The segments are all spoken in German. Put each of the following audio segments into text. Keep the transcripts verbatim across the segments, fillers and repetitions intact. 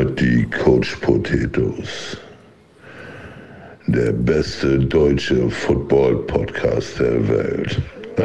hört die Coach Potatoes. Der beste deutsche Football-Podcast der Welt.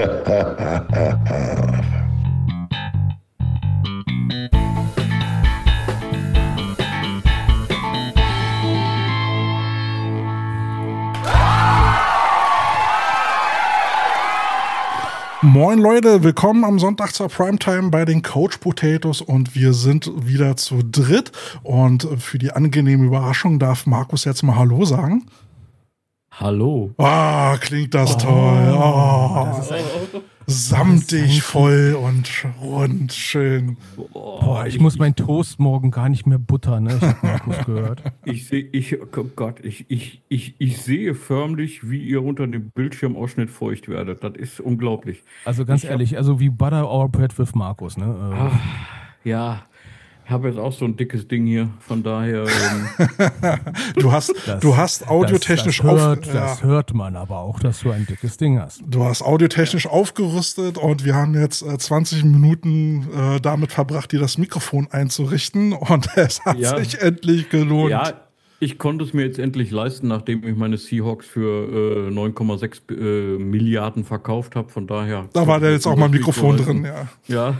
Moin Leute, willkommen am Sonntag zur Primetime bei den Coach Potatoes und wir sind wieder zu dritt und für die angenehme Überraschung darf Markus jetzt mal Hallo sagen. Hallo. Ah, klingt das oh, toll. Oh, das ist ein, samtig, voll und rund, schön. Boah, ich, ich muss meinen Toast morgen gar nicht mehr buttern, ne? Ich hab Markus gehört. Ich sehe, ich, oh Gott, ich, ich, ich, ich sehe förmlich, wie ihr unter dem Bildschirmausschnitt feucht werdet. Das ist unglaublich. Also ganz ich ehrlich, hab, also wie Butter our bread with Markus, ne? Ach, ja. Ich habe jetzt auch so ein dickes Ding hier, von daher. Ähm du hast, das, du hast audiotechnisch das, das hört, auf, das ja. hört man aber auch, dass du ein dickes Ding hast. Du hast audiotechnisch aufgerüstet und wir haben jetzt äh, zwanzig Minuten äh, damit verbracht, dir das Mikrofon einzurichten und es hat ja. sich endlich gelohnt. Ja, ich konnte es mir jetzt endlich leisten, nachdem ich meine Seahawks für äh, neun Komma sechs äh, Milliarden verkauft habe. Von daher. Da war da jetzt auch mal ein Mikrofon drin, ja. Ja.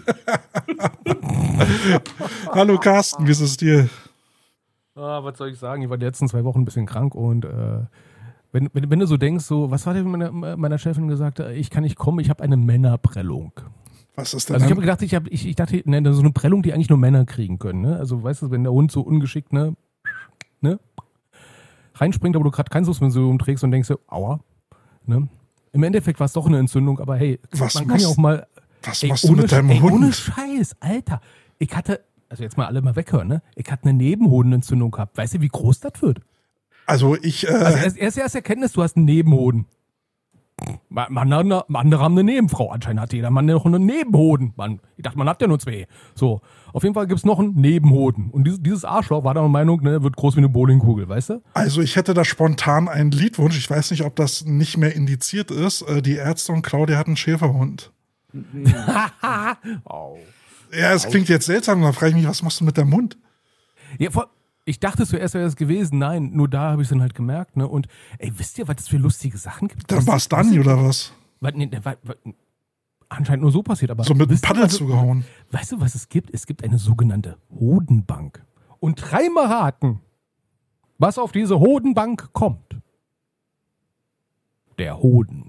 Hallo Carsten, wie ist es dir? Ah, was soll ich sagen? Ich war die letzten zwei Wochen ein bisschen krank und äh, wenn, wenn, wenn du so denkst, so, was war denn meiner, meiner Chefin gesagt? Ich kann nicht kommen, ich habe eine Männerprellung. Was ist denn? Also ich habe gedacht, ich, hab, ich, ich dachte, ne, so eine Prellung, die eigentlich nur Männer kriegen können. Ne? Also weißt du, wenn der Hund so ungeschickt ne, ne, reinspringt, aber du gerade kein Suspension trägst und denkst so, aua. Ne? Im Endeffekt war es doch eine Entzündung, aber hey, was man kann ja auch mal. Was ey, machst du mit deinem ey, Hund? Ohne Scheiß, Alter. Ich hatte, also jetzt mal alle mal weghören, ne? Ich hatte eine Nebenhodenentzündung gehabt. Weißt du, wie groß das wird? Also ich. Äh also erst, erst, erst Erkenntnis, du hast einen Nebenhoden. Man, man, andere haben eine Nebenfrau. Anscheinend hat jeder Mann noch einen Nebenhoden. Man, ich dachte, man hat ja nur zwei. So, auf jeden Fall gibt es noch einen Nebenhoden. Und dieses, dieses Arschloch war der Meinung, ne, wird groß wie eine Bowlingkugel, weißt du? Also ich hätte da spontan einen Liedwunsch. Ich weiß nicht, ob das nicht mehr indiziert ist. Die Ärzte und Claudia hatten einen Schäferhund. oh. Ja, es klingt jetzt seltsam. Da frage ich mich, was machst du mit deinem Hund? Ja, vor, ich dachte zuerst, wäre es gewesen. Nein, nur da habe ich es dann halt gemerkt. Ne? Und ey, wisst ihr, was es für lustige Sachen gibt? Dann war es Dani oder was? Was, nee, was, was, anscheinend nur so passiert. Aber so mit einem Paddel also, zugehauen. Weißt du, was es gibt? Es gibt eine sogenannte Hodenbank. Und dreimal raten, was auf diese Hodenbank kommt. Der Hoden.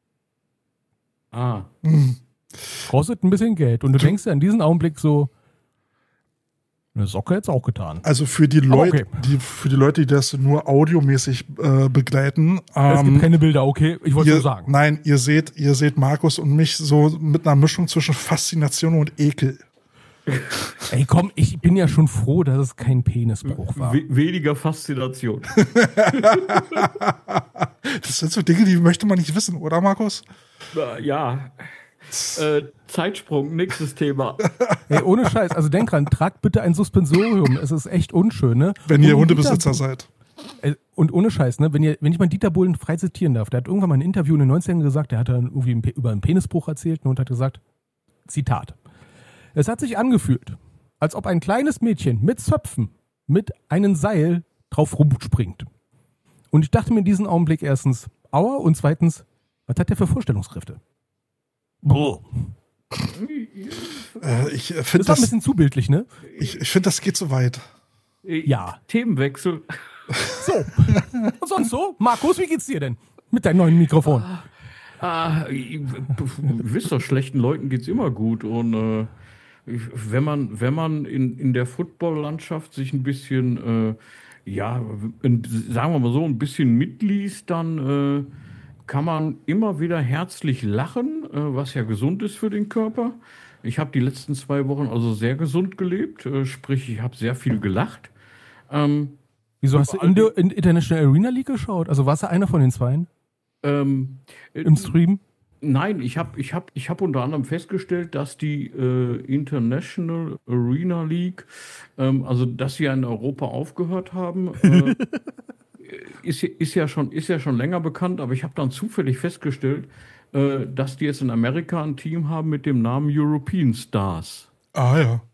Ah. Hm. Kostet ein bisschen Geld. Und du denkst dir in diesem Augenblick so, eine Socke hätte es auch getan. Also für die Leute, okay. die, für die Leute, die das nur audiomäßig äh, begleiten. Ähm, es gibt keine Bilder, okay? Ich wollte nur sagen. Nein, ihr seht, ihr seht Markus und mich so mit einer Mischung zwischen Faszination und Ekel. Ey, komm, ich bin ja schon froh, dass es kein Penisbruch war. We- weniger Faszination. Das sind so Dinge, die möchte man nicht wissen, oder Markus? Ja. Äh, Zeitsprung, nächstes Thema. Ey, ohne Scheiß, also denk dran, tragt bitte ein Suspensorium. Es ist echt unschön, ne? Wenn ihr und Hundebesitzer Dieter, seid. Und ohne Scheiß, ne? Wenn, ihr, wenn ich mal Dieter Bohlen frei zitieren darf, der hat irgendwann mal ein Interview in den neunzigern gesagt, der hat dann irgendwie über einen Penisbruch erzählt und hat gesagt, Zitat, es hat sich angefühlt, als ob ein kleines Mädchen mit Zöpfen mit einem Seil drauf rumspringt. Und ich dachte mir in diesem Augenblick erstens, aua, und zweitens, was hat der für Vorstellungskräfte? Boah. Äh, ich finde das war das, ein bisschen zu bildlich, ne? ich, ich finde, das geht so weit. Ja. Themenwechsel. So. Und sonst so? Markus, wie geht's dir denn mit deinem neuen Mikrofon? Ah, ihr wisst doch, schlechten Leuten geht's immer gut. Und äh, wenn man, wenn man in, in der Football-Landschaft sich ein bisschen, äh, ja, ein, sagen wir mal so, ein bisschen mitliest, dann äh, kann man immer wieder herzlich lachen, äh, was ja gesund ist für den Körper. Ich habe die letzten zwei Wochen also sehr gesund gelebt, äh, sprich, ich habe sehr viel gelacht. Ähm, Wieso hast du in der in International Arena League geschaut? Also warst du einer von den Zweien ähm, im Stream? Nein, ich habe ich hab, ich hab unter anderem festgestellt, dass die äh, International Arena League, ähm, also dass sie ja in Europa aufgehört haben, äh, ist, ist, ja schon, ist ja schon länger bekannt, aber ich habe dann zufällig festgestellt, äh, dass die jetzt in Amerika ein Team haben mit dem Namen European Stars. Ah ja.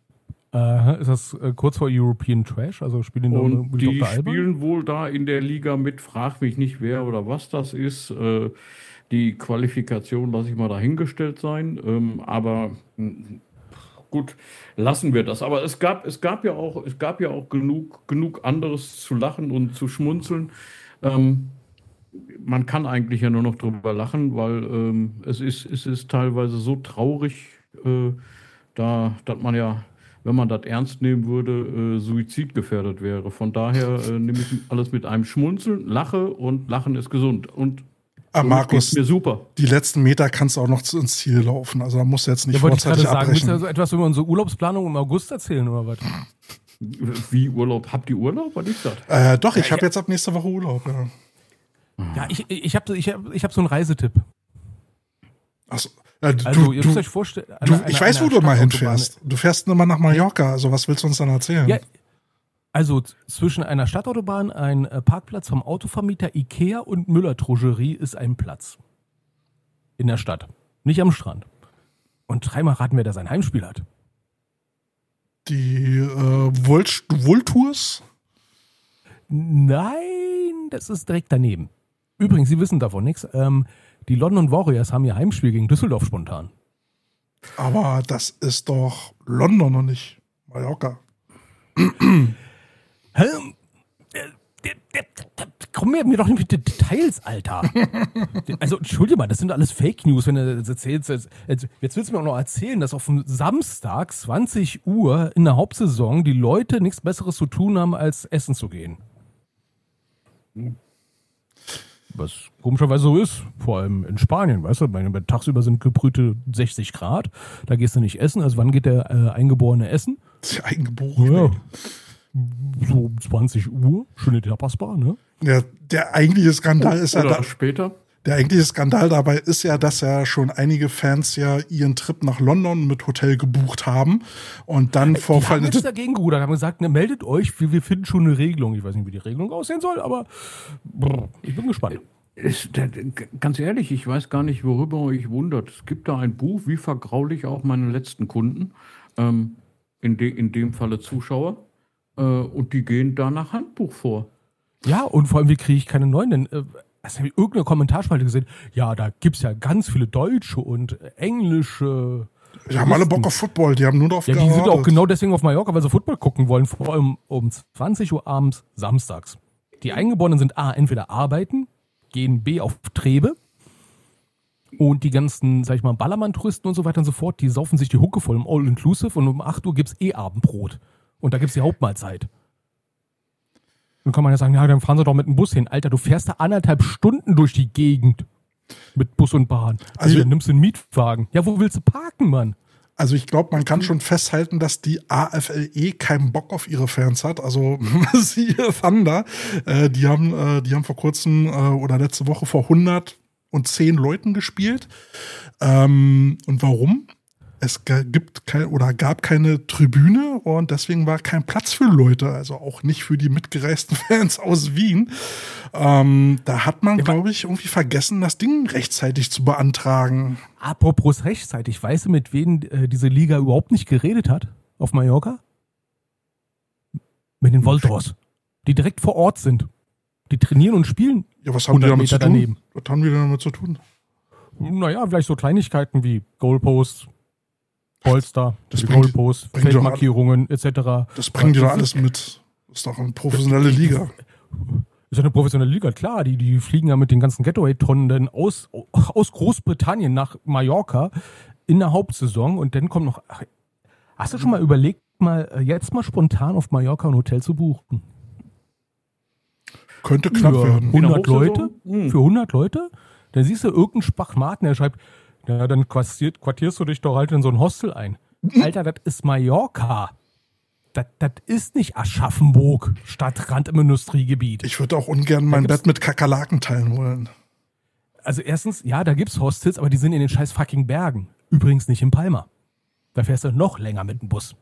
Äh, ist das äh, kurz vor European Trash? Also spielen die, Und mit die Doktor Alban? spielen wohl da in der Liga mit, frag mich nicht wer oder was das ist. Äh, die Qualifikation lasse ich mal dahingestellt sein. Ähm, aber mh, gut, lassen wir das. Aber es gab, es gab ja auch, es gab ja auch genug, genug anderes zu lachen und zu schmunzeln. Ähm, man kann eigentlich ja nur noch drüber lachen, weil ähm, es ist, es ist teilweise so traurig, äh, da, dass man ja, wenn man das ernst nehmen würde, äh, suizidgefährdet wäre. Von daher äh, nehme ich alles mit einem Schmunzeln, lache und Lachen ist gesund. Und Ah, somit Markus, geht's mir super. die letzten Meter kannst du auch noch zu- ins Ziel laufen. Also da musst du jetzt nicht Ja, wollte ich gerade vorzeitig sagen, willst du abbrechen. also etwas über unsere Urlaubsplanung im August erzählen oder was? Wie Urlaub? Habt ihr Urlaub? Was ist das? Äh, doch, ich habe jetzt ab nächster Woche Urlaub. Ja. Ja, ich, ich habe ich hab, ich hab so einen Reisetipp. Achso, äh, du, Also, ihr du, müsst euch vorstellen. du, eine- ich eine- weiß, wo eine du mal Stadtautobahn- hinfährst. Du fährst immer nach Mallorca. Also was willst du uns dann erzählen? Ja, also z- zwischen einer Stadtautobahn, ein äh, Parkplatz vom Autovermieter Ikea und Müller-Drogerie ist ein Platz. In der Stadt. Nicht am Strand. Und dreimal raten, wer da sein Heimspiel hat. Die äh, Volt- Vulturs? Nein, das ist direkt daneben. Übrigens, Sie wissen davon nichts. Ähm, die London Warriors haben ihr Heimspiel gegen Düsseldorf spontan. Aber das ist doch London und nicht Mallorca. Ähm, äh, d- d- d- Komm mir, mir doch nicht mit den Details, Alter. Also, entschuldige mal, das sind alles Fake News, wenn du das erzählst. Jetzt, jetzt jetzt willst du mir auch noch erzählen, dass auf dem Samstag, zwanzig Uhr, in der Hauptsaison die Leute nichts Besseres zu tun haben, als essen zu gehen. Was komischerweise so ist, vor allem in Spanien, weißt du, meine, tagsüber sind gebrühte sechzig Grad, da gehst du nicht essen, also wann geht der äh, Eingeborene essen? Das ist ja eingeboren. Ja, so um zwanzig Uhr, schöne Tapasbar, ne? Ja, der eigentliche Skandal ist ja Oder da, später? der eigentliche Skandal dabei ist ja, dass ja schon einige Fans ja ihren Trip nach London mit Hotel gebucht haben und dann Die haben vorfallen. jetzt dagegen gerudert, haben gesagt, ne, meldet euch, wir, wir finden schon eine Regelung. Ich weiß nicht, wie die Regelung aussehen soll, aber brr, ich bin gespannt. Ist, der, ganz ehrlich, ich weiß gar nicht, worüber euch wundert. Es gibt da ein Buch, wie vergraule ich auch meine letzten Kunden, ähm, in, de, in dem Falle Zuschauer, äh, und die gehen da nach Handbuch vor. Ja, und vor allem, wie kriege ich keine neuen? Denn, äh, also habe ich irgendeine Kommentarspalte gesehen, ja, da gibt's ja ganz viele Deutsche und äh, Englische. Die haben alle Bock auf Football, die haben nur darauf Ja, die sind gewartet. auch genau deswegen auf Mallorca, weil sie Football gucken wollen, vor allem um zwanzig Uhr abends samstags. Die Eingeborenen sind A, entweder arbeiten, gehen B auf Trebe und die ganzen, sag ich mal, Ballermann-Touristen und so weiter und so fort, die saufen sich die Hucke voll im All-Inclusive und um acht Uhr gibt's eh Abendbrot. Und da gibt's die Hauptmahlzeit. Dann kann man ja sagen, ja, dann fahren sie doch mit dem Bus hin. Alter, du fährst da anderthalb Stunden durch die Gegend mit Bus und Bahn. Also- Also, dann nimmst du einen Mietwagen. Ja, wo willst du parken, Mann? Also ich glaube, man kann schon festhalten, dass die A F L E keinen Bock auf ihre Fans hat. Also siehe Thunder, äh, die haben, äh, die haben vor kurzem äh, oder letzte Woche vor hundertzehn Leuten gespielt. Ähm, und warum? Es g- gibt kein, oder gab keine Tribüne und deswegen war kein Platz für Leute, also auch nicht für die mitgereisten Fans aus Wien. Ähm, da hat man, Ja, aber- glaube ich, irgendwie vergessen, das Ding rechtzeitig zu beantragen. Apropos rechtzeitig, weißt du, mit wem äh, diese Liga überhaupt nicht geredet hat auf Mallorca? Mit den Voltors, die direkt vor Ort sind. Die trainieren und spielen Ja, was haben die hundert damit Meter zu tun? daneben. Was haben die damit zu tun? Naja, vielleicht so Kleinigkeiten wie Goalposts, Polster, Das die bringt- Goalposts, bringt doch Feldmarkierungen et cetera. Das bringen die doch Das alles mit. Das ist doch eine professionelle Liga. Ist ja eine professionelle Liga, klar. Die, die fliegen ja mit den ganzen Getaway-Tonnen dann aus, aus Großbritannien nach Mallorca in der Hauptsaison und dann kommt noch. Ach, hast du schon mal überlegt, mal äh, jetzt mal spontan auf Mallorca ein Hotel zu buchen? Könnte knapp Für werden. hundert Hochsaison? Leute? Hm. Für hundert Leute? Dann siehst du irgendeinen Spachmaten, der schreibt, ja, dann quartiert, quartierst du dich doch halt in so ein Hostel ein. Alter, das ist Mallorca. Das, das ist nicht Aschaffenburg, Stadtrand im Industriegebiet. Ich würde auch ungern mein gibt's- Bett mit Kakerlaken teilen wollen. Also erstens, ja, da gibt's Hostels, aber die sind in den scheiß fucking Bergen. Übrigens nicht in Palma. Da fährst du noch länger mit dem Bus.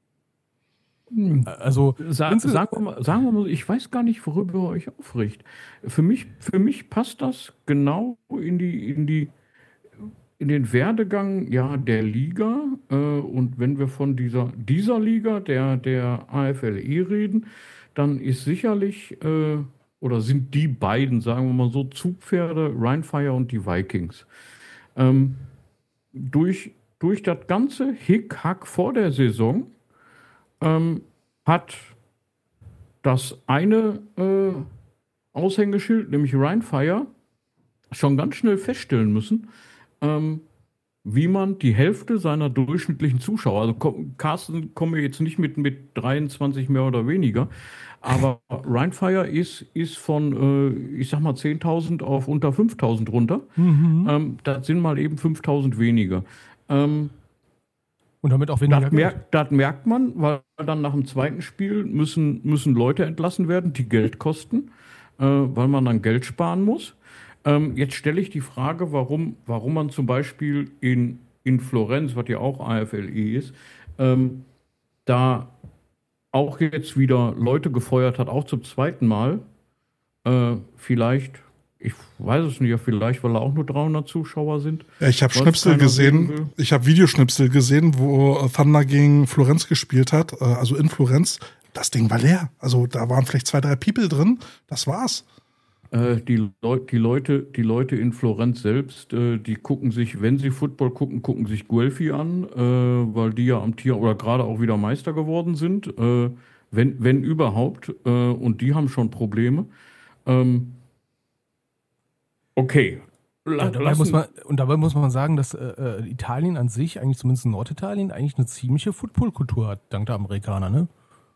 Also, Sa insge- sagen, wir mal, sagen wir mal, ich weiß gar nicht, worüber ihr euch aufregt. Für mich, für mich passt das genau in die, in die in den Werdegang ja der Liga äh, und wenn wir von dieser, dieser Liga, der, der A F L E reden, dann ist sicherlich äh, oder sind die beiden, sagen wir mal so, Zugpferde, Rheinfire und die Vikings. Ähm, durch, durch das ganze Hickhack vor der Saison ähm, hat das eine äh, Aushängeschild, nämlich Rheinfire, schon ganz schnell feststellen müssen, ähm, wie man die Hälfte seiner durchschnittlichen Zuschauer, also komm, Carsten komme jetzt nicht mit, mit dreiundzwanzig mehr oder weniger, aber Rheinfire ist, ist von, äh, ich sag mal, zehntausend auf unter fünftausend runter. Mhm. Ähm, das sind mal eben fünftausend weniger. Ähm, Und damit auch weniger das, Geld. merkt, das merkt man, weil dann nach dem zweiten Spiel müssen, müssen Leute entlassen werden, die Geld kosten, äh, weil man dann Geld sparen muss. Ähm, jetzt stelle ich die Frage, warum, warum man zum Beispiel in, in Florenz, was ja auch A F L E ist, ähm, da auch jetzt wieder Leute gefeuert hat, auch zum zweiten Mal. Äh, vielleicht, ich weiß es nicht, ja, vielleicht, weil da auch nur dreihundert Zuschauer sind. Ja, ich habe Was Schnipsel keiner sehen will. gesehen, ich habe Videoschnipsel gesehen, wo Thunder gegen Florenz gespielt hat, äh, also in Florenz. Das Ding war leer. Also da waren vielleicht zwei, drei People drin. Das war's. Äh, die, Leu die, Leute, die Leute in Florenz selbst, äh, die gucken sich, wenn sie Football gucken, gucken sich Guelfi an, äh, weil die ja am Tier oder gerade auch wieder Meister geworden sind, äh, wenn, wenn überhaupt, äh, und die haben schon Probleme. Ähm, okay. La Dabei muss man, und dabei muss man sagen, dass äh, Italien an sich, eigentlich zumindest Norditalien, eigentlich eine ziemliche Football-Kultur hat, dank der Amerikaner, ne?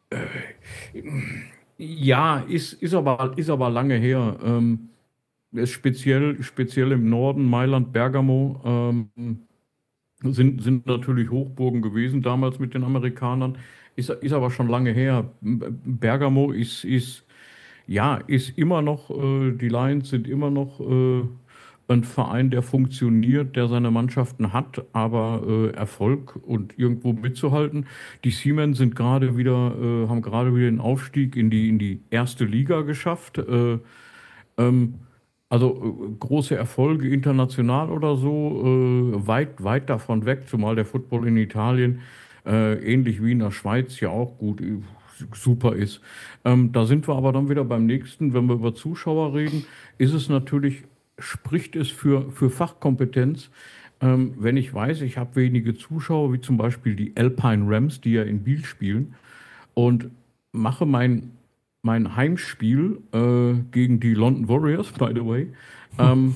Ja, ist, ist, aber, ist aber lange her. Ähm, ist speziell, speziell im Norden, Mailand, Bergamo, ähm, sind, sind natürlich Hochburgen gewesen damals mit den Amerikanern. Ist, ist aber schon lange her. Bergamo ist, ist, ja, ist immer noch, äh, die Lions sind immer noch äh, ein Verein, der funktioniert, der seine Mannschaften hat, aber äh, Erfolg und irgendwo mitzuhalten. Die Seamen sind gerade wieder, äh, haben gerade wieder den Aufstieg in die, in die erste Liga geschafft. Äh, ähm, also äh, große Erfolge international oder so, äh, weit, weit davon weg, zumal der Football in Italien, äh, ähnlich wie in der Schweiz, ja auch gut, äh, super ist. Ähm, da sind wir aber dann wieder beim nächsten, wenn wir über Zuschauer reden, ist es natürlich, spricht es für, für Fachkompetenz, ähm, wenn ich weiß, ich habe wenige Zuschauer, wie zum Beispiel die Alpine Rams, die ja in Biel spielen, und mache mein, mein Heimspiel äh, gegen die London Warriors, by the way, ähm,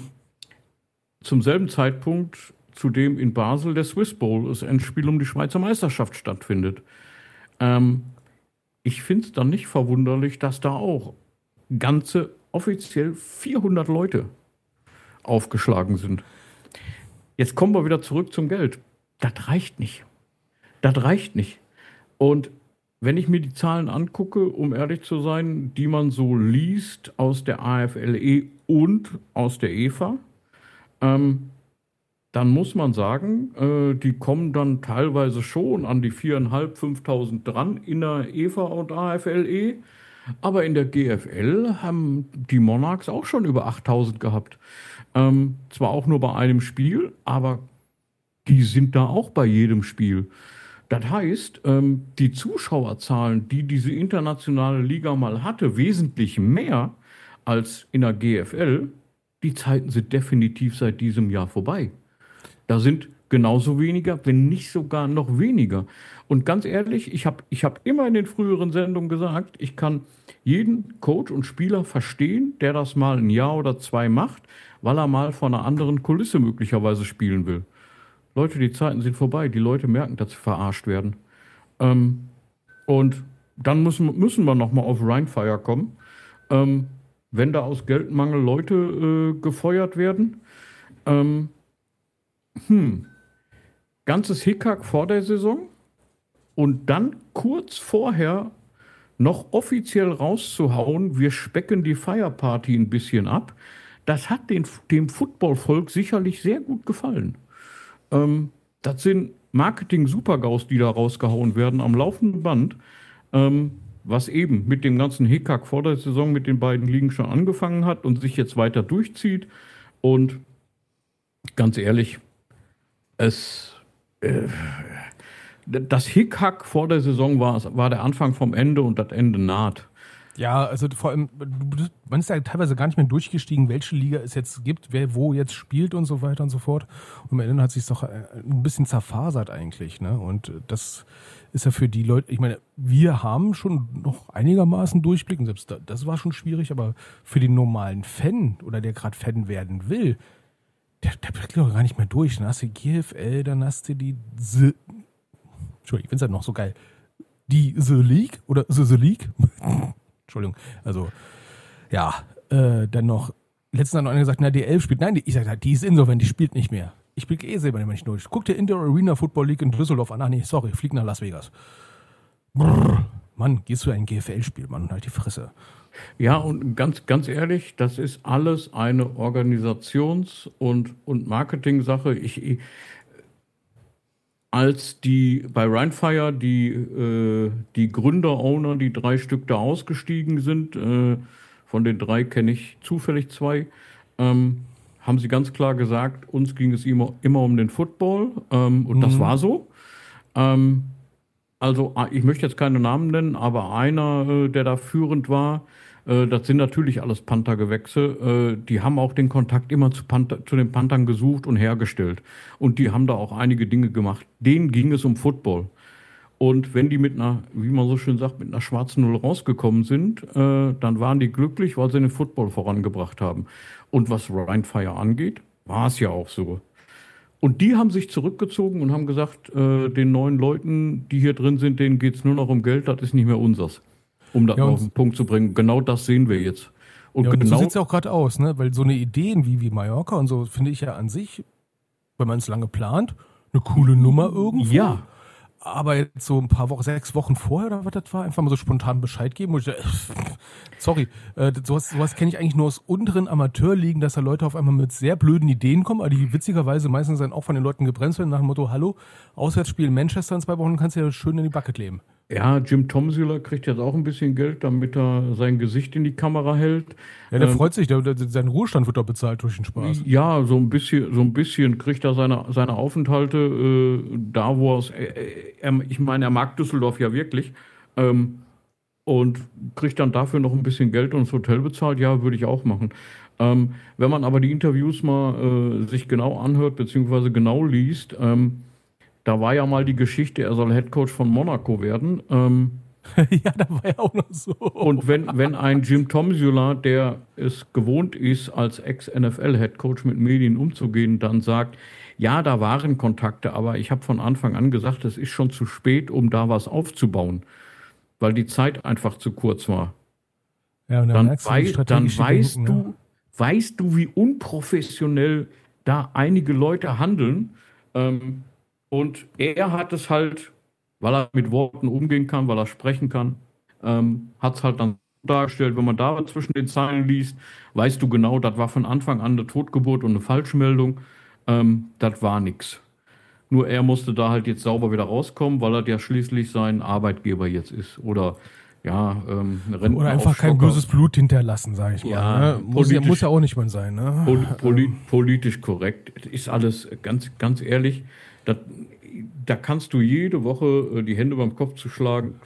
zum selben Zeitpunkt, zu dem in Basel der Swiss Bowl, das Endspiel um die Schweizer Meisterschaft stattfindet. Ähm, ich finde es dann nicht verwunderlich, dass da auch ganze offiziell vierhundert Leute aufgeschlagen sind. Jetzt kommen wir wieder zurück zum Geld. Das reicht nicht. Das reicht nicht. Und wenn ich mir die Zahlen angucke, um ehrlich zu sein, die man so liest aus der A F L E und aus der E F A, ähm, dann muss man sagen, äh, die kommen dann teilweise schon an die viertausendfünfhundert, fünftausend dran in der E F A und A F L E. Aber in der G F L haben die Monarchs auch schon über achttausend gehabt. Ähm, zwar auch nur bei einem Spiel, aber die sind da auch bei jedem Spiel. Das heißt, ähm, die Zuschauerzahlen, die diese internationale Liga mal hatte, wesentlich mehr als in der G F L, die Zeiten sind definitiv seit diesem Jahr vorbei. Da sind genauso weniger, wenn nicht sogar noch weniger. Und ganz ehrlich, ich habe ich hab immer in den früheren Sendungen gesagt, ich kann jeden Coach und Spieler verstehen, der das mal ein Jahr oder zwei macht, weil er mal vor einer anderen Kulisse möglicherweise spielen will. Leute, die Zeiten sind vorbei. Die Leute merken, dass sie verarscht werden. Ähm, und dann müssen, müssen wir nochmal auf Rheinfire kommen. Ähm, wenn da aus Geldmangel Leute äh, gefeuert werden, ähm, hm, ganzes Hickhack vor der Saison und dann kurz vorher noch offiziell rauszuhauen, wir specken die Feierparty ein bisschen ab, das hat den, dem Footballvolk sicherlich sehr gut gefallen. Ähm, das sind Marketing-Supergaus, die da rausgehauen werden am laufenden Band, ähm, was eben mit dem ganzen Hickhack vor der Saison mit den beiden Ligen schon angefangen hat und sich jetzt weiter durchzieht. Und ganz ehrlich, es, äh, das Hickhack vor der Saison war, war der Anfang vom Ende und das Ende naht. Ja, also vor allem, man ist ja teilweise gar nicht mehr durchgestiegen, welche Liga es jetzt gibt, wer wo jetzt spielt und so weiter und so fort. Und am Ende hat sich doch ein bisschen zerfasert eigentlich, ne? Und das ist ja für die Leute, ich meine, wir haben schon noch einigermaßen Durchblick, und selbst das war schon schwierig, aber für den normalen Fan oder der gerade Fan werden will, der, der blickt doch gar nicht mehr durch. Dann hast du die G F L, dann hast du die The, Entschuldigung, ich finde es halt noch so geil, die The League oder The The League. Entschuldigung, also ja, äh, dann noch, letztens hat noch einer gesagt, na, die elf spielt, nein, die, ich sage, die ist insolvent, die spielt nicht mehr. Ich blicke eh selber nicht durch. Guck dir Indoor Arena Football League in Düsseldorf an, ach nee, sorry, flieg nach Las Vegas. Brrr. Mann, gehst du in ein G F L-Spiel, Mann, halt die Fresse. Ja, und ganz, ganz ehrlich, das ist alles eine Organisations- und, und Marketing-Sache. Ich, ich Als die bei Rheinfire die, äh, die Gründer-Owner, die drei Stück da ausgestiegen sind, äh, von den drei kenne ich zufällig zwei, ähm, haben sie ganz klar gesagt, uns ging es immer, immer um den Football, ähm, und mhm. das war so. Ähm, also ich möchte jetzt keine Namen nennen, aber einer, äh, der da führend war, äh, das sind natürlich alles Panthergewächse. Äh, die haben auch den Kontakt immer zu, Panther, zu den Panthern gesucht und hergestellt. Und die haben da auch einige Dinge gemacht. Denen ging es um Football. Und wenn die mit einer, wie man so schön sagt, mit einer schwarzen Null rausgekommen sind, äh, dann waren die glücklich, weil sie den Football vorangebracht haben. Und was Rheinfire angeht, war es ja auch so. Und die haben sich zurückgezogen und haben gesagt, äh, den neuen Leuten, die hier drin sind, denen geht es nur noch um Geld, das ist nicht mehr unseres. Um das ja, auf den Punkt zu bringen. Genau das sehen wir jetzt. Und, ja, und genau so sieht es ja auch gerade aus, ne? Weil so eine Ideen wie, wie Mallorca und so, finde ich ja an sich, wenn man es lange plant, eine coole Nummer irgendwo. Ja. Aber jetzt so ein paar Wochen, sechs Wochen vorher oder was das war, einfach mal so spontan Bescheid geben. Und ich, äh, sorry, äh, sowas, sowas kenne ich eigentlich nur aus unteren Amateurligen, dass da Leute auf einmal mit sehr blöden Ideen kommen, aber die witzigerweise meistens dann auch von den Leuten gebremst werden nach dem Motto, hallo, Auswärtsspiel in Manchester in zwei Wochen, kannst du ja schön in die Backe kleben. Ja, Jim Tomsula kriegt jetzt auch ein bisschen Geld, damit er sein Gesicht in die Kamera hält. Ja, der ähm, freut sich, der, der, sein Ruhestand wird doch bezahlt durch den Spaß. Ja, so ein bisschen, so ein bisschen kriegt er seine, seine Aufenthalte äh, da, wo er, er, ich meine, er mag Düsseldorf ja wirklich, ähm, und kriegt dann dafür noch ein bisschen Geld und das Hotel bezahlt. Ja, würde ich auch machen. Ähm, wenn man aber die Interviews mal äh, sich genau anhört, beziehungsweise genau liest, ähm, da war ja mal die Geschichte, er soll Headcoach von Monaco werden. Ähm, ja, da war ja auch noch so. Und wenn, wenn ein Jim Tomsula, der es gewohnt ist, als Ex-N F L-Headcoach mit Medien umzugehen, dann sagt, ja, da waren Kontakte, aber ich habe von Anfang an gesagt, es ist schon zu spät, um da was aufzubauen, weil die Zeit einfach zu kurz war. Ja, und dann dann, wei dann weißt, Denken, du, ne? weißt du, wie unprofessionell da einige Leute handeln. Ähm, Und er hat es halt, weil er mit Worten umgehen kann, weil er sprechen kann, ähm, hat es halt dann dargestellt. Wenn man da zwischen den Zeilen liest, weißt du genau, das war von Anfang an eine Totgeburt und eine Falschmeldung. Ähm, das war nichts. Nur er musste da halt jetzt sauber wieder rauskommen, weil er ja schließlich sein Arbeitgeber jetzt ist. Oder ja, ähm, Renten Oder einfach kein böses Blut hinterlassen, sage ich mal. Ja, ne? muss, ja, muss ja auch nicht mal sein. Ne? Poli poli politisch korrekt. Ist alles ganz, ganz ehrlich. Das, da kannst du jede Woche die Hände beim Kopf zu schlagen.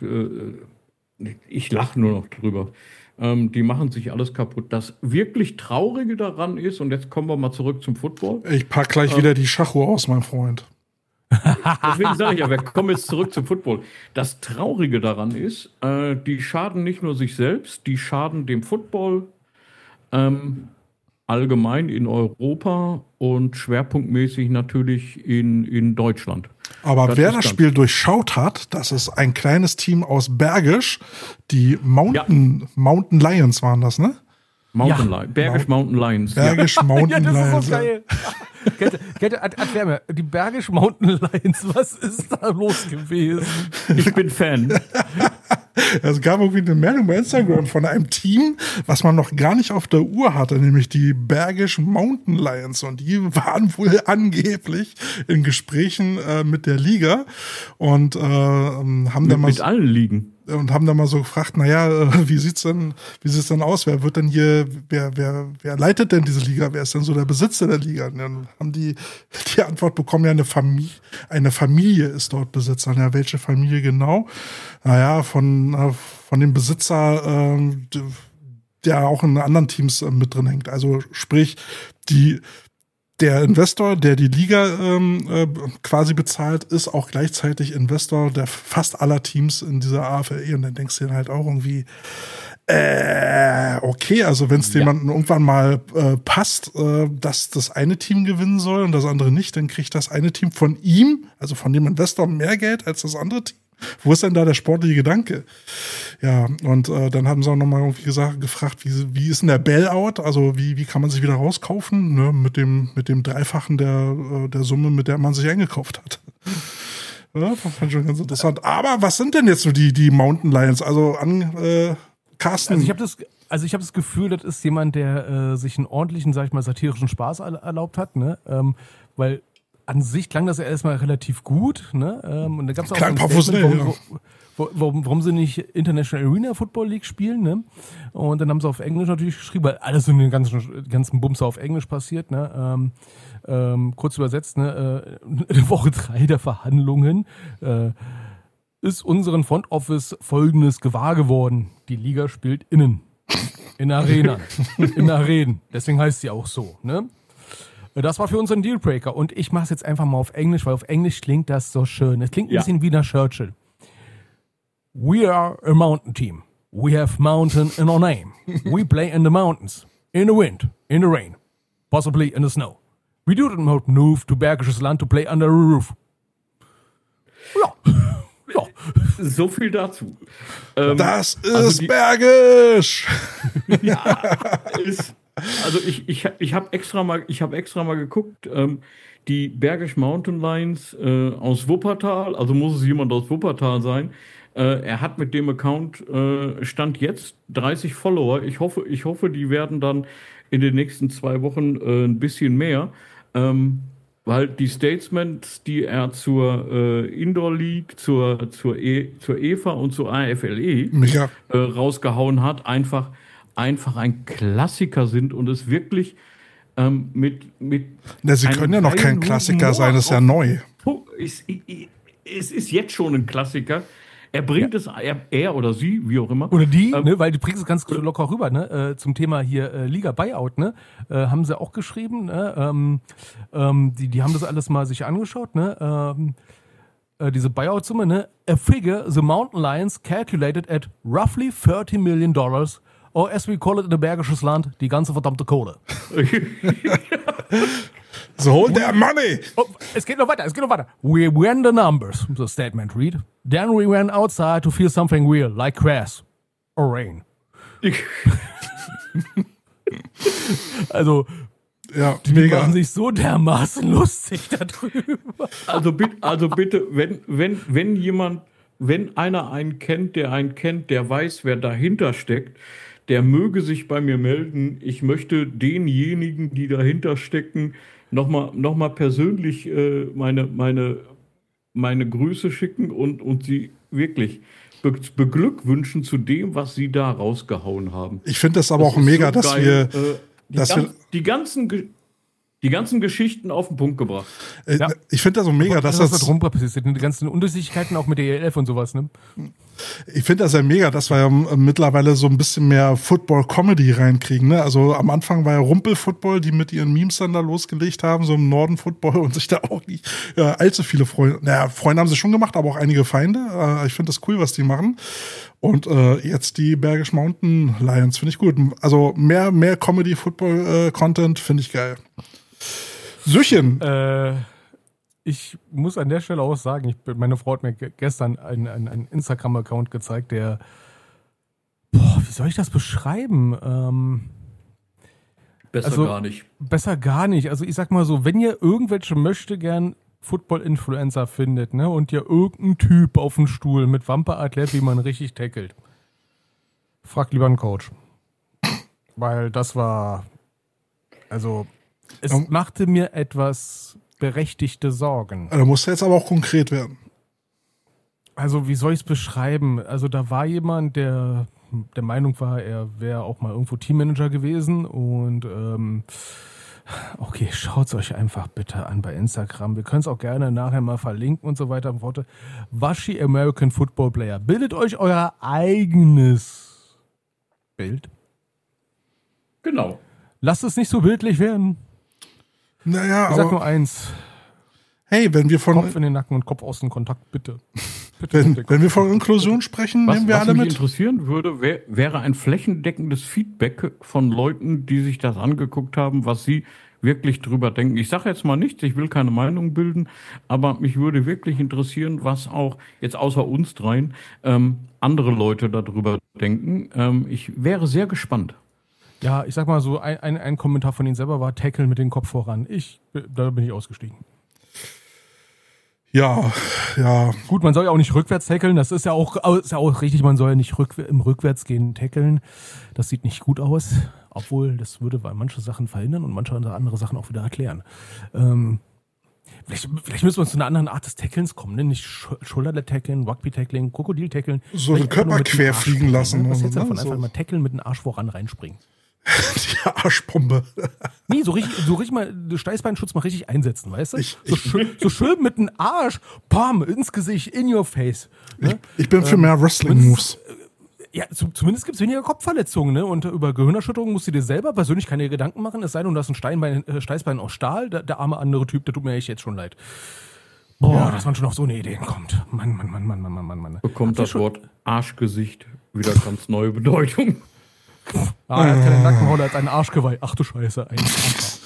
Ich lache nur noch drüber. Die machen sich alles kaputt. Das wirklich Traurige daran ist, und jetzt kommen wir mal zurück zum Football. Ich pack gleich ähm, wieder die Schachuhr aus, mein Freund. Deswegen sage ich ja, wir kommen jetzt zurück zum Football. Das Traurige daran ist, die schaden nicht nur sich selbst, die schaden dem Football, ähm, allgemein in Europa und schwerpunktmäßig natürlich in, in Deutschland. Aber das wer das Spiel durchschaut hat, das ist ein kleines Team aus Bergisch, die Mountain, ja. Mountain Lions waren das, ne? Mountain ja. Lions. Bergisch Mountain Lions. Bergisch ja. Mountain ja, das Lions. Ist so geil. Kette, Kette, erklär mir, die Bergisch Mountain Lions, was ist da los gewesen? Ich bin Fan. Es gab irgendwie eine Meldung bei Instagram von einem Team, was man noch gar nicht auf der Uhr hatte, nämlich die Bergisch Mountain Lions. Und die waren wohl angeblich in Gesprächen äh, mit der Liga und äh, haben mit, dann mal mit allen Ligen. und haben dann mal so gefragt, naja, wie sieht's denn, wie sieht's denn aus? Wer wird denn hier, wer, wer, wer leitet denn diese Liga? Wer ist denn so der Besitzer der Liga? Und dann haben die die Antwort bekommen, ja, eine Familie, eine Familie ist dort Besitzer. Ja, welche Familie genau? Naja, von, von dem Besitzer, äh, der auch in anderen Teams äh, mit drin hängt. Also sprich, die der Investor, der die Liga ähm, äh, quasi bezahlt, ist auch gleichzeitig Investor der fast aller Teams in dieser A F L E. Und dann denkst du dir halt auch irgendwie, äh, okay, also wenn es ja. jemandem irgendwann mal äh, passt, äh, dass das eine Team gewinnen soll und das andere nicht, dann kriegt das eine Team von ihm, also von dem Investor, mehr Geld als das andere Team. Wo ist denn da der sportliche Gedanke? Ja, und äh, dann haben sie auch nochmal irgendwie gesagt, gefragt, wie, wie ist denn der Bailout? Also wie, wie kann man sich wieder rauskaufen? Ne? Mit dem, mit dem Dreifachen der, äh, der Summe, mit der man sich eingekauft hat. Ja, das fand ich schon ganz interessant. Aber was sind denn jetzt so die, die Mountain Lions? Also an äh, Carsten. Also ich habe das, also ich habe das Gefühl, das ist jemand, der äh, sich einen ordentlichen, sag ich mal, satirischen Spaß erlaubt hat, ne? Ähm, weil an sich klang das ja erstmal relativ gut, ne? Ähm, und da gab es auch Klang ein Statement, warum, ja. wo, warum, warum sie nicht International Arena Football League spielen, ne? Und dann haben sie auf Englisch natürlich geschrieben, weil alles so in den ganzen, ganzen Bumser auf Englisch passiert, ne? Ähm, ähm, kurz übersetzt, ne? Äh, in Woche drei der Verhandlungen äh, ist unseren Front Office Folgendes gewahr geworden. Die Liga spielt innen. In Arenen. in Arenen. Deswegen heißt sie auch so, ne? Das war für uns ein Dealbreaker. Und ich mache es jetzt einfach mal auf Englisch, weil auf Englisch klingt das so schön. Es klingt ein ja. bisschen wie nach Churchill. We are a mountain team. We have mountain in our name. We play in the mountains. In the wind. In the rain. Possibly in the snow. We do not move to Bergisches Land to play under a roof. Ja. ja. So viel dazu. Ähm, das ist also die, Bergisch! Ja, ist... Also ich, ich, ich habe extra mal, ich habe extra mal geguckt, ähm, die Bergisch Mountain Lions äh, aus Wuppertal, also muss es jemand aus Wuppertal sein. Äh, er hat mit dem Account äh, Stand jetzt dreißig Follower. Ich hoffe, ich hoffe, die werden dann in den nächsten zwei Wochen äh, ein bisschen mehr, ähm, weil die Statements, die er zur äh, Indoor League, zur zur, e, zur E F A und zur A F L E ja. äh, rausgehauen hat, einfach einfach ein Klassiker sind und es wirklich ähm, mit mit Na, sie können ja noch kein Klassiker sein, das ist ja neu. Es, es ist jetzt schon ein Klassiker. Er bringt ja. es, er, er oder sie, wie auch immer. Oder die, ähm, ne, weil die bringt es ganz locker rüber, ne? Äh, zum Thema hier äh, Liga Buyout, ne? Äh, haben sie auch geschrieben, ne? Ähm, ähm, die, die haben das alles mal sich angeschaut, ne? Ähm, äh, diese Buyout-Summe, ne? A figure the Mountain Lions calculated at roughly thirty million dollars. Or as we call it in der Bergisches Land, die ganze verdammte Kohle. So hold their money! Oh, es geht noch weiter, es geht noch weiter. We ran the numbers, the statement read. Then we went outside to feel something real, like grass or rain. Also, ja, die mega. machen sich so dermaßen lustig darüber. Also bitte, also bitte, wenn, wenn, wenn jemand, wenn einer einen kennt, der einen kennt, der weiß, wer dahinter steckt, der möge sich bei mir melden. Ich möchte denjenigen, die dahinter stecken, nochmal noch mal persönlich äh, meine, meine, meine Grüße schicken und, und sie wirklich be beglückwünschen zu dem, was sie da rausgehauen haben. Ich finde das aber das auch mega, so dass geil. wir... Äh, die, dass ganz, wir die ganzen... Ge Die ganzen Geschichten auf den Punkt gebracht. Äh, ja. Ich finde das so mega, dass das... das passiert, die ganzen Undurchsichtigkeiten auch mit der E L F und sowas, ne? Ich finde das ja mega, dass wir ja mittlerweile so ein bisschen mehr Football-Comedy reinkriegen, ne? Also am Anfang war ja Rumpel-Football, die mit ihren Memes dann da losgelegt haben, so im Norden-Football und sich da auch nicht ja, allzu viele Freunde... Naja, Freunde haben sie schon gemacht, aber auch einige Feinde. Äh, ich finde das cool, was die machen. Und äh, jetzt die Bergisch Mountain Lions, finde ich gut. Also mehr, mehr Comedy-Football-Content finde ich geil. Süchen. Äh, ich muss an der Stelle auch sagen, ich, meine Frau hat mir gestern einen, einen, einen Instagram-Account gezeigt, der, boah, wie soll ich das beschreiben? Ähm, besser also, gar nicht. Besser gar nicht. Also ich sag mal so, wenn ihr irgendwelche möchte gern Football-Influencer findet, ne, und ihr irgendeinen Typ auf dem Stuhl mit Wampe erklärt, wie man richtig tackelt, fragt lieber einen Coach. Weil das war, also es um, machte mir etwas berechtigte Sorgen. Da musst du jetzt aber auch konkret werden. Also wie soll ich es beschreiben? Also da war jemand, der der Meinung war, er wäre auch mal irgendwo Teammanager gewesen und ähm, okay, schaut es euch einfach bitte an bei Instagram. Wir können es auch gerne nachher mal verlinken und so weiter. Worte. Washi American Football Player. Bildet euch euer eigenes Bild. Genau. Lasst es nicht so bildlich werden. Naja, Ich sag aber nur eins. hey, wenn wir von Kopf in den Nacken und Kopf aus dem Kontakt, bitte. bitte, wenn, bitte wenn wir von Inklusion sprechen, Was, nehmen wir was alle mich mit. interessieren würde, wär, wäre ein flächendeckendes Feedback von Leuten, die sich das angeguckt haben, was sie wirklich drüber denken. Ich sage jetzt mal nichts, ich will keine Meinung bilden, aber mich würde wirklich interessieren, was auch jetzt außer uns dreien ähm, andere Leute darüber denken. Ähm, ich wäre sehr gespannt. Ja, ich sag mal so, ein, ein, ein Kommentar von Ihnen selber war Tackle mit dem Kopf voran. Ich, da bin ich ausgestiegen. Ja, ja. Gut, man soll ja auch nicht rückwärts tackeln, das ist ja auch, ist ja auch richtig, man soll ja nicht rück, im Rückwärtsgehen tackeln. Das sieht nicht gut aus, obwohl das würde bei manche Sachen verhindern und manche andere Sachen auch wieder erklären. Ähm, vielleicht, vielleicht müssen wir zu einer anderen Art des Tackelns kommen, ne? Nicht Schulter-Tackeln, Rugby-Tackling, Krokodil-Tackeln. So den Körper quer fliegen lassen. Ne? Was und jetzt so, davon ne? einfach So. mal tackeln mit dem Arsch voran reinspringen. Die Arschpombe. Nee, so richtig, so richtig mal Steißbeinschutz mal richtig einsetzen, weißt du? Ich- so, ich- schön, so schön mit dem Arsch, pam, ins Gesicht, in your face. Ne? Ich bin für Ähm, mehr Wrestling-Moves. Ja, zu, zumindest gibt es weniger Kopfverletzungen, ne? Und über Gehirnerschütterung musst du dir selber persönlich keine Gedanken machen, es sei denn, du hast ein Steinbein, äh, Steißbein aus Stahl, der, der arme andere Typ, der tut mir echt jetzt schon leid. Boah, Ja. dass man schon auf so eine Ideen kommt. Mann, Mann, Mann, Mann, Mann, Mann, Mann, Mann. Bekommt Habt ihr das schon- Wort Arschgesicht wieder ganz neue Bedeutung. Ah, er hat keine Nackenhaut, er hat einen Arschgeweih. Ach du Scheiße, ein Arsch.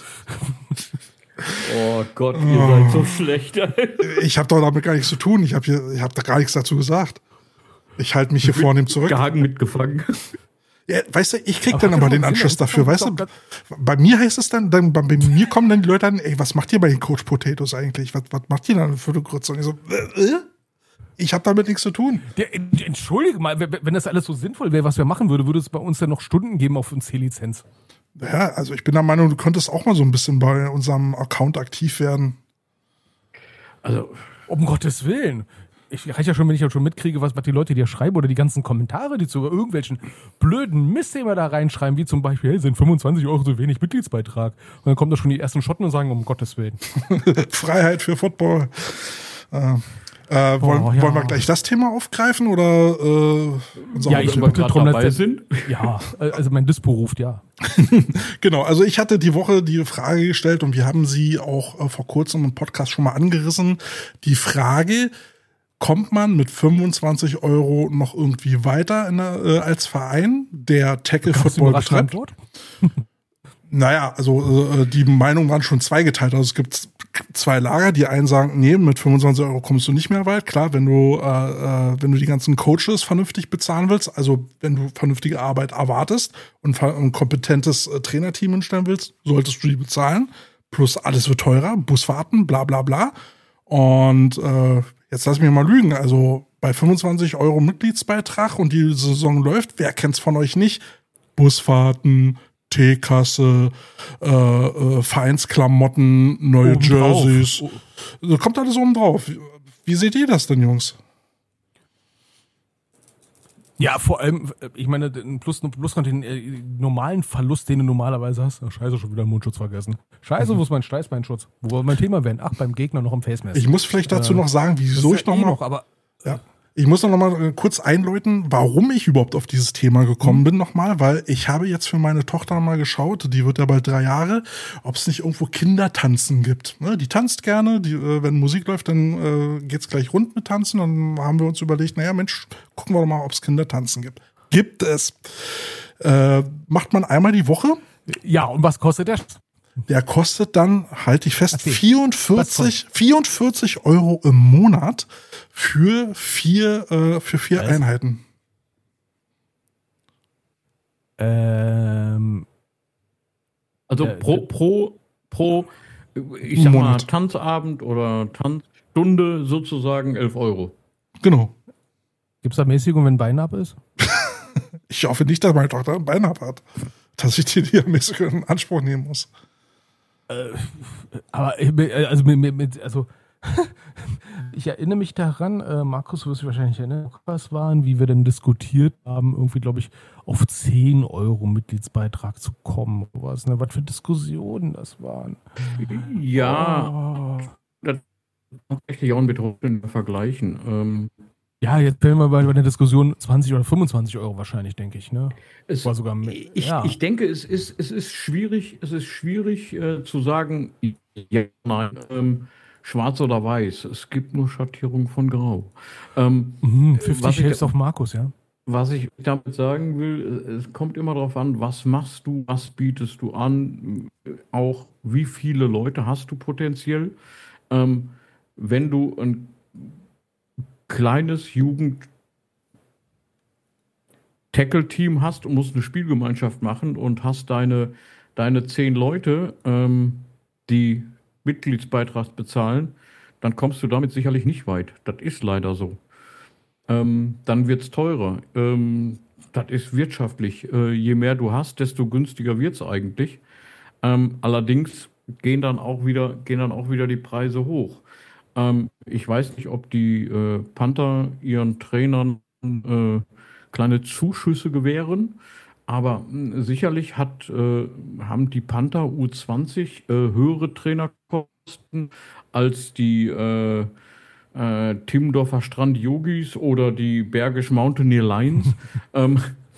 Oh Gott, ihr seid so schlecht. Ich habe doch damit gar nichts zu tun. Ich habe hier, ich habe da gar nichts dazu gesagt. Ich halte mich hier vornehm zurück. Gehagen mitgefangen. Ja, weißt du, ich krieg Aber dann hat aber ja den schon Anschluss Sinn, dafür, das weißt ist du? doch- Bei mir heißt es dann, dann bei mir kommen dann die Leute an, ey, was macht ihr bei den Coach Potatoes eigentlich? Was, was macht ihr dann für eine Grütze? Und ich so, äh, äh? Ich habe damit nichts zu tun. Der, entschuldige mal, wenn das alles so sinnvoll wäre, was wir machen würden, würde es bei uns dann noch Stunden geben auf uns C-Lizenz. Ja, also ich bin der Meinung, du könntest auch mal so ein bisschen bei unserem Account aktiv werden. Also, Um Gottes Willen. Ich reicht ja schon, wenn ich ja schon mitkriege, was, was die Leute dir schreiben oder die ganzen Kommentare, die zu irgendwelchen blöden Mistthema da reinschreiben, wie zum Beispiel, hey, sind fünfundzwanzig Euro so wenig Mitgliedsbeitrag. Und dann kommen da schon die ersten Schotten und sagen, um Gottes Willen. Freiheit für Football. Äh, äh, wollen, Oh, ja. wollen wir gleich das Thema aufgreifen oder äh, unser Ja, Haupt- ich wenn wir bitte gerade drum, dabei dass- sind. Ja, also mein Dispo ruft, ja. Genau, also ich hatte die Woche die Frage gestellt und wir haben sie auch äh, vor kurzem im Podcast schon mal angerissen. Die Frage, kommt man mit fünfundzwanzig Euro noch irgendwie weiter in der, äh, als Verein, der Tackle Gab's Football überraschende betreibt? Antwort? Naja, also äh, die Meinungen waren schon zweigeteilt. Also es gibt zwei Lager. Die einen sagen, nee, mit fünfundzwanzig Euro kommst du nicht mehr weit. Klar, wenn du, äh, äh, wenn du die ganzen Coaches vernünftig bezahlen willst, also wenn du vernünftige Arbeit erwartest und ver- ein kompetentes äh, Trainerteam hinstellen willst, solltest du die bezahlen. Plus alles wird teurer, Busfahrten, bla bla bla. Und äh, jetzt lass mich mal lügen. Also bei fünfundzwanzig Euro Mitgliedsbeitrag und die Saison läuft, wer kennt's von euch nicht? Busfahrten, Teekasse, äh, äh, Vereinsklamotten, neue Obendrauf. Jerseys. Da kommt alles oben drauf. Wie, wie seht ihr das denn, Jungs? Ja, vor allem, äh, ich meine, plus, plus noch den äh, normalen Verlust, den du normalerweise hast. Ach, scheiße, schon wieder Mundschutz vergessen. Scheiße, wo ist mein Steißbeinschutz? Wo wir mein Thema werden? Ach, beim Gegner noch im Face Mask. Ich muss vielleicht dazu Äh, noch sagen, wieso ich ja noch eh mal, noch, aber ja, ich muss noch mal äh, kurz einläuten, warum ich überhaupt auf dieses Thema gekommen Mhm. bin noch mal, weil ich habe jetzt für meine Tochter mal geschaut, die wird ja bald drei Jahre, ob es nicht irgendwo Kindertanzen gibt. Ne, die tanzt gerne, die, äh, wenn Musik läuft, dann äh, geht's gleich rund mit Tanzen. Dann haben wir uns überlegt, naja Mensch, gucken wir doch mal, ob es Kindertanzen gibt. Gibt es. Äh, macht man einmal die Woche. ja, und was kostet der? Der kostet dann, halte ich fest, Erzähl. vierundvierzig, vierundvierzig Euro im Monat für vier, äh, für vier Was? Einheiten. Ähm, Also Äh, pro, pro, pro, ich sag mal, Monat. Tanzabend oder Tanzstunde sozusagen elf Euro. Genau. gibt's da Mäßigung, wenn Bein ab ist? Ich hoffe nicht, dass meine Tochter ein Bein ab hat. Dass ich die hier mäßig in Anspruch nehmen muss. Aber äh, also mit, mit, mit also Ich erinnere mich daran, äh, Markus, du wirst dich wahrscheinlich erinnern, was waren, wie wir denn diskutiert haben, irgendwie, glaube ich, auf zehn Euro Mitgliedsbeitrag zu kommen. Was, ne? Was für Diskussionen das waren. Ja, Oh. das kann tatsächlich auch mit heute vergleichen. Ähm, Ja, jetzt werden wir bei, bei der Diskussion zwanzig oder fünfundzwanzig Euro wahrscheinlich, denke ich. Ne? es, War sogar mehr, ich, ja. ich denke, es ist, es ist schwierig, es ist schwierig äh, zu sagen, ja, nein, ähm, schwarz oder weiß. Es gibt nur Schattierung von Grau. Ähm, Mhm, was fünfzig ich- hältst auf Markus, ja. Was ich damit sagen will, es kommt immer darauf an, was machst du, was bietest du an, auch wie viele Leute hast du potenziell. Ähm, wenn du ein kleines Jugend-Tackle-Team hast und musst eine Spielgemeinschaft machen und hast deine, deine zehn Leute, ähm, die Mitgliedsbeitrag bezahlen, dann kommst du damit sicherlich nicht weit. Das ist leider so. Ähm, dann wird es teurer. Ähm, das ist wirtschaftlich. Äh, je mehr du hast, desto günstiger wird es eigentlich. Ähm, allerdings gehen dann auch wieder, gehen dann auch wieder die Preise hoch. Ähm, ich weiß nicht, ob die äh, Panther ihren Trainern äh, kleine Zuschüsse gewähren, aber mh, sicherlich hat, äh, haben die Panther U zwanzig äh, höhere Trainerkosten als die äh, äh, Timmendorfer Strand Yogis oder die Bergisch Mountaineer Lions ähm,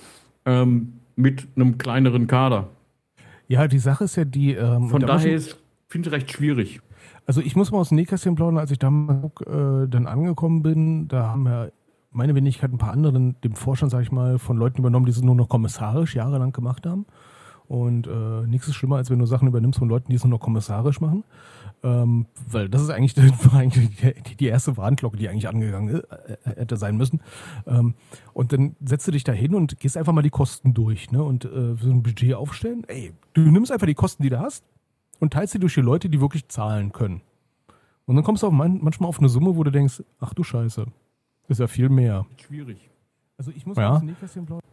ähm, mit einem kleineren Kader. Ja, die Sache ist ja die. Ähm, Von da muss daher ich- ist, finde ich recht schwierig. Also ich muss mal aus dem Nähkästchen plaudern, als ich damals äh, dann angekommen bin, da haben ja meine Wenigkeit ein paar andere den, den Vorstand, sag ich mal, von Leuten übernommen, die es nur noch kommissarisch jahrelang gemacht haben. Und äh, nichts ist schlimmer, als wenn du Sachen übernimmst von Leuten, die es nur noch kommissarisch machen. Ähm, weil das ist eigentlich, war eigentlich die, die erste Warnglocke, die eigentlich angegangen ist, äh, hätte sein müssen. Ähm, und dann setzt du dich da hin und gehst einfach mal die Kosten durch, ne? Und äh, so ein Budget aufstellen. Ey, du nimmst einfach die Kosten, die du hast, und teilst sie durch die Leute, die wirklich zahlen können. Und dann kommst du auch man, manchmal auf eine Summe, wo du denkst, ach du Scheiße, ist ja viel mehr. Schwierig. Also ich muss Ja. aus dem Nähkästchen plaudern.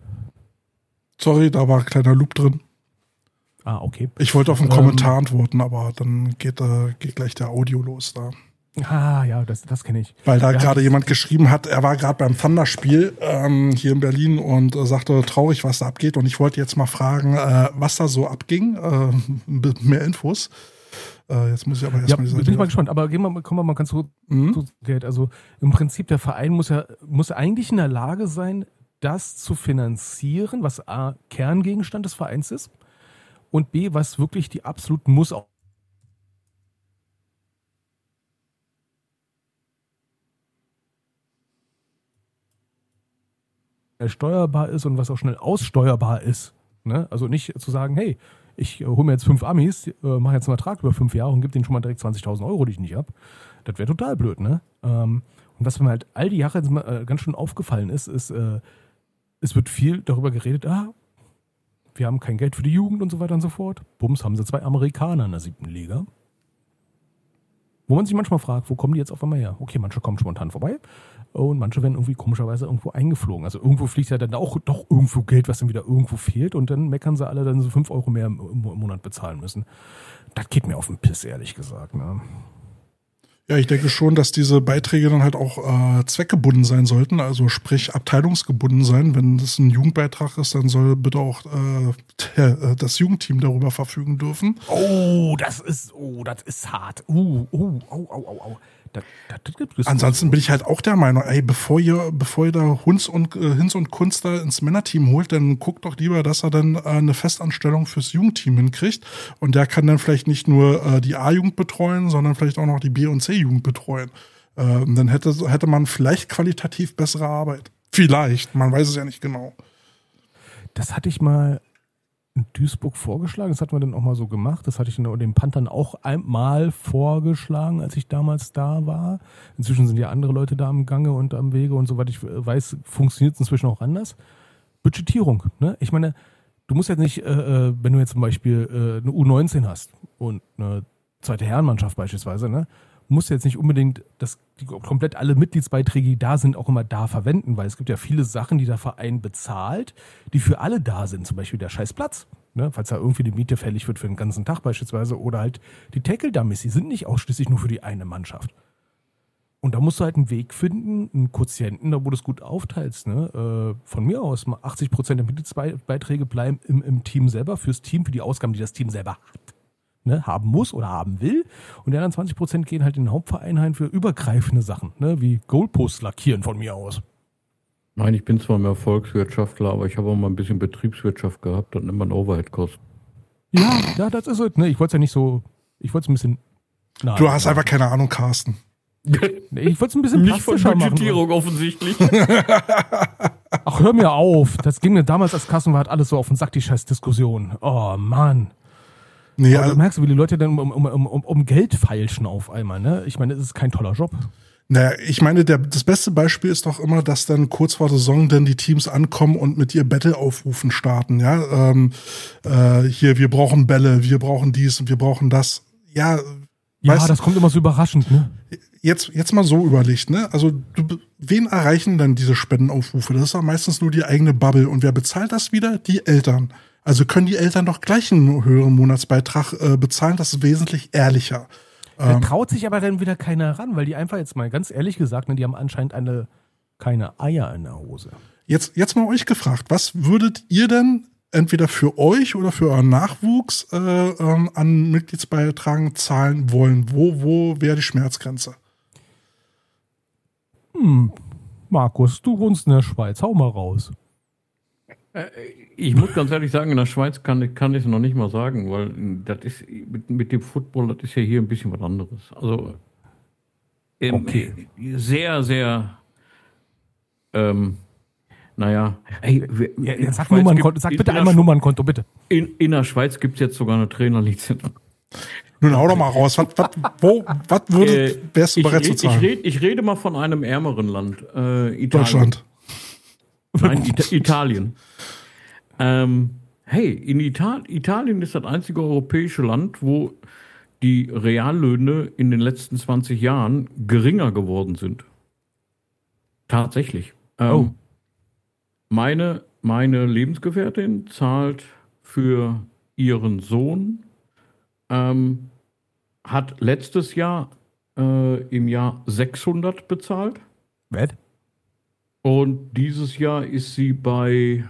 Sorry, da war ein kleiner Loop drin. Ah, okay. Ich wollte auf einen Ähm. Kommentar antworten, aber dann geht, äh, geht gleich der Audio los da. Ah, ja, das, das kenne ich. Weil da Ja, gerade das- jemand geschrieben hat, er war gerade beim Thunderspiel ähm, hier in Berlin und äh, sagte, traurig, was da abgeht. Und ich wollte jetzt mal fragen, äh, was da so abging. Äh, mehr Infos. Äh, jetzt muss ich aber Ja, erstmal die bin Seite. ich mal gespannt. Aber gehen wir, kommen wir mal ganz kurz Mhm. zu Geld. Also im Prinzip, der Verein muss ja muss eigentlich in der Lage sein, das zu finanzieren, was A, Kerngegenstand des Vereins ist und B, was wirklich die absoluten Muss auch steuerbar ist und was auch schnell aussteuerbar ist. Ne? Also nicht zu sagen, hey, ich äh, hole mir jetzt fünf Amis, äh, mache jetzt einen Vertrag über fünf Jahre und gebe denen schon mal direkt zwanzigtausend Euro, die ich nicht habe. Das wäre total blöd, ne? Ähm, und was mir halt all die Jahre jetzt mal, äh, ganz schön aufgefallen ist, ist, äh, es wird viel darüber geredet, ah, wir haben kein Geld für die Jugend und so weiter und so fort. Bums, haben sie zwei Amerikaner in der siebten Liga. Wo man sich manchmal fragt, wo kommen die jetzt auf einmal her? Okay, manche kommen spontan vorbei und manche werden irgendwie komischerweise irgendwo eingeflogen. Also irgendwo fliegt ja dann auch doch irgendwo Geld, was dann wieder irgendwo fehlt und dann meckern sie alle, dass sie fünf Euro mehr im, im Monat bezahlen müssen. Das geht mir auf den Piss, ehrlich gesagt. Ne? Ja, ich denke schon, dass diese Beiträge dann halt auch äh, zweckgebunden sein sollten, also sprich abteilungsgebunden sein. Wenn das ein Jugendbeitrag ist, dann soll bitte auch äh, der, äh, das Jugendteam darüber verfügen dürfen. Oh, das ist, oh, das ist hart. Uh, oh, au, au, au, au. Das, das, das gibt es. Ansonsten bin ich halt auch der Meinung, ey, bevor ihr, bevor ihr da Hunz und, äh, Hinz und Kunst da ins Männerteam holt, dann guckt doch lieber, dass er dann äh, eine Festanstellung fürs Jugendteam hinkriegt. Und der kann dann vielleicht nicht nur äh, die A-Jugend betreuen, sondern vielleicht auch noch die B- und C-Jugend betreuen. Äh, dann hätte, hätte man vielleicht qualitativ bessere Arbeit. Vielleicht, man weiß es ja nicht genau. Das hatte ich mal in Duisburg vorgeschlagen. Das hatten wir dann auch mal so gemacht. Das hatte ich den Panthern auch einmal vorgeschlagen, als ich damals da war. Inzwischen sind ja andere Leute da am Gange und am Wege und soweit ich weiß, funktioniert es inzwischen auch anders. Budgetierung. Ne? Ich meine, du musst jetzt nicht, äh, wenn du jetzt zum Beispiel äh, eine U neunzehn hast und eine zweite Herrenmannschaft beispielsweise, ne, musst du jetzt nicht unbedingt das, die, komplett alle Mitgliedsbeiträge, die da sind, auch immer da verwenden, weil es gibt ja viele Sachen, die der Verein bezahlt, die für alle da sind. Zum Beispiel der Scheißplatz, ne, falls da irgendwie die Miete fällig wird für den ganzen Tag beispielsweise, oder halt die Tackle-Dummies, die sind nicht ausschließlich nur für die eine Mannschaft. Und da musst du halt einen Weg finden, einen Quotienten, da wo du es gut aufteilst. Ne? Äh, von mir aus, mal achtzig Prozent der Mitgliedsbeiträge bleiben im, im Team selber, fürs Team, für die Ausgaben, die das Team selber hat, ne? haben muss oder haben will. Und die anderen zwanzig Prozent gehen halt in den Hauptverein ein für übergreifende Sachen, ne? Wie Goalposts lackieren von mir aus. Nein, ich bin zwar mehr Volkswirtschaftler, aber ich habe auch mal ein bisschen Betriebswirtschaft gehabt und immer ein Overhead-Kosten. Ja, ja, das ist es. Ne? Ich wollte es ja nicht so, ich wollte es ein bisschen... Nein, Du hast einfach keine Ahnung, Carsten. Nee, ich wollte es ein bisschen Nicht von plastischer machen. Budgetierung offensichtlich. Ach, hör mir auf. Das ging mir damals als Kassenwart alles so auf den Sack, die scheiß Diskussion. Oh, Mann. Nee, Aber also, du merkst, wie die Leute dann um, um, um, um, um Geld feilschen auf einmal. Ne? Ich meine, das ist kein toller Job. naja, ich meine, der, das beste Beispiel ist doch immer, dass dann kurz vor der Saison dann die Teams ankommen und mit ihr Battle-Aufrufen starten. Ja, ähm, äh, hier, wir brauchen Bälle, wir brauchen dies und wir brauchen das. Ja, Ja, weißt, das kommt immer so überraschend, ne? jetzt, jetzt mal so überlegt, ne? Also, du, wen erreichen denn diese Spendenaufrufe? Das ist ja meistens nur die eigene Bubble. Und wer bezahlt das wieder? Die Eltern. Also können die Eltern doch gleich einen höheren Monatsbeitrag äh, bezahlen. Das ist wesentlich ehrlicher. Da Ähm, traut sich aber dann wieder keiner ran, weil die einfach jetzt mal ganz ehrlich gesagt, ne, die haben anscheinend eine, keine Eier in der Hose. Jetzt, jetzt mal euch gefragt, was würdet ihr denn entweder für euch oder für euren Nachwuchs äh, ähm, an Mitgliedsbeitragen zahlen wollen? Wo, wo wäre die Schmerzgrenze? Hm, Markus, du wohnst in der Schweiz, hau mal raus. Ich muss ganz ehrlich sagen, in der Schweiz kann, kann ich es noch nicht mal sagen, weil das ist mit, mit dem Football, das ist ja hier ein bisschen was anderes. Also ähm, Okay. sehr, sehr ähm, naja, hey, wir- Ja, in der jetzt sag, Schweiz Nummernkonto, gibt- sag in bitte der einmal Sch- Nummernkonto, bitte. In, in der Schweiz gibt es jetzt sogar eine Trainerlizenz. Nun hau doch mal raus. Was, was, wo, was würde, Äh, wärst du ich, bereit zu red- ich, zahlen? red, ich rede mal von einem ärmeren Land. Äh, Italien. Deutschland. Nein, Ita Italien. Ähm, hey, in Ital Italien ist das einzige europäische Land, wo die Reallöhne in den letzten zwanzig Jahren geringer geworden sind. Tatsächlich. Ähm, Oh. meine, meine Lebensgefährtin zahlt für ihren Sohn, ähm, hat letztes Jahr äh, im Jahr sechshundert bezahlt. Was? Und dieses Jahr ist sie bei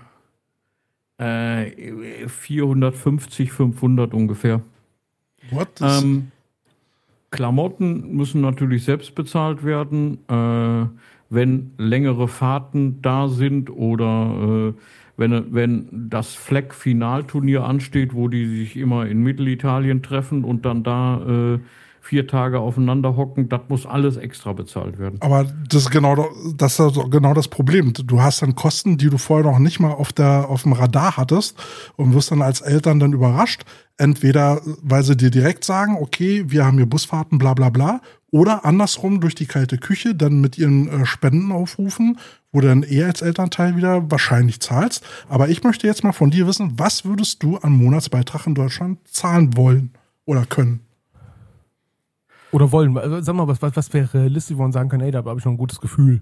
äh, vierhundertfünfzig, fünfhundert ungefähr. What? Das, Ähm, Klamotten müssen natürlich selbst bezahlt werden. Äh, wenn längere Fahrten da sind oder äh, wenn, wenn das Fleck-Finalturnier ansteht, wo die sich immer in Mittelitalien treffen und dann da äh, vier Tage aufeinander hocken, das muss alles extra bezahlt werden. aber das ist genau, das ist doch genau das Problem. Du hast dann Kosten, die du vorher noch nicht mal auf der, auf dem Radar hattest und wirst dann als Eltern dann überrascht. Entweder, weil sie dir direkt sagen, okay, wir haben hier Busfahrten, bla, bla, bla. Oder andersrum durch die kalte Küche, dann mit ihren äh, Spenden aufrufen, wo du dann eher als Elternteil wieder wahrscheinlich zahlst. Aber ich möchte jetzt mal von dir wissen, was würdest du an Monatsbeitrag in Deutschland zahlen wollen oder können? Oder wollen. Also, sag mal, was, was, was wäre realistisch, wo man sagen kann, ey, da habe ich schon ein gutes Gefühl.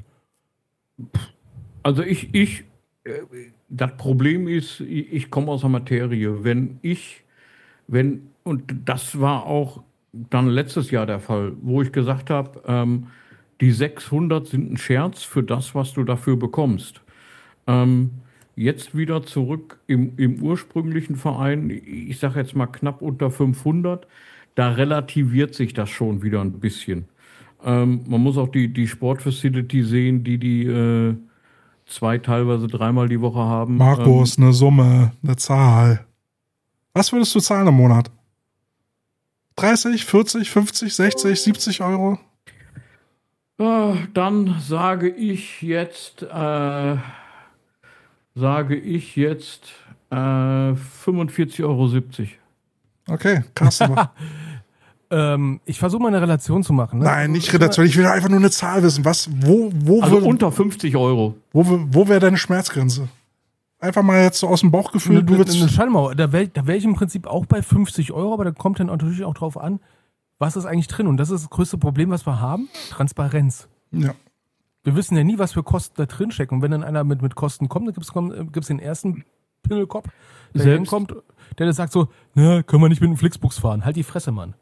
Also ich, ich, äh, das Problem ist, ich, ich komme aus der Materie. Wenn ich, wenn, und das war auch dann letztes Jahr der Fall, wo ich gesagt habe, ähm, die sechshundert sind ein Scherz für das, was du dafür bekommst. Ähm, jetzt wieder zurück im, im ursprünglichen Verein, ich sage jetzt mal knapp unter fünfhundert, da relativiert sich das schon wieder ein bisschen. Ähm, man muss auch die, die Sportfacility sehen, die die äh, zwei, teilweise dreimal die Woche haben. Markus, eine Summe, eine Zahl. Was würdest du zahlen im Monat? dreißig, vierzig, fünfzig, sechzig, siebzig Euro? Ähm, äh, dann sage ich jetzt, äh, sage ich jetzt äh, fünfundvierzig Euro siebzig. Okay, krass. Aber Ähm, ich versuche mal eine Relation zu machen. Ne? nein, nicht Redaktion. Ich will einfach nur eine Zahl wissen. Was, wo, wo, Also würde- unter fünfzig Euro. wo, wo wäre deine Schmerzgrenze? Einfach mal jetzt so aus dem Bauchgefühl. Eine, Du eine, willst, eine Schallmauer. Da wäre da wär ich im Prinzip auch bei fünfzig Euro, aber da kommt dann natürlich auch drauf an, was ist eigentlich drin. Und das ist das größte Problem, was wir haben. Transparenz. ja. Wir wissen ja nie, was für Kosten da drin stecken. Und wenn dann einer mit, mit Kosten kommt, dann gibt es den ersten Pimmelkopf, der Selbst- hinkommt, der das sagt so, na, können wir nicht mit dem Flixbus fahren. Halt die Fresse, Mann.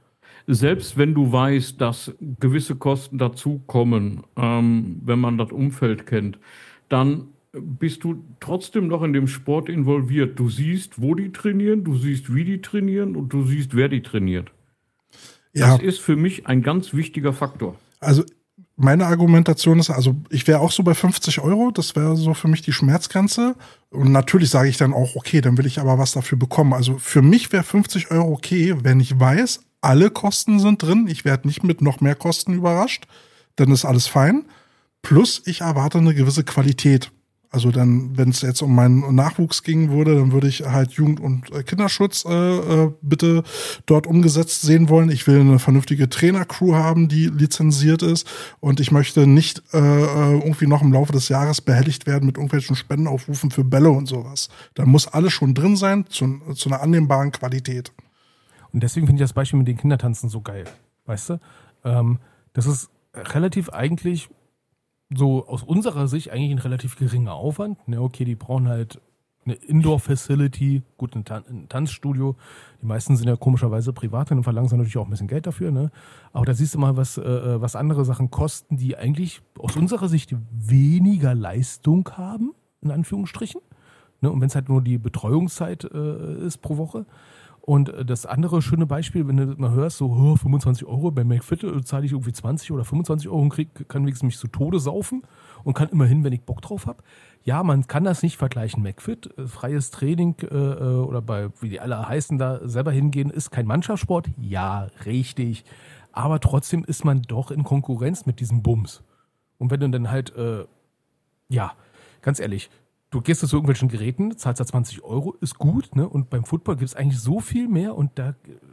selbst wenn du weißt, dass gewisse Kosten dazukommen, ähm, wenn man das Umfeld kennt, dann bist du trotzdem noch in dem Sport involviert. Du siehst, wo die trainieren, du siehst, wie die trainieren und du siehst, wer die trainiert. Ja. Das ist für mich ein ganz wichtiger Faktor. Also meine Argumentation ist, also ich wäre auch so bei fünfzig Euro, das wäre so für mich die Schmerzgrenze. Und natürlich sage ich dann auch, okay, dann will ich aber was dafür bekommen. Also für mich wäre fünfzig Euro okay, wenn ich weiß, alle Kosten sind drin, ich werde nicht mit noch mehr Kosten überrascht, dann ist alles fein. Plus ich erwarte eine gewisse Qualität. Also dann, wenn es jetzt um meinen Nachwuchs gehen würde, dann würde ich halt Jugend- und Kinderschutz äh, äh, bitte dort umgesetzt sehen wollen. Ich will eine vernünftige Trainercrew haben, die lizenziert ist. Und ich möchte nicht äh, irgendwie noch im Laufe des Jahres behelligt werden mit irgendwelchen Spendenaufrufen für Bälle und sowas. Da muss alles schon drin sein, zu, zu einer annehmbaren Qualität. Und deswegen finde ich das Beispiel mit den Kindertanzen so geil. Weißt du? Ähm, das ist relativ eigentlich so aus unserer Sicht eigentlich ein relativ geringer Aufwand. Ne, okay, die brauchen halt eine Indoor-Facility, gut, ein, Tan- ein Tanzstudio. Die meisten sind ja komischerweise privat und verlangen dann natürlich auch ein bisschen Geld dafür. Ne? Aber da siehst du mal, was, äh, was andere Sachen kosten, die eigentlich aus unserer Sicht weniger Leistung haben, in Anführungsstrichen. Ne? Und wenn es halt nur die Betreuungszeit äh, ist pro Woche. Und das andere schöne Beispiel, wenn du mal hörst, so oh, fünfundzwanzig Euro bei McFit zahle ich irgendwie zwanzig oder fünfundzwanzig Euro und krieg, kann wenigstens mich zu Tode saufen und kann immerhin, wenn ich Bock drauf habe. Ja, man kann das nicht vergleichen. McFit, freies Training äh, oder bei, wie die alle heißen, da selber hingehen, ist kein Mannschaftssport. Ja, richtig. Aber trotzdem ist man doch in Konkurrenz mit diesem Bums. Und wenn du dann halt, äh, ja, ganz ehrlich, du gehst zu irgendwelchen Geräten, zahlst da zwanzig Euro, ist gut, ne? Und beim Football gibt es eigentlich so viel mehr und da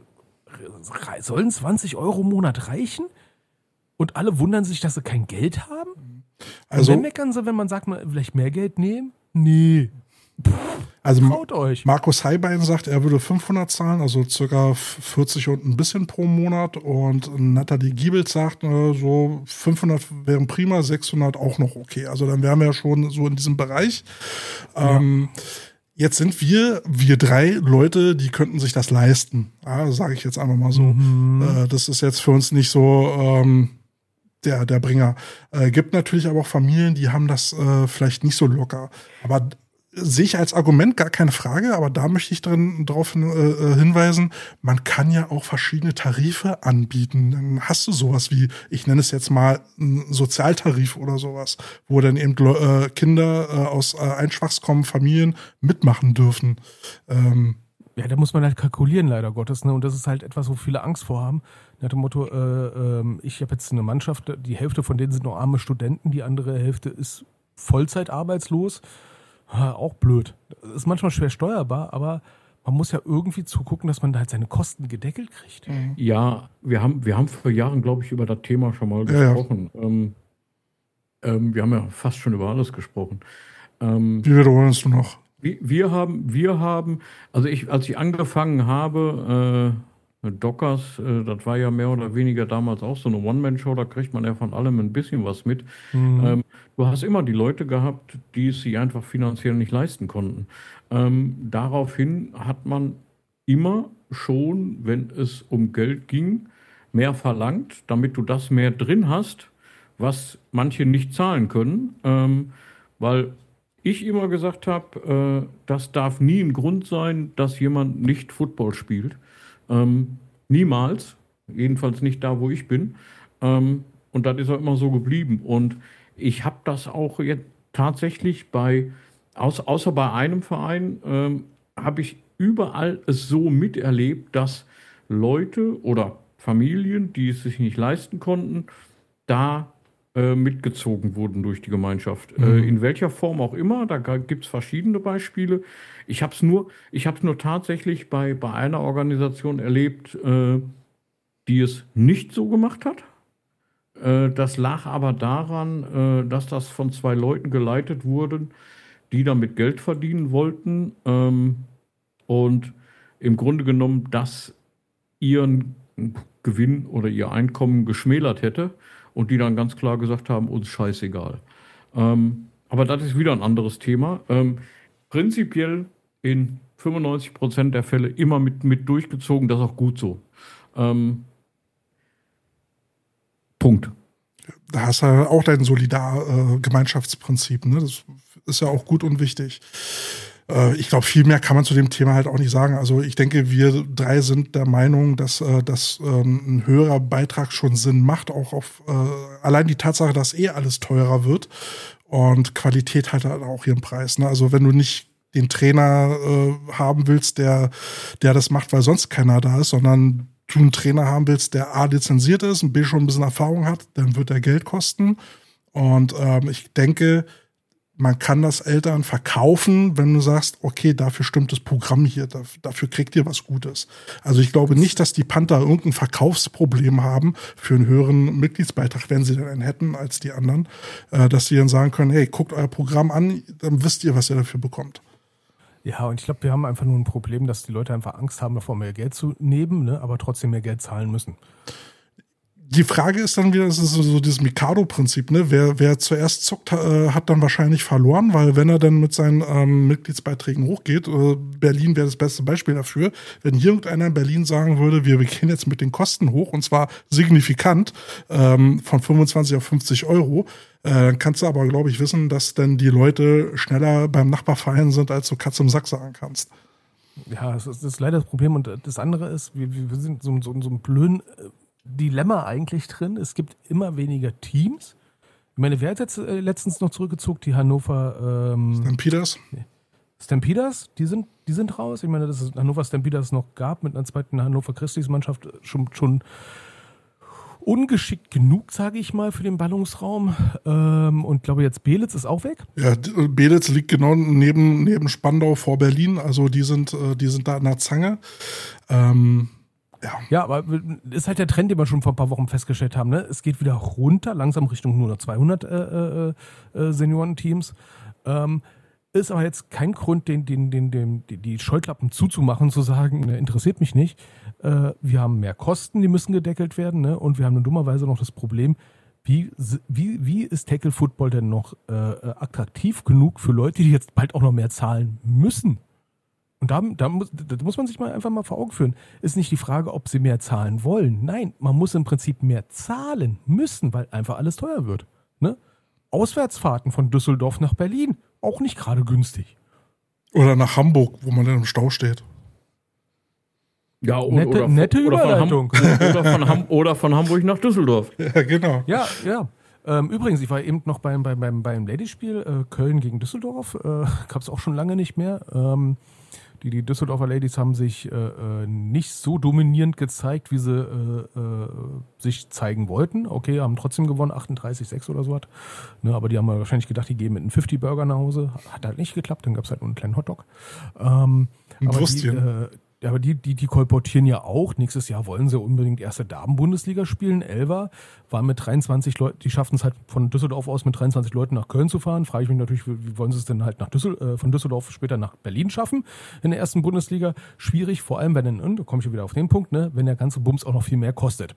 äh, sollen zwanzig Euro im Monat reichen? Und alle wundern sich, dass sie kein Geld haben? Also, und dann meckern sie, wenn man sagt, man vielleicht mehr Geld nehmen? Nee. Puh, also traut euch. Markus Heibein sagt, er würde fünfhundert zahlen, also circa vierzig und ein bisschen pro Monat. Und Nathalie Giebels sagt, äh, so fünfhundert wären prima, sechshundert auch noch okay. Also dann wären wir ja schon so in diesem Bereich. Ja. Ähm, jetzt sind wir, wir drei Leute, die könnten sich das leisten. Ja, sage ich jetzt einfach mal so. Mhm. Äh, das ist jetzt für uns nicht so ähm, der, der Bringer. Äh, gibt natürlich aber auch Familien, die haben das äh, vielleicht nicht so locker. Aber sehe ich als Argument gar keine Frage, aber da möchte ich drin, darauf hin, äh, hinweisen, man kann ja auch verschiedene Tarife anbieten. Dann hast du sowas wie, ich nenne es jetzt mal einen Sozialtarif oder sowas, wo dann eben äh, Kinder äh, aus äh, einschwachskommenden Familien mitmachen dürfen. Ähm, ja, da muss man halt kalkulieren, leider Gottes. Ne? Und das ist halt etwas, wo viele Angst vor haben. Nach dem Motto, äh, äh, ich habe jetzt eine Mannschaft, die Hälfte von denen sind noch arme Studenten, die andere Hälfte ist Vollzeit arbeitslos. Auch blöd. Das ist manchmal schwer steuerbar, aber man muss ja irgendwie zugucken, dass man da halt seine Kosten gedeckelt kriegt. Ja, wir haben, wir haben vor Jahren, glaube ich, über das Thema schon mal gesprochen. Ja, ja. Ähm, ähm, wir haben ja fast schon über alles gesprochen. Ähm, Wie wiederholst du noch? Wir, wir haben, wir haben, also ich, als ich angefangen habe, äh, Dockers, äh, das war ja mehr oder weniger damals auch so eine One-Man-Show, da kriegt man ja von allem ein bisschen was mit. Mhm. Ähm, du hast immer die Leute gehabt, die es sich einfach finanziell nicht leisten konnten. Ähm, daraufhin hat man immer schon, wenn es um Geld ging, mehr verlangt, damit du das mehr drin hast, was manche nicht zahlen können. Ähm, weil ich immer gesagt habe, äh, das darf nie ein Grund sein, dass jemand nicht Football spielt. Ähm, niemals, jedenfalls nicht da, wo ich bin. Ähm, und das ist auch immer so geblieben. Und ich habe das auch jetzt tatsächlich bei, außer, außer bei einem Verein, ähm, habe ich überall es so miterlebt, dass Leute oder Familien, die es sich nicht leisten konnten, da äh, mitgezogen wurden durch die Gemeinschaft. Mhm. Äh, in welcher Form auch immer, da gibt es verschiedene Beispiele. Ich habe es nur, ich habe es nur tatsächlich bei, bei einer Organisation erlebt, äh, die es nicht so gemacht hat. Äh, das lag aber daran, äh, dass das von zwei Leuten geleitet wurde, die damit Geld verdienen wollten ähm, und im Grunde genommen das ihren Gewinn oder ihr Einkommen geschmälert hätte und die dann ganz klar gesagt haben, uns scheißegal. Ähm, aber das ist wieder ein anderes Thema. Ähm, prinzipiell in fünfundneunzig Prozent der Fälle immer mit, mit durchgezogen, das ist auch gut so. Ähm, Punkt. Da hast du ja auch dein Solidar-Gemeinschaftsprinzip, ne? Das ist ja auch gut und wichtig. Äh, ich glaube, viel mehr kann man zu dem Thema halt auch nicht sagen. Also ich denke, wir drei sind der Meinung, dass, äh, dass ähm, ein höherer Beitrag schon Sinn macht, auch auf äh, allein die Tatsache, dass eh alles teurer wird und Qualität hat halt auch ihren Preis, ne? Also wenn du nicht den Trainer äh, haben willst, der, der das macht, weil sonst keiner da ist, sondern du einen Trainer haben willst, der A, lizenziert ist und B, schon ein bisschen Erfahrung hat, dann wird er Geld kosten. Und ähm, ich denke, man kann das Eltern verkaufen, wenn du sagst, okay, dafür stimmt das Programm hier, dafür kriegt ihr was Gutes. Also ich glaube nicht, dass die Panther irgendein Verkaufsproblem haben für einen höheren Mitgliedsbeitrag, wenn sie denn einen hätten als die anderen, äh, dass sie dann sagen können, hey, guckt euer Programm an, dann wisst ihr, was ihr dafür bekommt. Ja, und ich glaube, wir haben einfach nur ein Problem, dass die Leute einfach Angst haben, davor mehr Geld zu nehmen, ne, aber trotzdem mehr Geld zahlen müssen. Die Frage ist dann wieder, das ist so, so dieses Mikado-Prinzip, ne? Wer, wer zuerst zuckt, äh, hat dann wahrscheinlich verloren, weil wenn er dann mit seinen ähm, Mitgliedsbeiträgen hochgeht, äh, Berlin wäre das beste Beispiel dafür, wenn hier irgendeiner in Berlin sagen würde, wir, wir gehen jetzt mit den Kosten hoch und zwar signifikant ähm, von fünfundzwanzig auf fünfzig Euro, äh, dann kannst du aber, glaube ich, wissen, dass dann die Leute schneller beim Nachbarverein sind, als du Katz im Sack sagen kannst. Ja, das ist, das ist leider das Problem. Und das andere ist, wir, wir sind so, so, so ein blöden Dilemma eigentlich drin. Es gibt immer weniger Teams. Ich meine, wer hat jetzt äh, letztens noch zurückgezogen? Die Hannover ähm, Stampeders? Nee. Stampeders, die sind, die sind raus. Ich meine, dass es Hannover Stampeders noch gab mit einer zweiten Hannover Christis Mannschaft schon, schon ungeschickt genug, sage ich mal, für den Ballungsraum. Ähm, und glaube jetzt Belitz ist auch weg. Ja, Belitz liegt genau neben, neben Spandau vor Berlin. Also die sind, die sind da an der Zange. Ähm, Ja. ja, aber ist halt der Trend, den wir schon vor ein paar Wochen festgestellt haben. Ne? Es geht wieder runter, langsam Richtung nur noch zweihundert äh, äh, Seniorenteams. Ähm, ist aber jetzt kein Grund, den, den, den, den, die, die Scheuklappen zuzumachen, zu sagen, ne, interessiert mich nicht. Äh, wir haben mehr Kosten, die müssen gedeckelt werden. Ne? Und wir haben dann dummerweise noch das Problem, wie, wie, wie ist Tackle Football denn noch äh, attraktiv genug für Leute, die jetzt bald auch noch mehr zahlen müssen? Und da, da, muss, da muss man sich mal einfach mal vor Augen führen. Ist nicht die Frage, ob sie mehr zahlen wollen. Nein, man muss im Prinzip mehr zahlen müssen, weil einfach alles teuer wird. Ne? Auswärtsfahrten von Düsseldorf nach Berlin, auch nicht gerade günstig. Oder nach Hamburg, wo man dann im Stau steht. Ja, oder, nette, oder, nette oder, Überleitung. Von Ham- oder, von Ham- oder von Hamburg nach Düsseldorf. Ja, genau. Ja, ja. Ähm, übrigens, ich war eben noch beim, beim, beim, beim Ladyspiel äh, Köln gegen Düsseldorf. Äh, Gab es auch schon lange nicht mehr. Ähm, die, die Düsseldorfer Ladies haben sich äh, äh, nicht so dominierend gezeigt, wie sie äh, äh, sich zeigen wollten. Okay, haben trotzdem gewonnen, achtunddreißig sechs oder so was. Ne, aber die haben wahrscheinlich gedacht, die gehen mit einem fünfzig-Burger nach Hause. Hat halt nicht geklappt, dann gab es halt nur einen kleinen Hotdog. Ähm, Ein aber Brustchen. die, äh, aber die, die, die kolportieren ja auch. Nächstes Jahr wollen sie unbedingt erste Damen-Bundesliga spielen. Elva waren mit dreiundzwanzig Leuten, die schaffen es halt von Düsseldorf aus mit dreiundzwanzig Leuten nach Köln zu fahren. Frage ich mich natürlich, wie wollen sie es denn halt nach Düssel, äh, von Düsseldorf später nach Berlin schaffen in der ersten Bundesliga? Schwierig, vor allem wenn, und da komme ich wieder auf den Punkt, ne, wenn der ganze Bums auch noch viel mehr kostet.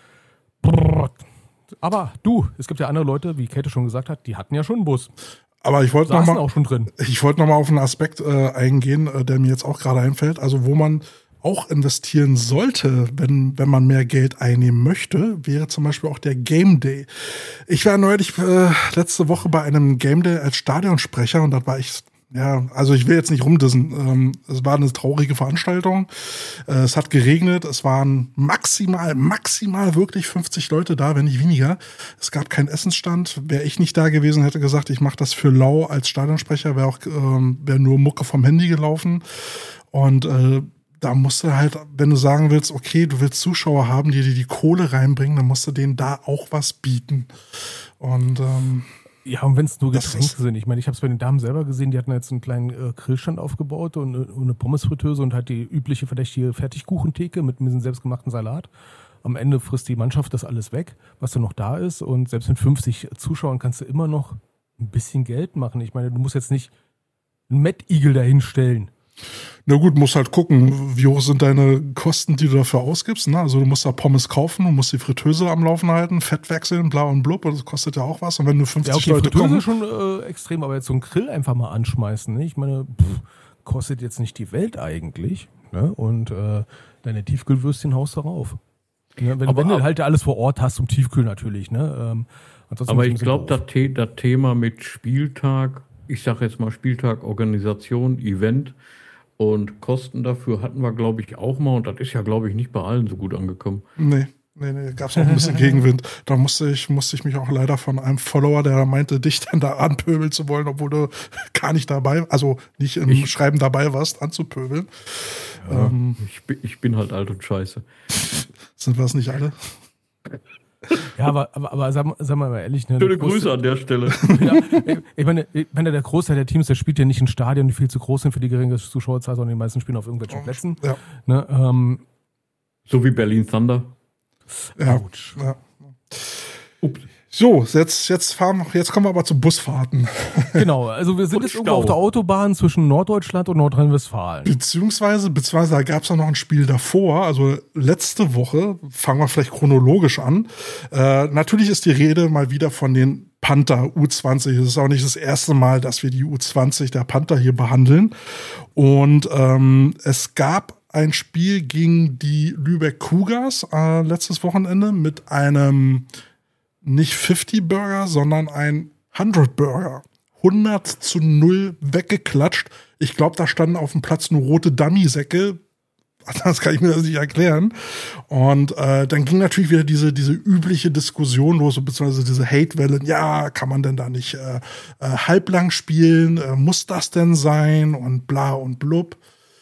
Aber du, es gibt ja andere Leute, wie Käthe schon gesagt hat, die hatten ja schon einen Bus. Aber ich wollte noch Saßen mal, auch schon drin. ich wollte noch mal auf einen Aspekt äh, eingehen, äh, der mir jetzt auch gerade einfällt. Also wo man auch investieren sollte, wenn, wenn man mehr Geld einnehmen möchte, wäre zum Beispiel auch der Game Day. Ich war neulich äh, letzte Woche bei einem Game Day als Stadionsprecher und da war ich, ja, also ich will jetzt nicht rumdissen. Ähm, es war eine traurige Veranstaltung. Äh, es hat geregnet. Es waren maximal, maximal wirklich fünfzig Leute da, wenn nicht weniger. Es gab keinen Essensstand. Wäre ich nicht da gewesen, hätte gesagt, ich mache das für lau als Stadionsprecher. Wäre auch ähm, wäre nur Mucke vom Handy gelaufen. Und äh, da musst du halt, wenn du sagen willst, okay, du willst Zuschauer haben, die dir die Kohle reinbringen, dann musst du denen da auch was bieten. Und ähm, ja, und wenn es nur Das Getränke ist- sind. Ich meine, ich habe es bei den Damen selber gesehen, die hatten jetzt einen kleinen äh, Grillstand aufgebaut und, äh, und eine Pommesfritteuse und halt die übliche verdächtige Fertigkuchentheke mit einem selbstgemachten Salat. Am Ende frisst die Mannschaft das alles weg, was da noch da ist. Und selbst mit fünfzig Zuschauern kannst du immer noch ein bisschen Geld machen. Ich meine, du musst jetzt nicht einen Mettigel dahinstellen. na gut, musst halt gucken, wie hoch sind deine Kosten, die du dafür ausgibst. Ne? Also du musst da Pommes kaufen, du musst die Fritteuse am Laufen halten, Fett wechseln, bla und blub, und das kostet ja auch was. Und wenn nur Ja, fünfzig okay, Leute Fritteuse kommen, schon äh, extrem, aber jetzt so einen Grill einfach mal anschmeißen. Ne? Ich meine, pff, kostet jetzt nicht die Welt eigentlich. Ne? Und äh, deine Tiefkühlwürstchen haust darauf. Ja, wenn, Aber wenn du ab- halt alles vor Ort hast, zum Tiefkühl natürlich. Ne? Ähm, ansonsten Aber ist es ein ich bisschen glaube, doof. das, The das Thema mit Spieltag, ich sage jetzt mal Spieltag, Organisation, Event und Kosten dafür hatten wir, glaube ich, auch mal. Und das ist ja, glaube ich, nicht bei allen so gut angekommen. Nee, nee, nee, gab es auch ein bisschen Gegenwind. Da musste ich, musste ich mich auch leider von einem Follower, der meinte, dich dann da anpöbeln zu wollen, obwohl du gar nicht dabei, also nicht im Ich- Schreiben dabei warst, anzupöbeln. Ja, Ähm, ich, bin, ich bin halt alt und scheiße. sind wir es nicht alle? Ja, aber, aber, aber sag, sag mal ehrlich, ne? Schöne der große- Grüße an der Stelle. Ja, ich meine, ich meine, der Großteil der Teams, der spielt ja nicht in Stadien, die viel zu groß sind für die geringe Zuschauerzahl, sondern die meisten spielen auf irgendwelchen Plätzen. Ja, Ne? Ähm, So wie Berlin Thunder. ja. Autsch. ja. Ups. So, jetzt, jetzt fahren, jetzt kommen wir aber zu Busfahrten. genau, also wir sind Und jetzt irgendwo Stau. auf der Autobahn zwischen Norddeutschland und Nordrhein-Westfalen. Beziehungsweise, beziehungsweise da gab es auch noch ein Spiel davor, also letzte Woche, fangen wir vielleicht chronologisch an. Äh, natürlich ist die Rede mal wieder von den Panther U zwanzig. Es ist auch nicht das erste Mal, dass wir die U zwanzig der Panther hier behandeln. Und ähm, es gab ein Spiel gegen die Lübeck Cougars äh, letztes Wochenende mit einem nicht fünfzig Burger, sondern ein hundert Burger. hundert zu null weggeklatscht. Ich glaube, da standen auf dem Platz nur rote Dummy-Säcke. Das kann ich mir das nicht erklären. Und äh, dann ging natürlich wieder diese diese übliche Diskussion los, beziehungsweise diese Hate-Wellen. Ja, kann man denn da nicht äh, äh, halblang spielen? Äh, muss das denn sein? Und bla und blub.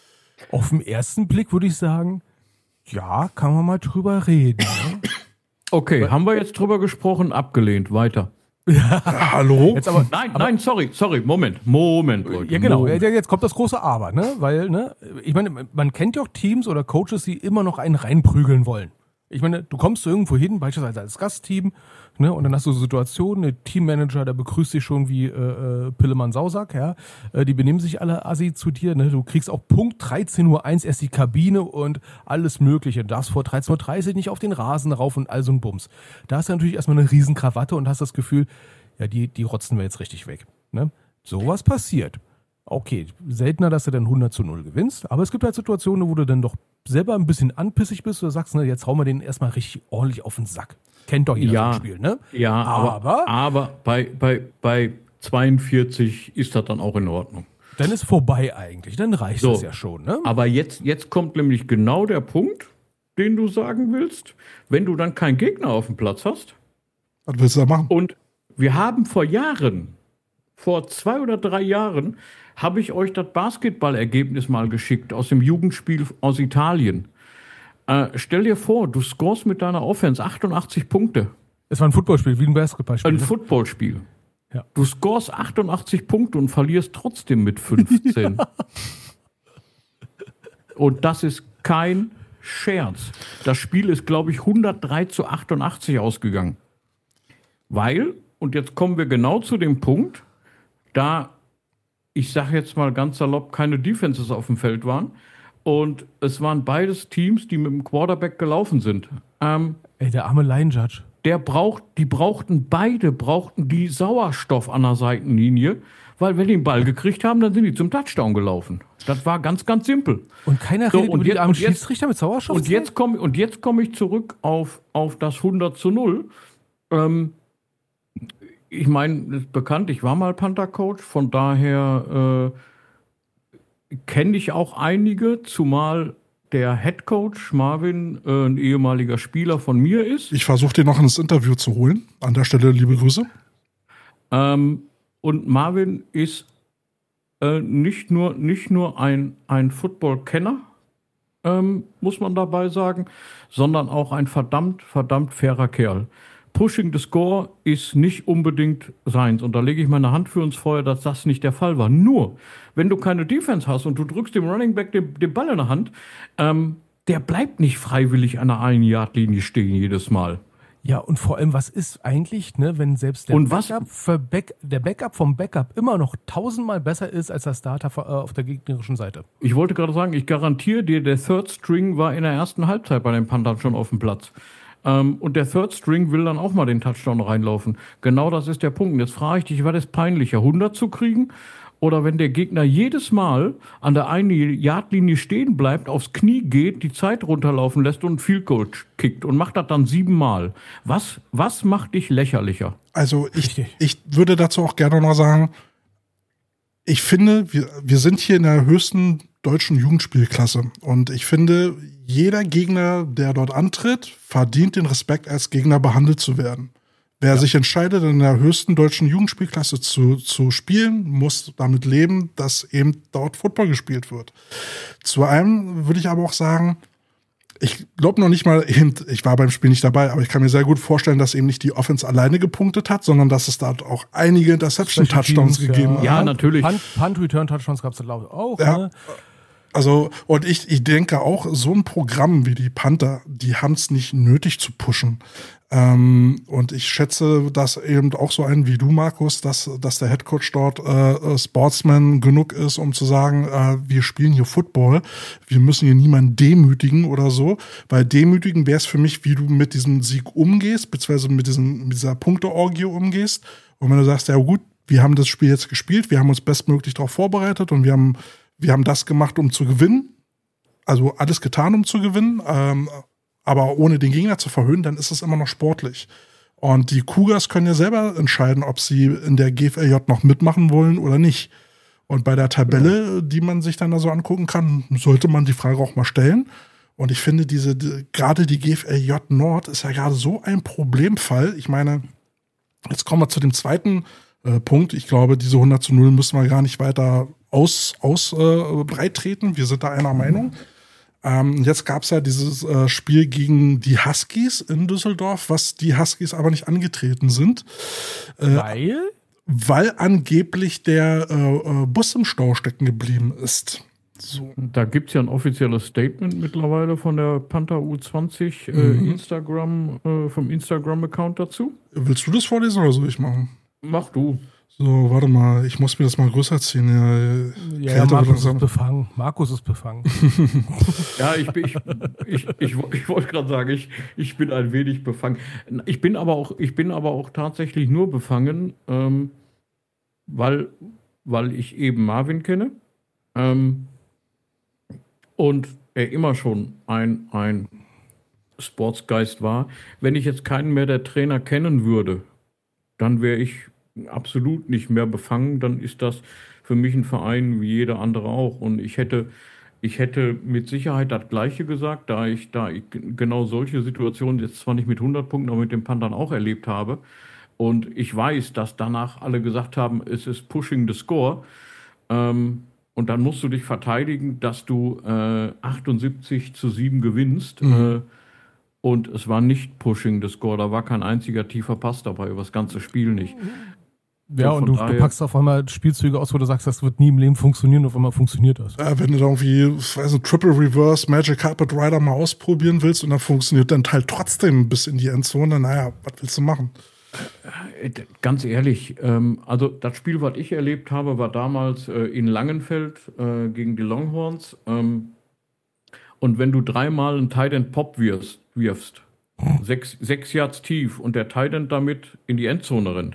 Auf den ersten Blick würde ich sagen, ja, kann man mal drüber reden. Ne? Okay, haben wir jetzt drüber gesprochen, abgelehnt, weiter. Ja, hallo? Jetzt aber, Nein, nein, sorry, sorry, Moment, Moment, Leute. ja, genau. Moment. Ja, jetzt kommt das große Aber, ne? Weil, ne, ich meine, man kennt ja auch Teams oder Coaches, die immer noch einen reinprügeln wollen. Ich meine, du kommst irgendwo hin, beispielsweise als Gastteam, ne, und dann hast du Situationen, der Teammanager, der begrüßt dich schon wie äh, äh, Pillemann Sausack, ja. Äh, die benehmen sich alle assi zu dir, ne? Du kriegst auch Punkt dreizehn Uhr eins erst die Kabine und alles Mögliche. Du darfst vor dreizehn Uhr dreißig nicht auf den Rasen rauf und all so ein Bums. Da hast du natürlich erstmal eine riesen Krawatte und hast das Gefühl, ja, die, die rotzen wir jetzt richtig weg. Ne? Sowas passiert. Okay, seltener, dass du dann hundert zu null gewinnst, aber es gibt halt Situationen, wo du dann doch selber ein bisschen anpissig bist oder sagst, ne, jetzt hauen wir den erstmal richtig ordentlich auf den Sack. Kennt doch jeder Ja. so ein Spiel, ne? Ja, aber, Aber- aber bei, bei, bei zweiundvierzig ist das dann auch in Ordnung. Dann ist vorbei eigentlich, dann reicht So. das ja schon, ne? Aber jetzt, jetzt kommt nämlich genau der Punkt, den du sagen willst. Wenn du dann keinen Gegner auf dem Platz hast, Was willst du da machen? und wir haben vor Jahren, vor zwei oder drei Jahren, habe ich euch das Basketballergebnis mal geschickt aus dem Jugendspiel aus Italien. Äh, stell dir vor, du scorest mit deiner Offense achtundachtzig Punkte. Es war ein Footballspiel, wie ein Basketballspiel. Ein Ne? Footballspiel. Ja. Du scorest achtundachtzig Punkte und verlierst trotzdem mit fünfzehn. Und das ist kein Scherz. Das Spiel ist, glaube ich, hundertdrei zu achtundachtzig ausgegangen. Weil, und jetzt kommen wir genau zu dem Punkt, da, ich sage jetzt mal ganz salopp, keine Defenses auf dem Feld waren. Und es waren beides Teams, die mit dem Quarterback gelaufen sind. Ähm, Ey, der arme Line Judge. der braucht, die brauchten, beide brauchten die Sauerstoff an der Seitenlinie, weil wenn die den Ball gekriegt haben, dann sind die zum Touchdown gelaufen. Das war ganz, ganz simpel. Und keiner So, redet und über die jetzt- armen und jetzt- Schiedsrichter mit Sauerstoff. Und jetzt komme und jetzt komme ich zurück auf, auf das hundert zu null. Ähm, ich meine, ist bekannt, ich war mal Panther-Coach, von daher äh, kenne ich auch einige, zumal der Head Coach Marvin äh, ein ehemaliger Spieler von mir ist. Ich versuche den noch ins Interview zu holen. An der Stelle liebe Grüße. Ähm, und Marvin ist äh, nicht nur, nicht nur ein, ein Football-Kenner, ähm, muss man dabei sagen, sondern auch ein verdammt, verdammt fairer Kerl. Pushing the score ist nicht unbedingt seins. Und da lege ich meine Hand für ins Feuer, dass das nicht der Fall war. Nur, wenn du keine Defense hast und du drückst dem Running Back den, den Ball in der Hand, ähm, der bleibt nicht freiwillig an der Ein-Yard-Linie stehen jedes Mal. Ja, und vor allem, was ist eigentlich, ne, wenn selbst der Und was- Backup, für Back, der Backup vom Backup immer noch tausendmal besser ist als der Starter äh, auf der gegnerischen Seite? Ich wollte gerade sagen, ich garantiere dir, der Third String war in der ersten Halbzeit bei den Panthern schon auf dem Platz. Ähm, und der Third String will dann auch mal den Touchdown reinlaufen. Genau das ist der Punkt. Und jetzt frage ich dich, war das peinlicher, hundert zu kriegen oder wenn der Gegner jedes Mal an der einen Yardlinie stehen bleibt, aufs Knie geht, die Zeit runterlaufen lässt und ein Field Goal kickt und macht das dann siebenmal. Was, was macht dich lächerlicher? Also ich, ich würde dazu auch gerne noch sagen, ich finde, wir, wir sind hier in der höchsten deutschen Jugendspielklasse. Und ich finde, jeder Gegner, der dort antritt, verdient den Respekt, als Gegner behandelt zu werden. Wer ja. sich entscheidet, in der höchsten deutschen Jugendspielklasse zu, zu spielen, muss damit leben, dass eben dort Football gespielt wird. Zu einem würde ich aber auch sagen, ich glaube noch nicht mal, eben, ich war beim Spiel nicht dabei, aber ich kann mir sehr gut vorstellen, dass eben nicht die Offense alleine gepunktet hat, sondern dass es da auch einige Interception-Touchdowns gegeben hat. Ja, ja, natürlich. Punt-Return-Touchdowns gab es glaube ich auch. Ja. Ne? Also, und ich, ich denke auch, so ein Programm wie die Panther, die haben es nicht nötig zu pushen. Ähm, und ich schätze das eben auch so ein wie du, Markus, dass, dass der Headcoach dort äh, Sportsman genug ist, um zu sagen, äh, wir spielen hier Football, wir müssen hier niemanden demütigen oder so, weil demütigen wäre es für mich, wie du mit diesem Sieg umgehst, beziehungsweise mit, diesem, mit dieser Punkteorgie umgehst. Und wenn du sagst, ja gut, wir haben das Spiel jetzt gespielt, wir haben uns bestmöglich darauf vorbereitet und wir haben Wir haben das gemacht, um zu gewinnen. Also alles getan, um zu gewinnen. Ähm, aber ohne den Gegner zu verhöhnen, dann ist es immer noch sportlich. Und die Cougars können ja selber entscheiden, ob sie in der G F L J noch mitmachen wollen oder nicht. Und bei der Tabelle, die man sich dann da so angucken kann, sollte man die Frage auch mal stellen. Und ich finde, diese die, gerade die G F L J Nord ist ja gerade so ein Problemfall. Ich meine, jetzt kommen wir zu dem zweiten äh, Punkt. Ich glaube, diese hundert zu null müssen wir gar nicht weiter aus, aus äh, breit treten. Wir sind da einer Meinung. Ähm, jetzt gab es ja dieses äh, Spiel gegen die Huskies in Düsseldorf, was die Huskies aber nicht angetreten sind. Äh, weil? Weil angeblich der äh, äh, Bus im Stau stecken geblieben ist. So. Da gibt es ja ein offizielles Statement mittlerweile von der Panther U zwanzig äh, Mhm. Instagram, äh, vom Instagram-Account dazu. Willst du das vorlesen oder soll ich machen? Mach du. So, warte mal, ich muss mir das mal größer ziehen. Ja, Ja, Kälte wird Markus langsam- ist befangen. Markus ist befangen. Ja, ich, bin- ich, ich, ich, ich wollte gerade sagen, ich, ich bin ein wenig befangen. Ich bin aber auch, ich bin aber auch tatsächlich nur befangen, ähm, weil, weil ich eben Marvin kenne ähm, und er immer schon ein, ein Sportsgeist war. Wenn ich jetzt keinen mehr der Trainer kennen würde, dann wäre ich absolut nicht mehr befangen, dann ist das für mich ein Verein wie jeder andere auch. Und ich hätte, ich hätte mit Sicherheit das Gleiche gesagt, da ich, da ich genau solche Situationen jetzt zwar nicht mit hundert Punkten, aber mit den Panthern auch erlebt habe. Und ich weiß, dass danach alle gesagt haben, es ist pushing the score. Ähm, und dann musst du dich verteidigen, dass du äh, achtundsiebzig zu sieben gewinnst. Mhm. Äh, und es war nicht pushing the score, da war kein einziger tiefer Pass dabei, über das ganze Spiel nicht. Ja, Und und von du, du daher- packst auf einmal Spielzüge aus, wo du sagst, das wird nie im Leben funktionieren, auf einmal funktioniert das. Ja, wenn du da irgendwie, ich weiß nicht, Triple Reverse, Magic Carpet Rider mal ausprobieren willst und dann funktioniert dein Teil trotzdem bis in die Endzone, naja, was willst du machen? Äh, Ganz ehrlich, ähm, also das Spiel, was ich erlebt habe, war damals äh, in Langenfeld äh, gegen die Longhorns. Ähm, und wenn du dreimal einen Tight End Pop wirfst, wirfst sechs, sechs Yards tief und der Tight End damit in die Endzone rennt.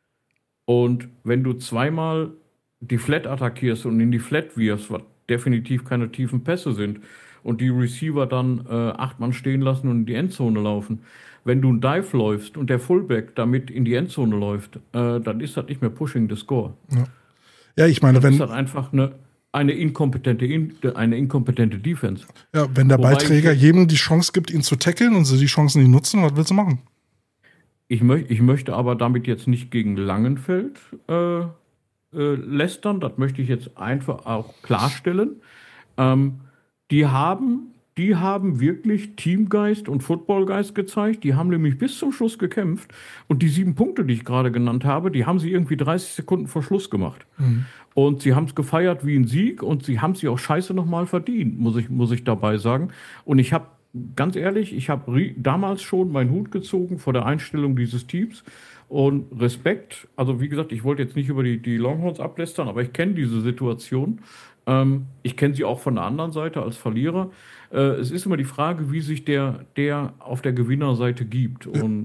Und wenn du zweimal die Flat attackierst und in die Flat wirfst, was definitiv keine tiefen Pässe sind, und die Receiver dann äh, acht Mann stehen lassen und in die Endzone laufen. Wenn du einen Dive läufst und der Fullback damit in die Endzone läuft, äh, dann ist das nicht mehr pushing the score. Ja, ich meine, Dann wenn, ist das einfach eine, eine, inkompetente, In- eine inkompetente Defense. ja, wenn der Wobei Ballträger ich- jedem die Chance gibt, ihn zu tackeln und sie die Chancen nicht nutzen, was willst du machen? Ich, möch, ich möchte aber damit jetzt nicht gegen Langenfeld äh, äh, lästern. Das möchte ich jetzt einfach auch klarstellen. Ähm, die haben, die haben wirklich Teamgeist und Footballgeist gezeigt. Die haben nämlich bis zum Schluss gekämpft. Und die sieben Punkte, die ich gerade genannt habe, die haben sie irgendwie dreißig Sekunden vor Schluss gemacht. Und sie haben es gefeiert wie ein Sieg und sie haben sie auch scheiße nochmal verdient, muss ich, muss ich dabei sagen. Und ich habe, ganz ehrlich, ich habe ri- damals schon meinen Hut gezogen vor der Einstellung dieses Teams. Und Respekt, also wie gesagt, ich wollte jetzt nicht über die, die Longhorns ablästern, aber ich kenne diese Situation. Ähm, ich kenne sie auch von der anderen Seite als Verlierer. Äh, es ist immer die Frage, wie sich der, der auf der Gewinnerseite gibt. Und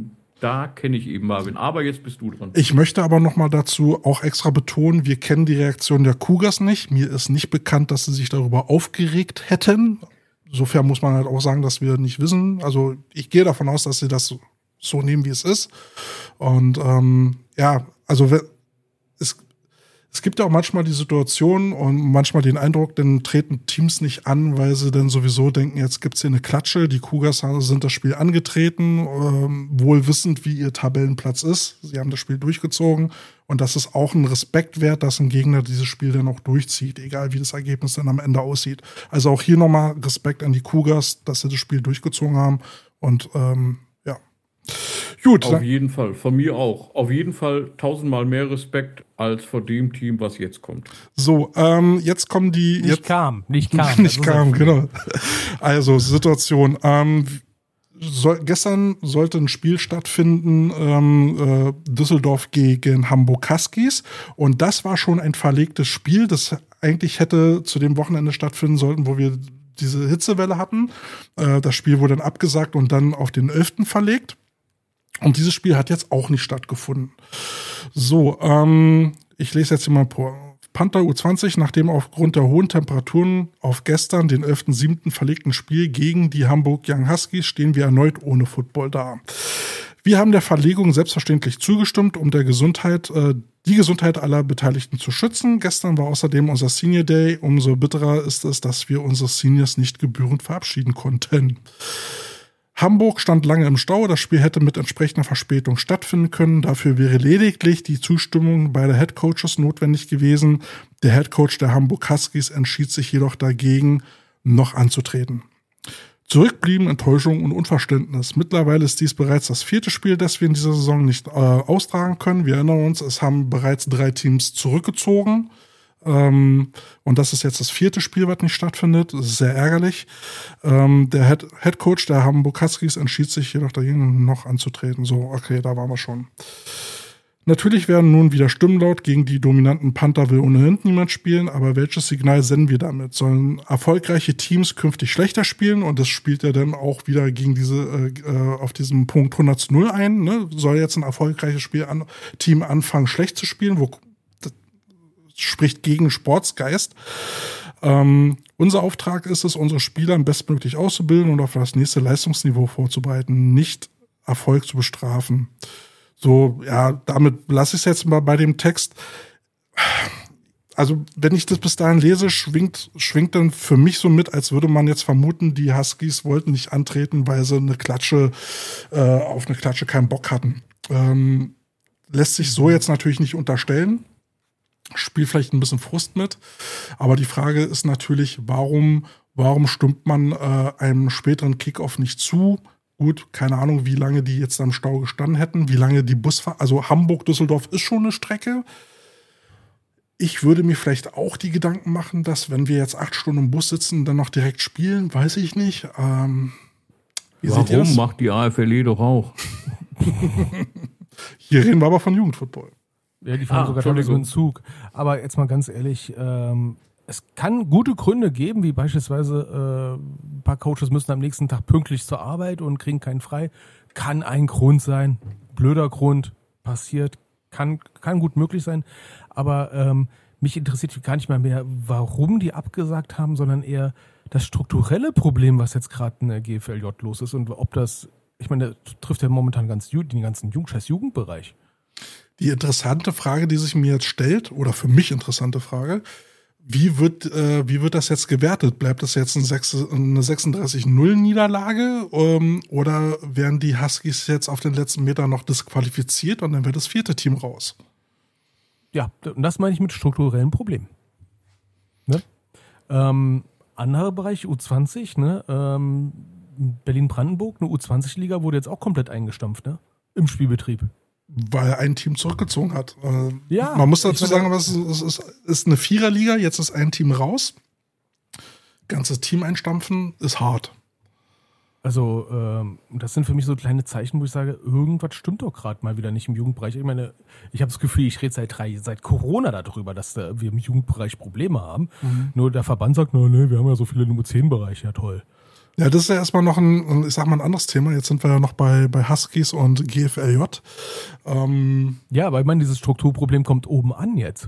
Da kenne ich eben Marvin. Aber jetzt bist du dran. Ich möchte aber noch mal dazu auch extra betonen, wir kennen die Reaktion der Cougars nicht. Mir ist nicht bekannt, dass sie sich darüber aufgeregt hätten. Insofern muss man halt auch sagen, dass wir nicht wissen. Also ich gehe davon aus, dass sie das so, so nehmen, wie es ist. Und ähm, ja, also es, es gibt ja auch manchmal die Situation und manchmal den Eindruck, dann treten Teams nicht an, weil sie dann sowieso denken, jetzt gibt's hier eine Klatsche. Die Cougars sind das Spiel angetreten, ähm, wohl wissend, wie ihr Tabellenplatz ist. Sie haben das Spiel durchgezogen und das ist auch ein Respekt wert, dass ein Gegner dieses Spiel dann auch durchzieht, egal wie das Ergebnis dann am Ende aussieht. Also auch hier nochmal Respekt an die Cougars, dass sie das Spiel durchgezogen haben und ähm, ja. Gut. Auf jeden Fall, von mir auch. Auf jeden Fall tausendmal mehr Respekt als vor dem Team, was jetzt kommt. So, ähm, jetzt kommen die... Nicht jetzt, kam, nicht kam. nicht kam, genau. Also, Situation. Ähm, soll, gestern sollte ein Spiel stattfinden, ähm, äh, Düsseldorf gegen Hamburg Huskies. Und das war schon ein verlegtes Spiel, das eigentlich hätte zu dem Wochenende stattfinden sollten, wo wir diese Hitzewelle hatten. Äh, das Spiel wurde dann abgesagt und dann auf den elften verlegt. Und dieses Spiel hat jetzt auch nicht stattgefunden. So, ähm, ich lese jetzt hier mal vor. Panther U zwanzig, nachdem aufgrund der hohen Temperaturen auf gestern, den elften siebten verlegten Spiel gegen die Hamburg Young Huskies, stehen wir erneut ohne Football da. Wir haben der Verlegung selbstverständlich zugestimmt, um der Gesundheit, äh, die Gesundheit aller Beteiligten zu schützen. Gestern war außerdem unser Senior Day. Umso bitterer ist es, dass wir unsere Seniors nicht gebührend verabschieden konnten. Hamburg stand lange im Stau. Das Spiel hätte mit entsprechender Verspätung stattfinden können. Dafür wäre lediglich die Zustimmung beider Headcoaches notwendig gewesen. Der Headcoach der Hamburg Huskies entschied sich jedoch dagegen, noch anzutreten. Zurück blieben Enttäuschung und Unverständnis. Mittlerweile ist dies bereits das vierte Spiel, das wir in dieser Saison nicht äh, austragen können. Wir erinnern uns, es haben bereits drei Teams zurückgezogen. Ähm, und das ist jetzt das vierte Spiel, was nicht stattfindet. Das ist sehr ärgerlich. Ähm, der Head, Head Coach der Hamburg Huskies entschied sich jedoch dagegen, noch anzutreten. So, okay, da waren wir schon. Natürlich werden nun wieder Stimmen laut. Gegen die dominanten Panther will ohnehin niemand spielen. Aber welches Signal senden wir damit? Sollen erfolgreiche Teams künftig schlechter spielen? Und das spielt ja dann auch wieder gegen diese äh, auf diesem Punkt hundert zu null ein. Ne? Soll jetzt ein erfolgreiches Spiel an, Team anfangen, schlecht zu spielen? Wo spricht gegen Sportsgeist. Ähm, unser Auftrag ist es, unsere Spieler bestmöglich auszubilden und auf das nächste Leistungsniveau vorzubereiten, nicht Erfolg zu bestrafen. So, ja, damit lasse ich es jetzt mal bei dem Text. Also, wenn ich das bis dahin lese, schwingt, schwingt dann für mich so mit, als würde man jetzt vermuten, die Huskies wollten nicht antreten, weil sie eine Klatsche, äh, auf eine Klatsche keinen Bock hatten. Ähm, lässt sich so jetzt natürlich nicht unterstellen. Spielt vielleicht ein bisschen Frust mit. Aber die Frage ist natürlich, warum, warum stimmt man äh, einem späteren Kickoff nicht zu? Gut, keine Ahnung, wie lange die jetzt am Stau gestanden hätten, wie lange die Busfahrt, also Hamburg-Düsseldorf ist schon eine Strecke. Ich würde mir vielleicht auch die Gedanken machen, dass, wenn wir jetzt acht Stunden im Bus sitzen, dann noch direkt spielen, weiß ich nicht. Ähm, wie seht ihr das? Warum macht die A F L E doch auch? Hier reden wir aber von Jugendfootball. Ja, die fahren Ah, sogar teilweise mit dem Zug. Aber jetzt mal ganz ehrlich, ähm, es kann gute Gründe geben, wie beispielsweise äh, ein paar Coaches müssen am nächsten Tag pünktlich zur Arbeit und kriegen keinen frei. Kann ein Grund sein, blöder Grund, passiert, kann, kann gut möglich sein. Aber ähm, mich interessiert gar nicht mal mehr, warum die abgesagt haben, sondern eher das strukturelle Problem, was jetzt gerade in der G F L J los ist und ob das, ich meine, das trifft ja momentan ganz den ganzen Jugend, scheiß Jugendbereich. Die interessante Frage, die sich mir jetzt stellt, oder für mich interessante Frage, wie wird, äh, wie wird das jetzt gewertet? Bleibt das jetzt ein sechs, eine sechsunddreißig null Niederlage ähm, oder werden die Huskies jetzt auf den letzten Meter noch disqualifiziert und dann wird das vierte Team raus? Ja, und das meine ich mit strukturellen Problemen. Ne? Ähm, anderer Bereich, U zwanzig, ne? ähm, Berlin-Brandenburg, eine U zwanzig Liga wurde jetzt auch komplett eingestampft, ne? Im Spielbetrieb. Weil ein Team zurückgezogen hat. Äh, ja, man muss dazu sagen, es ist, es ist eine Viererliga, jetzt ist ein Team raus. Ganzes Team einstampfen ist hart. Also, ähm, das sind für mich so kleine Zeichen, wo ich sage, irgendwas stimmt doch gerade mal wieder nicht im Jugendbereich. Ich meine, ich habe das Gefühl, ich rede seit drei, seit Corona darüber, dass äh, wir im Jugendbereich Probleme haben. Mhm. Nur der Verband sagt, no, nee, wir haben ja so viele im U zehn Bereich, ja toll. Ja, das ist ja erstmal noch ein, ich sag mal, ein anderes Thema. Jetzt sind wir ja noch bei, bei Huskies und G F L J. Ähm, ja, aber ich meine, dieses Strukturproblem kommt oben an jetzt.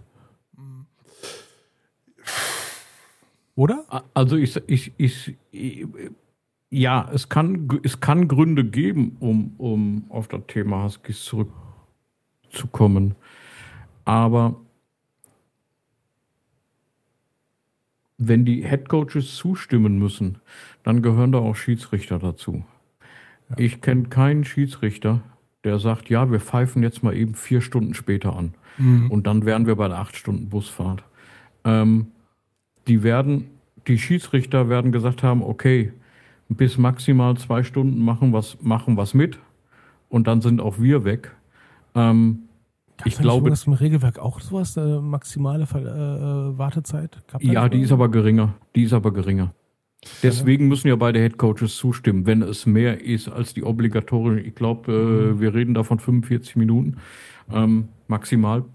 Oder? Also ich, ich, ich, ich ja, es kann, es kann Gründe geben, um, um auf das Thema Huskies zurückzukommen. Aber wenn die Headcoaches zustimmen müssen, dann gehören da auch Schiedsrichter dazu. Ja. Ich kenne keinen Schiedsrichter, der sagt, ja, wir pfeifen jetzt mal eben vier Stunden später an. Mhm. Und dann wären wir bei der acht Stunden Busfahrt. Ähm, die werden, die Schiedsrichter werden gesagt haben, okay, bis maximal zwei Stunden machen was, machen was mit. Und dann sind auch wir weg. Ähm, ich glaube, das im Regelwerk auch sowas, äh, maximale äh, Wartezeit? Ja, die ist aber geringer. Die ist aber geringer. Deswegen müssen ja beide Headcoaches zustimmen, wenn es mehr ist als die obligatorische. Ich glaube, äh, mhm. wir reden da von fünfundvierzig Minuten ähm, maximal.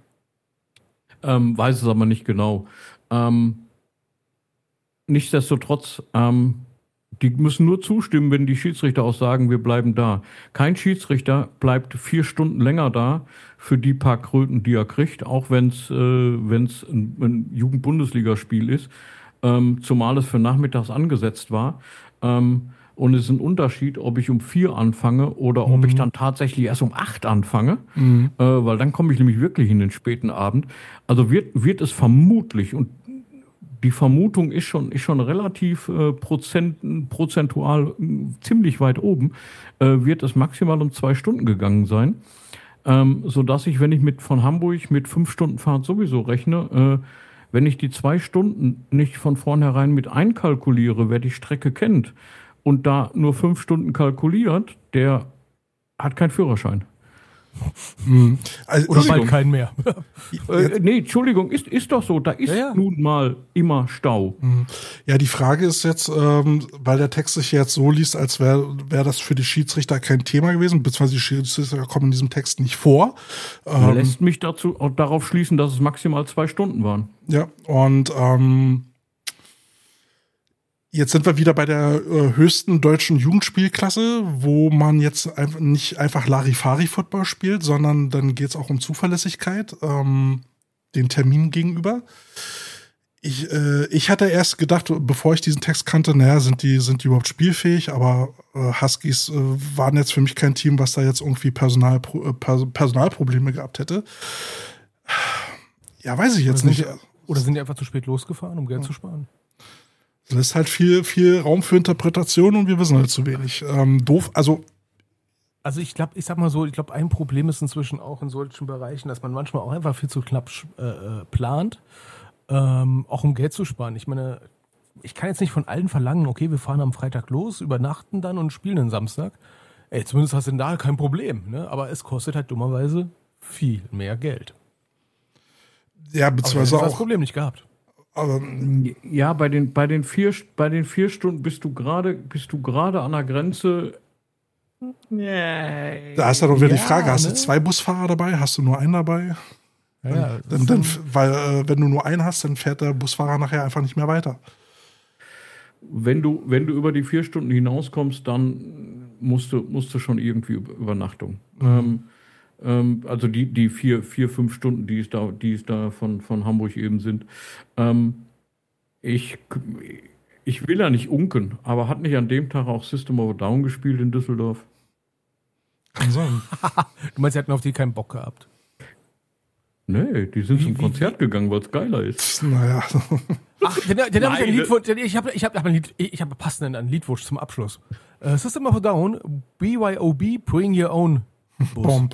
Ähm, weiß es aber nicht genau. Ähm, nichtsdestotrotz, ähm, die müssen nur zustimmen, wenn die Schiedsrichter auch sagen, wir bleiben da. Kein Schiedsrichter bleibt vier Stunden länger da für die paar Kröten, die er kriegt, auch wenn es äh, wenn's ein, ein Jugend-Bundesligaspiel ist. Ähm, zumal es für nachmittags angesetzt war. Ähm, und es ist ein Unterschied, ob ich um vier anfange oder mhm. ob ich dann tatsächlich erst um acht anfange, mhm. äh, weil dann komme ich nämlich wirklich in den späten Abend. Also wird, wird es vermutlich, und die Vermutung ist schon, ist schon relativ äh, prozent, prozentual äh, ziemlich weit oben, äh, wird es maximal um zwei Stunden gegangen sein. Ähm, sodass ich, wenn ich mit von Hamburg mit fünf Stunden Fahrt sowieso rechne, äh, wenn ich die zwei Stunden nicht von vornherein mit einkalkuliere, wer die Strecke kennt und da nur fünf Stunden kalkuliert, der hat keinen Führerschein. Hm. Also, Oder bald keinen mehr. äh, nee, Entschuldigung, ist, ist doch so. Da ist ja, ja. nun mal immer Stau. Ja, die Frage ist jetzt, ähm, weil der Text sich jetzt so liest, als wäre wär das für die Schiedsrichter kein Thema gewesen, beziehungsweise die Schiedsrichter kommen in diesem Text nicht vor. Ähm, lässt mich dazu auch darauf schließen, dass es maximal zwei Stunden waren. Ja, und ähm, jetzt sind wir wieder bei der äh, höchsten deutschen Jugendspielklasse, wo man jetzt einfach nicht einfach Larifari-Football spielt, sondern dann geht es auch um Zuverlässigkeit, ähm, den Terminen gegenüber. Ich, äh, ich hatte erst gedacht, bevor ich diesen Text kannte, naja, sind die, sind die überhaupt spielfähig, aber äh, Huskies äh, waren jetzt für mich kein Team, was da jetzt irgendwie Personal, äh, Personalprobleme gehabt hätte. Ja, weiß ich jetzt oder nicht. Die, oder sind die einfach zu spät losgefahren, um Geld ja. zu sparen? Das ist halt viel, viel Raum für Interpretation und wir wissen halt zu wenig. Ähm, doof, also. Also ich glaube, ich sag mal so, ich glaube, ein Problem ist inzwischen auch in solchen Bereichen, dass man manchmal auch einfach viel zu knapp äh, plant, ähm, auch um Geld zu sparen. Ich meine, ich kann jetzt nicht von allen verlangen, okay, wir fahren am Freitag los, übernachten dann und spielen den Samstag. Ey, zumindest hast du da kein Problem, ne? Aber es kostet halt dummerweise viel mehr Geld. Ja, beziehungsweise auch. Das Problem nicht gehabt. Aber, ja, bei den, bei den vier, bei den vier Stunden bist du gerade, bist du gerade an der Grenze. Nee. Da ist ja doch wieder ja, die Frage, hast ne? du zwei Busfahrer dabei? Hast du nur einen dabei? Ja, ja, dann, dann, weil, äh, wenn du nur einen hast, dann fährt der Busfahrer nachher einfach nicht mehr weiter. Wenn du, wenn du über die vier Stunden hinauskommst, dann musst du, musst du schon irgendwie Übernachtung. Mhm. Ähm, Also die, die vier, vier, fünf Stunden, die es da, die es da von, von Hamburg eben sind. Ähm, ich, ich will ja nicht unken, aber hat nicht an dem Tag auch System of a Down gespielt in Düsseldorf? Kann sein. Du meinst, sie hatten auf die keinen Bock gehabt? Nee, die sind wie, zum wie, Konzert wie? gegangen, weil es geiler ist. Naja. Ach, dann, dann habe ich ein Liedwunsch. Ich habe ich hab, hab ein Lied, ich habe passenden einen Liedwunsch zum Abschluss. Uh, System of a Down, B Y O B, Bring Your Own Bus. Bomb.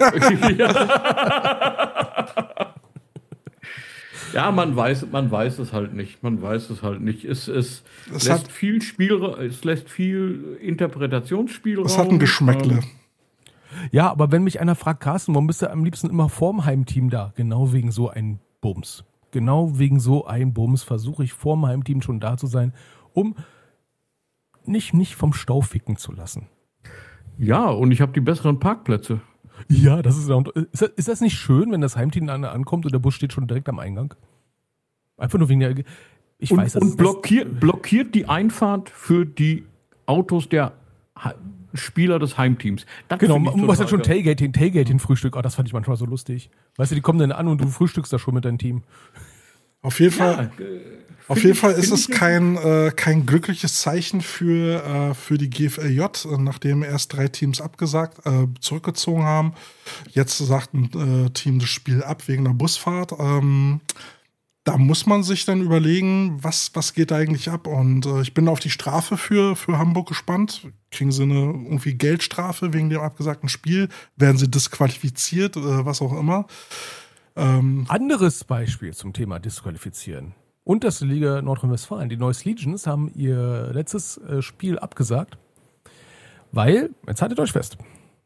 Ja, man weiß, man weiß es halt nicht. Man weiß es halt nicht. Es, es lässt hat, viel Spielra- es lässt viel Interpretationsspielraum. Es hat ein Geschmäckle. Ähm, ja, aber wenn mich einer fragt, Carsten, warum bist du am liebsten immer vorm Heimteam da? Genau wegen so einem Bums. Genau wegen so einem Bums versuche ich vorm Heimteam schon da zu sein, um nicht, nicht vom Stau ficken zu lassen. Ja, und ich habe die besseren Parkplätze. Ja, das ist, ist das, ist das nicht schön, wenn das Heimteam an, ankommt und der Bus steht schon direkt am Eingang? Einfach nur wegen der. Ich und, weiß, das Und blockiert, blockiert die Einfahrt für die Autos der Ha- Spieler des Heimteams. Das Genau, finde ich man muss total dann schon geil. Tailgating, Tailgating-Frühstück. Oh, das fand ich manchmal so lustig. Weißt du, die kommen dann an und du frühstückst da schon mit deinem Team. Auf jeden Ja, Fall. äh, Auf find jeden ich- Fall ist find es ich- kein, äh, kein glückliches Zeichen für, äh, für die G F L J, äh, nachdem erst drei Teams abgesagt, äh, zurückgezogen haben. Jetzt sagt ein äh, Team das Spiel ab wegen der Busfahrt. Ähm, da muss man sich dann überlegen, was, was geht da eigentlich ab. Und äh, ich bin auf die Strafe für, für Hamburg gespannt. Kriegen sie eine irgendwie Geldstrafe wegen dem abgesagten Spiel? Werden sie disqualifiziert, äh, was auch immer? Ähm, Anderes Beispiel zum Thema Disqualifizieren. Unterste Liga Nordrhein-Westfalen. Die Neuss Legions haben ihr letztes äh, Spiel abgesagt, weil, jetzt haltet euch fest,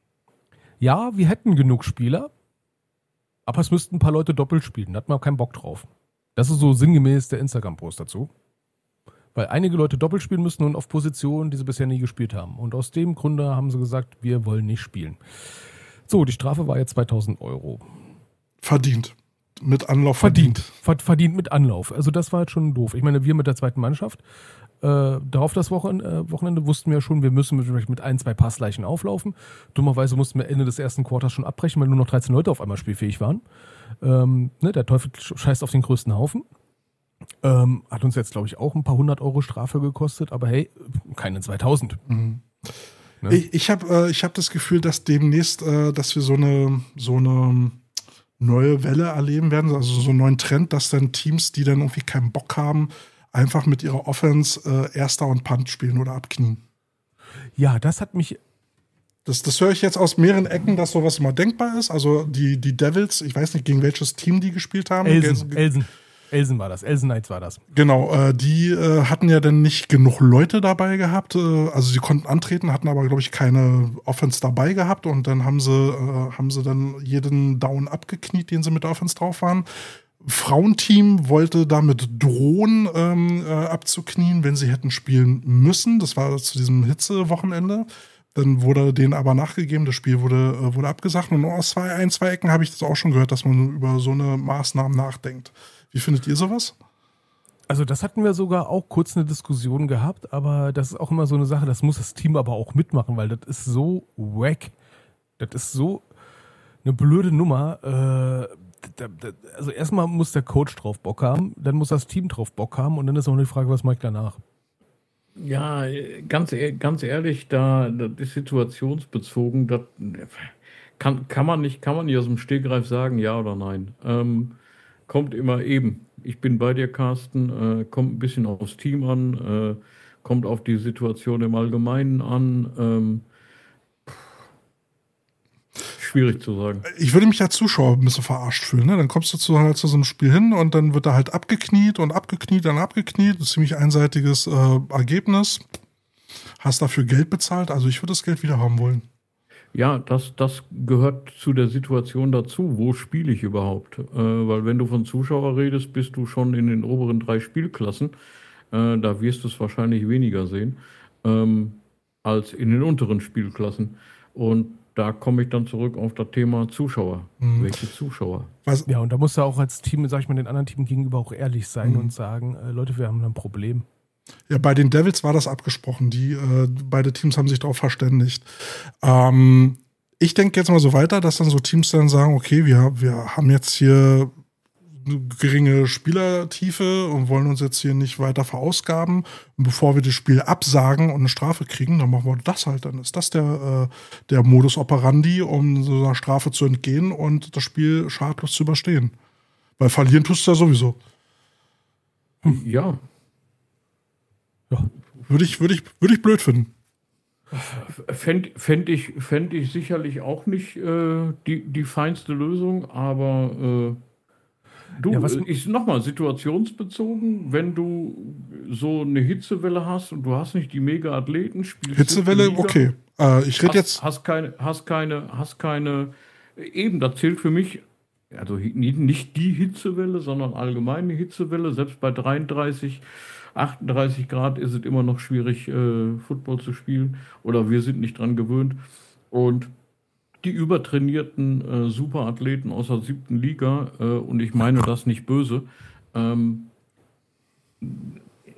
ja, wir hätten genug Spieler, aber es müssten ein paar Leute doppelt spielen. Da hat man auch keinen Bock drauf. Das ist so sinngemäß der Instagram-Post dazu. Weil einige Leute doppelt spielen müssen und auf Positionen, die sie bisher nie gespielt haben. Und aus dem Grunde haben sie gesagt, wir wollen nicht spielen. So, die Strafe war jetzt zweitausend Euro. verdient. Mit Anlauf Verdient. verdient. Ver- Verdient mit Anlauf. Also das war jetzt schon doof. Ich meine, wir mit der zweiten Mannschaft, äh, darauf das Wochen, äh, Wochenende wussten wir ja schon, wir müssen mit, mit ein, zwei Passleichen auflaufen. Dummerweise mussten wir Ende des ersten Quarters schon abbrechen, weil nur noch dreizehn Leute auf einmal spielfähig waren. Ähm, ne, der Teufel scheißt auf den größten Haufen. Ähm, hat uns jetzt, glaube ich, auch ein paar hundert Euro Strafe gekostet, aber hey, keine zweitausend. Mhm. Ne? Ich, ich habe äh, ich hab das Gefühl, dass demnächst, äh, dass wir so eine, so eine neue Welle erleben werden, also so einen neuen Trend, dass dann Teams, die dann irgendwie keinen Bock haben, einfach mit ihrer Offense äh, Erster und Punt spielen oder abknien. Ja, das hat mich Das, das höre ich jetzt aus mehreren Ecken, dass sowas immer denkbar ist. Also die, die Devils, ich weiß nicht, gegen welches Team die gespielt haben. Elsen, Ge- Elsen, Elsen war das, Elsen Knights war das. Genau, äh, die äh, hatten ja dann nicht genug Leute dabei gehabt. Äh, also sie konnten antreten, hatten aber, glaube ich, keine Offense dabei gehabt. Und dann haben sie, äh, haben sie dann jeden Down abgekniet, den sie mit der Offense drauf waren. Frauenteam wollte damit drohen, ähm, äh, abzuknien, wenn sie hätten spielen müssen. Das war zu diesem Hitze-Wochenende. Dann wurde denen aber nachgegeben, das Spiel wurde, äh, wurde abgesagt. Und aus zwei, ein, zwei Ecken habe ich das auch schon gehört, dass man über so eine Maßnahmen nachdenkt. Wie findet ihr sowas? Also das hatten wir sogar auch kurz eine Diskussion gehabt, aber das ist auch immer so eine Sache, das muss das Team aber auch mitmachen, weil das ist so wack. Das ist so eine blöde Nummer. Äh, da, da, also erstmal muss der Coach drauf Bock haben, dann muss das Team drauf Bock haben und dann ist auch die Frage, was mache ich danach? Ja, ganz, e- ganz ehrlich, da das ist situationsbezogen, das kann, kann man nicht, kann man nicht aus dem Stegreif sagen, ja oder nein. Ähm, kommt immer eben. Ich bin bei dir, Carsten, äh, kommt ein bisschen aufs Team an, äh, kommt auf die Situation im Allgemeinen an. Ähm, schwierig zu sagen. Ich würde mich als Zuschauer ein bisschen verarscht fühlen. Ne? Dann kommst du zu, halt zu so einem Spiel hin und dann wird da halt abgekniet und abgekniet, dann abgekniet. Ein ziemlich einseitiges äh, Ergebnis. Hast dafür Geld bezahlt. Also ich würde das Geld wieder haben wollen. Ja, das, das gehört zu der Situation dazu. Wo spiele ich überhaupt? Äh, weil wenn du von Zuschauer redest, bist du schon in den oberen drei Spielklassen. Äh, da wirst du es wahrscheinlich weniger sehen ähm, als in den unteren Spielklassen. Und da komme ich dann zurück auf das Thema Zuschauer. Mhm. Welche Zuschauer? Was, Ja, und da musst du auch als Team, sag ich mal, den anderen Team gegenüber auch ehrlich sein Mhm. und sagen, äh, Leute, wir haben ein Problem. Ja, bei den Devils war das abgesprochen. Die äh, beide Teams haben sich darauf verständigt. Ähm, ich denke jetzt mal so weiter, dass dann so Teams dann sagen, okay, wir, wir haben jetzt hier eine geringe Spielertiefe und wollen uns jetzt hier nicht weiter verausgaben. Und bevor wir das Spiel absagen und eine Strafe kriegen, dann machen wir das halt. Dann ist das der, äh, der Modus operandi, um so einer Strafe zu entgehen und das Spiel schadlos zu überstehen. Weil verlieren tust du ja sowieso. Ja, Würde ich, würde ich, würde ich blöd finden. fände fänd ich, fänd ich sicherlich auch nicht äh, die, die feinste Lösung, aber äh, du, Ja, was- äh, ich nochmal, situationsbezogen, wenn du so eine Hitzewelle hast und du hast nicht die Mega-Athleten, spielst Hitzewelle, dritte Liga, okay. Äh, ich rede hast, jetzt. hast keine, hast keine, hast keine, eben, das zählt für mich, also hi- nicht nicht die Hitzewelle, sondern allgemeine Hitzewelle, selbst bei dreiunddreißig, achtunddreißig Grad ist es immer noch schwierig, äh, Football zu spielen, oder wir sind nicht dran gewöhnt. Und die übertrainierten äh, Superathleten aus der siebten Liga, äh, und ich meine das nicht böse, ähm,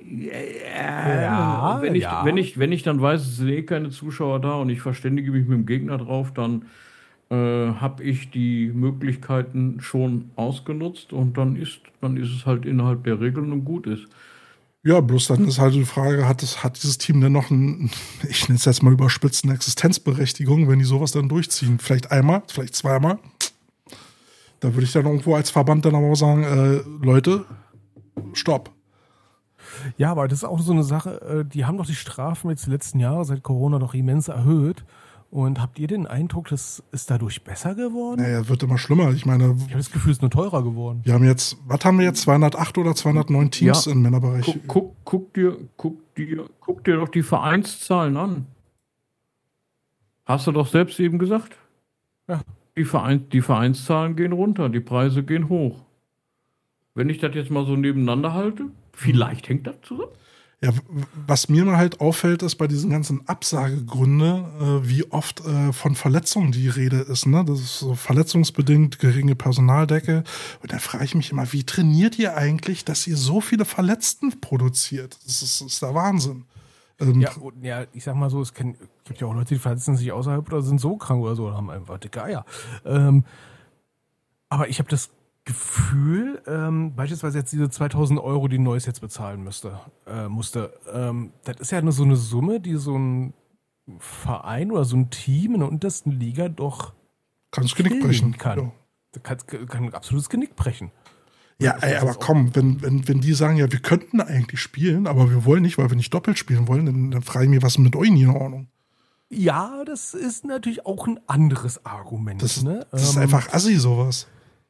Ja, wenn ich, ja. wenn ich, wenn ich dann weiß, es sind eh keine Zuschauer da und ich verständige mich mit dem Gegner drauf, dann äh, habe ich die Möglichkeiten schon ausgenutzt und dann ist, dann ist es halt innerhalb der Regeln und gut ist. Ja, bloß dann ist halt die Frage, hat, es, hat dieses Team denn noch ein, ich nenne es jetzt mal überspitzt, eine Existenzberechtigung, wenn die sowas dann durchziehen? Vielleicht einmal, vielleicht zweimal. Da würde ich dann irgendwo als Verband dann aber auch sagen, äh, Leute, stopp. Ja, aber das ist auch so eine Sache, äh, die haben doch die Strafen jetzt die letzten Jahre seit Corona doch immens erhöht. Und habt ihr den Eindruck, das ist dadurch besser geworden? Naja, wird immer schlimmer. Ich meine, Ich habe das Gefühl, es ist nur teurer geworden. wir haben jetzt, was haben wir jetzt, zweihundertacht oder zweihundertneun Teams Ja. im Männerbereich? Guck, guck, guck, dir, guck, dir, guck dir doch die Vereinszahlen an. Hast du doch selbst eben gesagt? Ja. Die, Verein, die Vereinszahlen gehen runter, die Preise gehen hoch. Wenn ich das jetzt mal so nebeneinander halte, vielleicht hängt das zusammen. Ja, w- was mir mal halt auffällt, ist bei diesen ganzen Absagegründe, äh, wie oft äh, von Verletzungen die Rede ist. Ne? Das ist so verletzungsbedingt, geringe Personaldecke. Und da frage ich mich immer, wie trainiert ihr eigentlich, dass ihr so viele Verletzten produziert? Das ist, das ist der Wahnsinn. Ähm, Ja, und, ja, ich sag mal so, es kenn, gibt ja auch Leute, die verletzen sich außerhalb oder sind so krank oder so, oder haben einfach dicke Eier. Ähm, aber ich habe das Gefühl, ähm, beispielsweise jetzt diese zweitausend Euro, die Neuss jetzt bezahlen müsste, äh, musste, ähm, das ist ja nur so eine Summe, die so ein Verein oder so ein Team in der untersten Liga doch kannst du Genick killen brechen. kann. Ja. Das kann, kann ein absolutes Genick brechen. Ja, ey, aber komm, wenn, wenn, wenn die sagen, ja, wir könnten eigentlich spielen, aber wir wollen nicht, weil wir nicht doppelt spielen wollen, dann, dann frage ich mich, was ist mit euch nicht in Ordnung? Ja, das ist natürlich auch ein anderes Argument. Das, ne? das ist Ähm, einfach assi, sowas.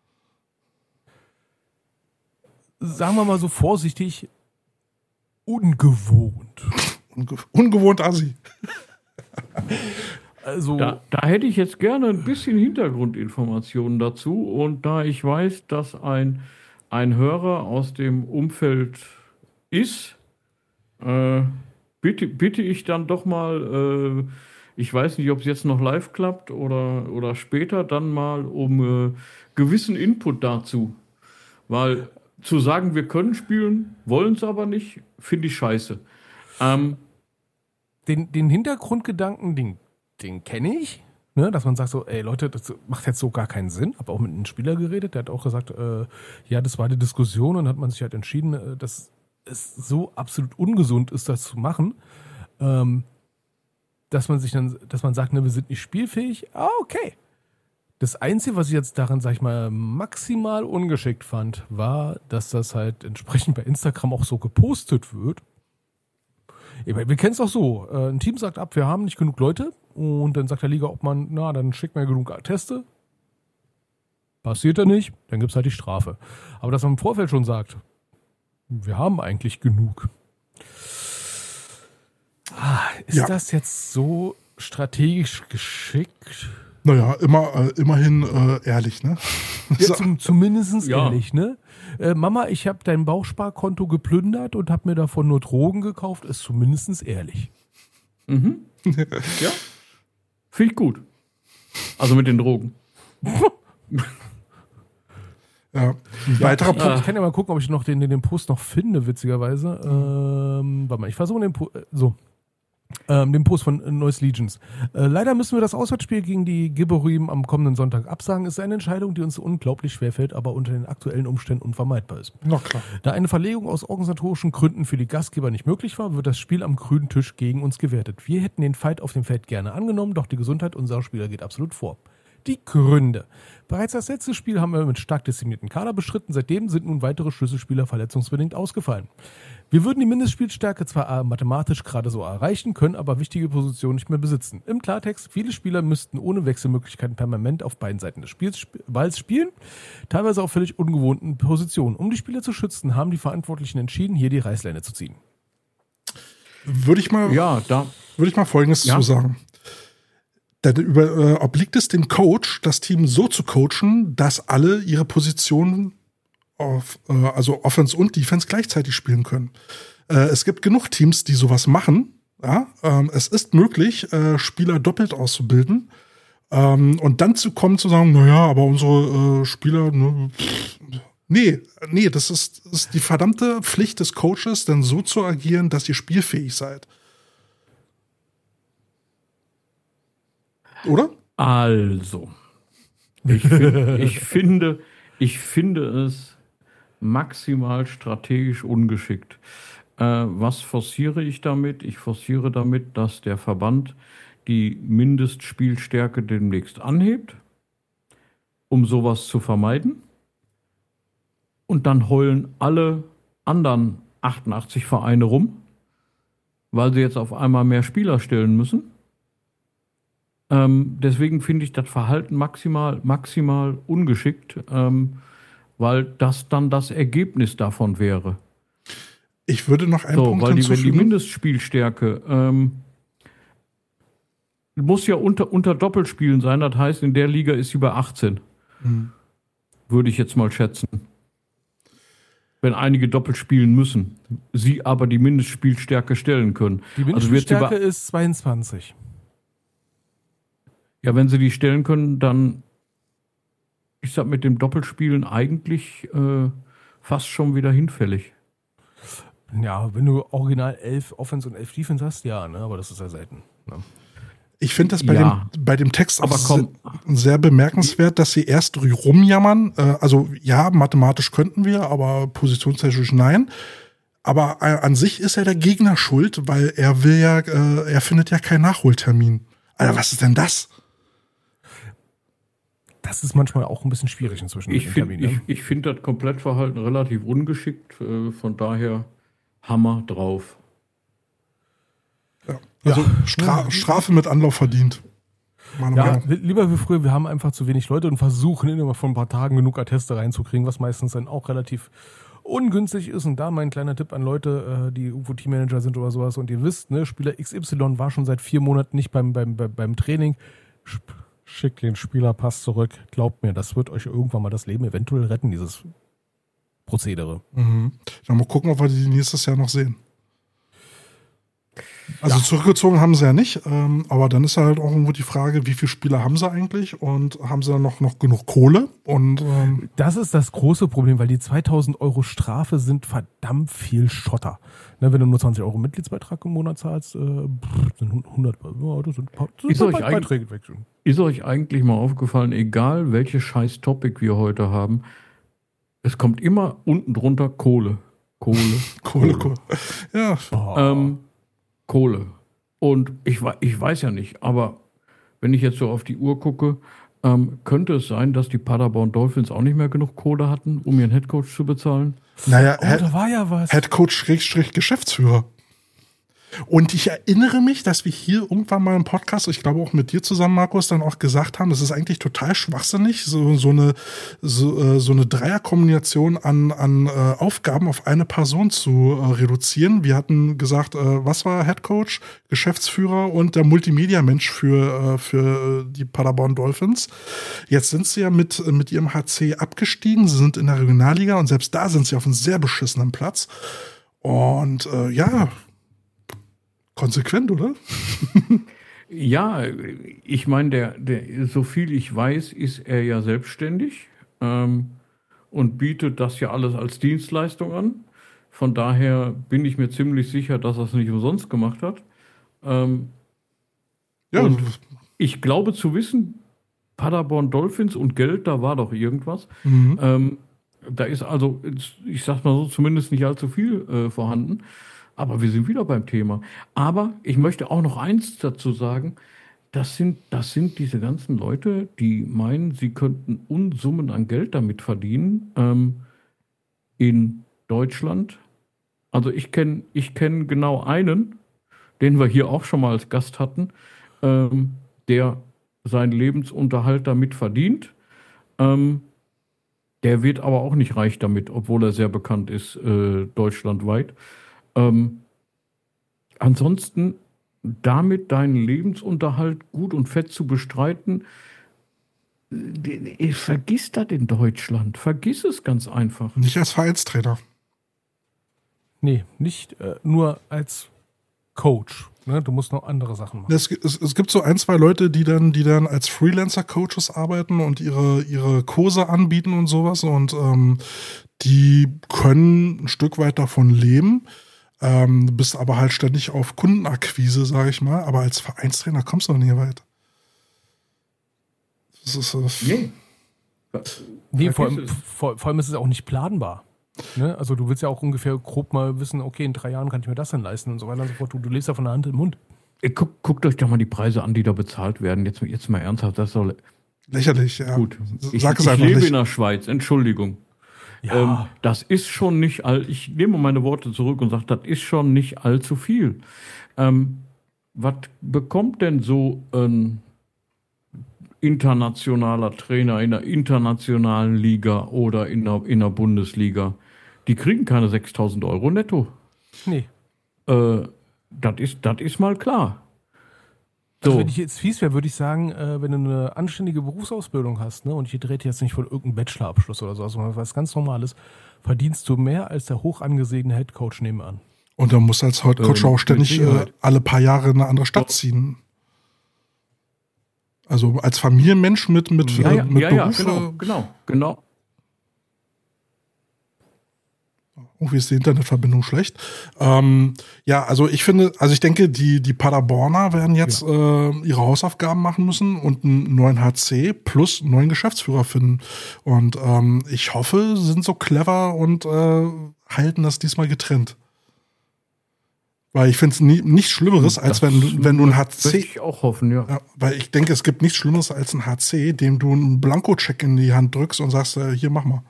Sagen wir mal so vorsichtig, ungewohnt. Unge ungewohnt assi. Also, Da, da hätte ich jetzt gerne ein bisschen Hintergrundinformationen dazu. Und da ich weiß, dass ein, ein Hörer aus dem Umfeld ist, äh, bitte, bitte ich dann doch mal, äh, ich weiß nicht, ob es jetzt noch live klappt oder, oder später, dann mal um äh, gewissen Input dazu. Weil zu sagen, wir können spielen, wollen es aber nicht, finde ich scheiße. Ähm, den, den Hintergrundgedanken, den, den kenne ich. Ne, dass man sagt so, ey Leute, das macht jetzt so gar keinen Sinn. Habe auch mit einem Spieler geredet, der hat auch gesagt, äh, ja, das war die Diskussion und hat man sich halt entschieden, äh, dass es so absolut ungesund ist, das zu machen, ähm, dass man sich dann, dass man sagt, ne, wir sind nicht spielfähig. Ah, okay. Das Einzige, was ich jetzt daran, sag ich mal, maximal ungeschickt fand, war, dass das halt entsprechend bei Instagram auch so gepostet wird. Ich meine, wir kennen es doch so. Äh, ein Team sagt ab, wir haben nicht genug Leute und dann sagt der Liga, ob man, na, dann schickt mir genug Atteste. Passiert ja nicht, dann gibt es halt die Strafe. Aber dass man im Vorfeld schon sagt, wir haben eigentlich genug. Ah, ist Ja. das jetzt so strategisch geschickt? Naja, immer, äh, immerhin äh, ehrlich, ne? Ja, zum, zumindest Ja. ehrlich, ne? Äh, Mama, ich habe dein Bauchsparkonto geplündert und habe mir davon nur Drogen gekauft, ist zumindest ehrlich. mhm. Ja, finde ich gut. Also mit den Drogen. Ja. Ein weiterer Ich, Punkt. ich kann ja mal gucken, ob ich noch den, den, den Post noch finde, witzigerweise. Ähm, warte mal, ich versuche den Po- äh, so. Ähm, den Post von äh, Neuss Legions. Äh, leider müssen wir das Auswärtsspiel gegen die Gibborim am kommenden Sonntag absagen. Ist eine Entscheidung, die uns unglaublich schwerfällt, aber unter den aktuellen Umständen unvermeidbar ist. Na klar. Da eine Verlegung aus organisatorischen Gründen für die Gastgeber nicht möglich war, wird das Spiel am grünen Tisch gegen uns gewertet. Wir hätten den Fight auf dem Feld gerne angenommen, doch die Gesundheit unserer Spieler geht absolut vor. Die Gründe. Bereits das letzte Spiel haben wir mit stark disziplinierten Kader bestritten. Seitdem sind nun weitere Schlüsselspieler verletzungsbedingt ausgefallen. Wir würden die Mindestspielstärke zwar mathematisch gerade so erreichen, können aber wichtige Positionen nicht mehr besitzen. Im Klartext, viele Spieler müssten ohne Wechselmöglichkeiten permanent auf beiden Seiten des Spiels, Balls spielen, teilweise auf völlig ungewohnten Positionen. Um die Spieler zu schützen, haben die Verantwortlichen entschieden, hier die Reißleine zu ziehen. Würde ich mal, Ja, da. würde ich mal Folgendes Ja. zu sagen. Dann über, äh, obliegt es dem Coach, das Team so zu coachen, dass alle ihre Positionen auf, äh, also Offense und Defense gleichzeitig spielen können. Äh, es gibt genug Teams, die sowas machen. Ja? Ähm, es ist möglich, äh, Spieler doppelt auszubilden. Ähm, und dann zu kommen, zu sagen, naja, aber unsere äh, Spieler, ne, pff, Nee, nee, das ist, das ist die verdammte Pflicht des Coaches, dann so zu agieren, dass ihr spielfähig seid. Oder? Also, ich, find, ich, finde, ich finde es maximal strategisch ungeschickt. Äh, was forciere ich damit? Ich forciere damit, dass der Verband die Mindestspielstärke demnächst anhebt, um sowas zu vermeiden. Und dann heulen alle anderen achtundachtzig Vereine rum, weil sie jetzt auf einmal mehr Spieler stellen müssen. Ähm, deswegen finde ich das Verhalten maximal, maximal ungeschickt, ähm, weil das dann das Ergebnis davon wäre. Ich würde noch einen so, Punkt weil die, wenn die hinzufügen. Mindestspielstärke ähm, muss ja unter, unter Doppelspielen sein, das heißt, in der Liga ist sie bei achtzehn. Hm. Würde ich jetzt mal schätzen. Wenn einige doppelt spielen müssen, sie aber die Mindestspielstärke stellen können. Die Also wird sie Mindeststärke bei, ist zweiundzwanzig. ja, wenn sie die stellen können, dann ist das mit dem Doppelspielen eigentlich äh, fast schon wieder hinfällig. Ja, wenn du original elf Offense und elf Defense hast, ja, ne? Aber das ist ja selten. Ne? Ich finde das bei, Ja, dem, bei dem Text auch aber komm. se- sehr bemerkenswert, dass sie erst rumjammern. Äh, also ja, mathematisch könnten wir, aber positionstechnisch nein. Aber äh, an sich ist ja der Gegner schuld, weil er will ja, äh, er findet ja keinen Nachholtermin. Alter, was ist denn das? Das ist manchmal auch ein bisschen schwierig inzwischen. Ich mit finde dem Termin, ich, ich find das Komplettverhalten relativ ungeschickt. Äh, von daher Hammer drauf. Ja. Also Ja. Stra Strafe mit Anlauf verdient. Meine Ja, Meinung. li- lieber wie früher, wir haben einfach zu wenig Leute und versuchen immer von ein paar Tagen genug Atteste reinzukriegen, was meistens dann auch relativ ungünstig ist. Und da mein kleiner Tipp an Leute, äh, die irgendwo Teammanager sind oder sowas und ihr wisst, ne, Spieler X Y war schon seit vier Monaten nicht beim, beim, beim, beim Training. Sch- Schickt den Spielerpass zurück. Glaubt mir, das wird euch irgendwann mal das Leben eventuell retten, dieses Prozedere. Mhm. Dann mal gucken, ob wir die nächstes Jahr noch sehen. Also zurückgezogen haben sie ja nicht, ähm, aber dann ist halt auch irgendwo die Frage, wie viele Spieler haben sie eigentlich und haben sie dann noch, noch genug Kohle? Und ähm, Das ist das große Problem, weil die zweitausend Euro Strafe sind verdammt viel Schotter. Ne, wenn du nur zwanzig Euro Mitgliedsbeitrag im Monat zahlst, äh, pff, sind hundert, ja, das sind, das sind Ist euch Be- eigentlich- Beiträge weg. schon. Ist euch eigentlich mal aufgefallen, egal welches scheiß Topic wir heute haben, es kommt immer unten drunter Kohle. Kohle. Kohle, Kohle. Ja, Oh. Ähm, Kohle. Und ich, wei- ich weiß ja nicht, aber wenn ich jetzt so auf die Uhr gucke, ähm, könnte es sein, dass die Paderborn Dolphins auch nicht mehr genug Kohle hatten, um ihren Headcoach zu bezahlen? naja, Oh, Head, da war ja was. Headcoach Schrägstrich Geschäftsführer. Und ich erinnere mich, dass wir hier irgendwann mal im Podcast, ich glaube auch mit dir zusammen, Markus, dann auch gesagt haben, das ist eigentlich total schwachsinnig, so, so eine, so, äh, so eine Dreierkombination an, an äh, Aufgaben auf eine Person zu äh, reduzieren. Wir hatten gesagt, äh, was war Headcoach, Geschäftsführer und der Multimedia-Mensch für, äh, für die Paderborn Dolphins. Jetzt sind sie ja mit, mit ihrem H C abgestiegen, sie sind in der Regionalliga und selbst da sind sie auf einem sehr beschissenen Platz. Und äh, ja, konsequent, oder? Ja, ich meine, der, der, so viel ich weiß, ist er ja selbstständig ähm, und bietet das ja alles als Dienstleistung an. Von daher bin ich mir ziemlich sicher, dass er es nicht umsonst gemacht hat. Ähm, Ja, Und ich glaube zu wissen, Paderborn Dolphins und Geld, da war doch irgendwas. mhm. Ähm, da ist also, ich sag mal so, zumindest nicht allzu viel äh, vorhanden. Aber wir sind wieder beim Thema. Aber ich möchte auch noch eins dazu sagen. Das sind, das sind diese ganzen Leute, die meinen, sie könnten Unsummen an Geld damit verdienen. Ähm, in Deutschland. Also ich kenne ich kenn genau einen, den wir hier auch schon mal als Gast hatten, ähm, der seinen Lebensunterhalt damit verdient. Ähm, der wird aber auch nicht reich damit, obwohl er sehr bekannt ist, äh, deutschlandweit. Ähm, ansonsten damit deinen Lebensunterhalt gut und fett zu bestreiten, äh, vergiss das in Deutschland. Vergiss es ganz einfach. Nicht als Vereinstrainer. Nee, nicht äh, nur als Coach. Ne? Du musst noch andere Sachen machen. Es, es, es gibt so ein, zwei Leute, die dann, die dann als Freelancer-Coaches arbeiten und ihre, ihre Kurse anbieten und sowas und ähm, die können ein Stück weit davon leben. Ähm, du bist aber halt ständig auf Kundenakquise, sage ich mal. Aber als Vereinstrainer kommst du noch nie weit. Das ist das. Nee. Nee, vor allem, vor, vor allem ist es auch nicht planbar. Ne? Also du willst ja auch ungefähr grob mal wissen, okay, in drei Jahren kann ich mir das dann leisten und so weiter und so fort. Du, du lebst ja von der Hand im Mund. Guckt, guckt euch doch mal die Preise an, die da bezahlt werden. Jetzt, jetzt mal ernsthaft, das soll Lächerlich, ja. gut. Ich, Sag es ich einfach lebe nicht. in der Schweiz, Entschuldigung. Ja, Ähm, das ist schon nicht all. Ich nehme meine Worte zurück und sage, das ist schon nicht allzu viel. Ähm, was bekommt denn so ein internationaler Trainer in der internationalen Liga oder in der, in der Bundesliga? Die kriegen keine sechstausend Euro netto. nee. Äh, das ist, das ist mal klar. Also So. wenn ich jetzt fies wäre, würde ich sagen, äh, wenn du eine anständige Berufsausbildung hast, ne, und ich rede jetzt nicht von irgendeinem Bachelorabschluss oder so, also was ganz Normales, verdienst du mehr als der hoch angesehene Headcoach nebenan. Und dann musst du als Coach Ähm, auch ständig mit äh, Sicherheit. alle paar Jahre in eine andere Stadt ziehen. Also als Familienmensch mit, mit, Ja, äh, ja, mit ja, ja, Beruf. genau, äh, genau, genau. Irgendwie ist die Internetverbindung schlecht. Ähm, ja, also ich finde, also ich denke, die, die Paderborner werden jetzt äh, ihre Hausaufgaben machen müssen und einen neuen H C plus einen neuen Geschäftsführer finden. Und ähm, ich hoffe, sie sind so clever und äh, halten das diesmal getrennt. Weil ich finde es nie, nichts Schlimmeres, als Das wenn, du- wenn du ein H Würde C. ich auch hoffen, ja. Ja, weil ich denke, es gibt nichts Schlimmeres als ein H C, dem du einen Blankocheck in die Hand drückst und sagst, äh, hier, mach mal.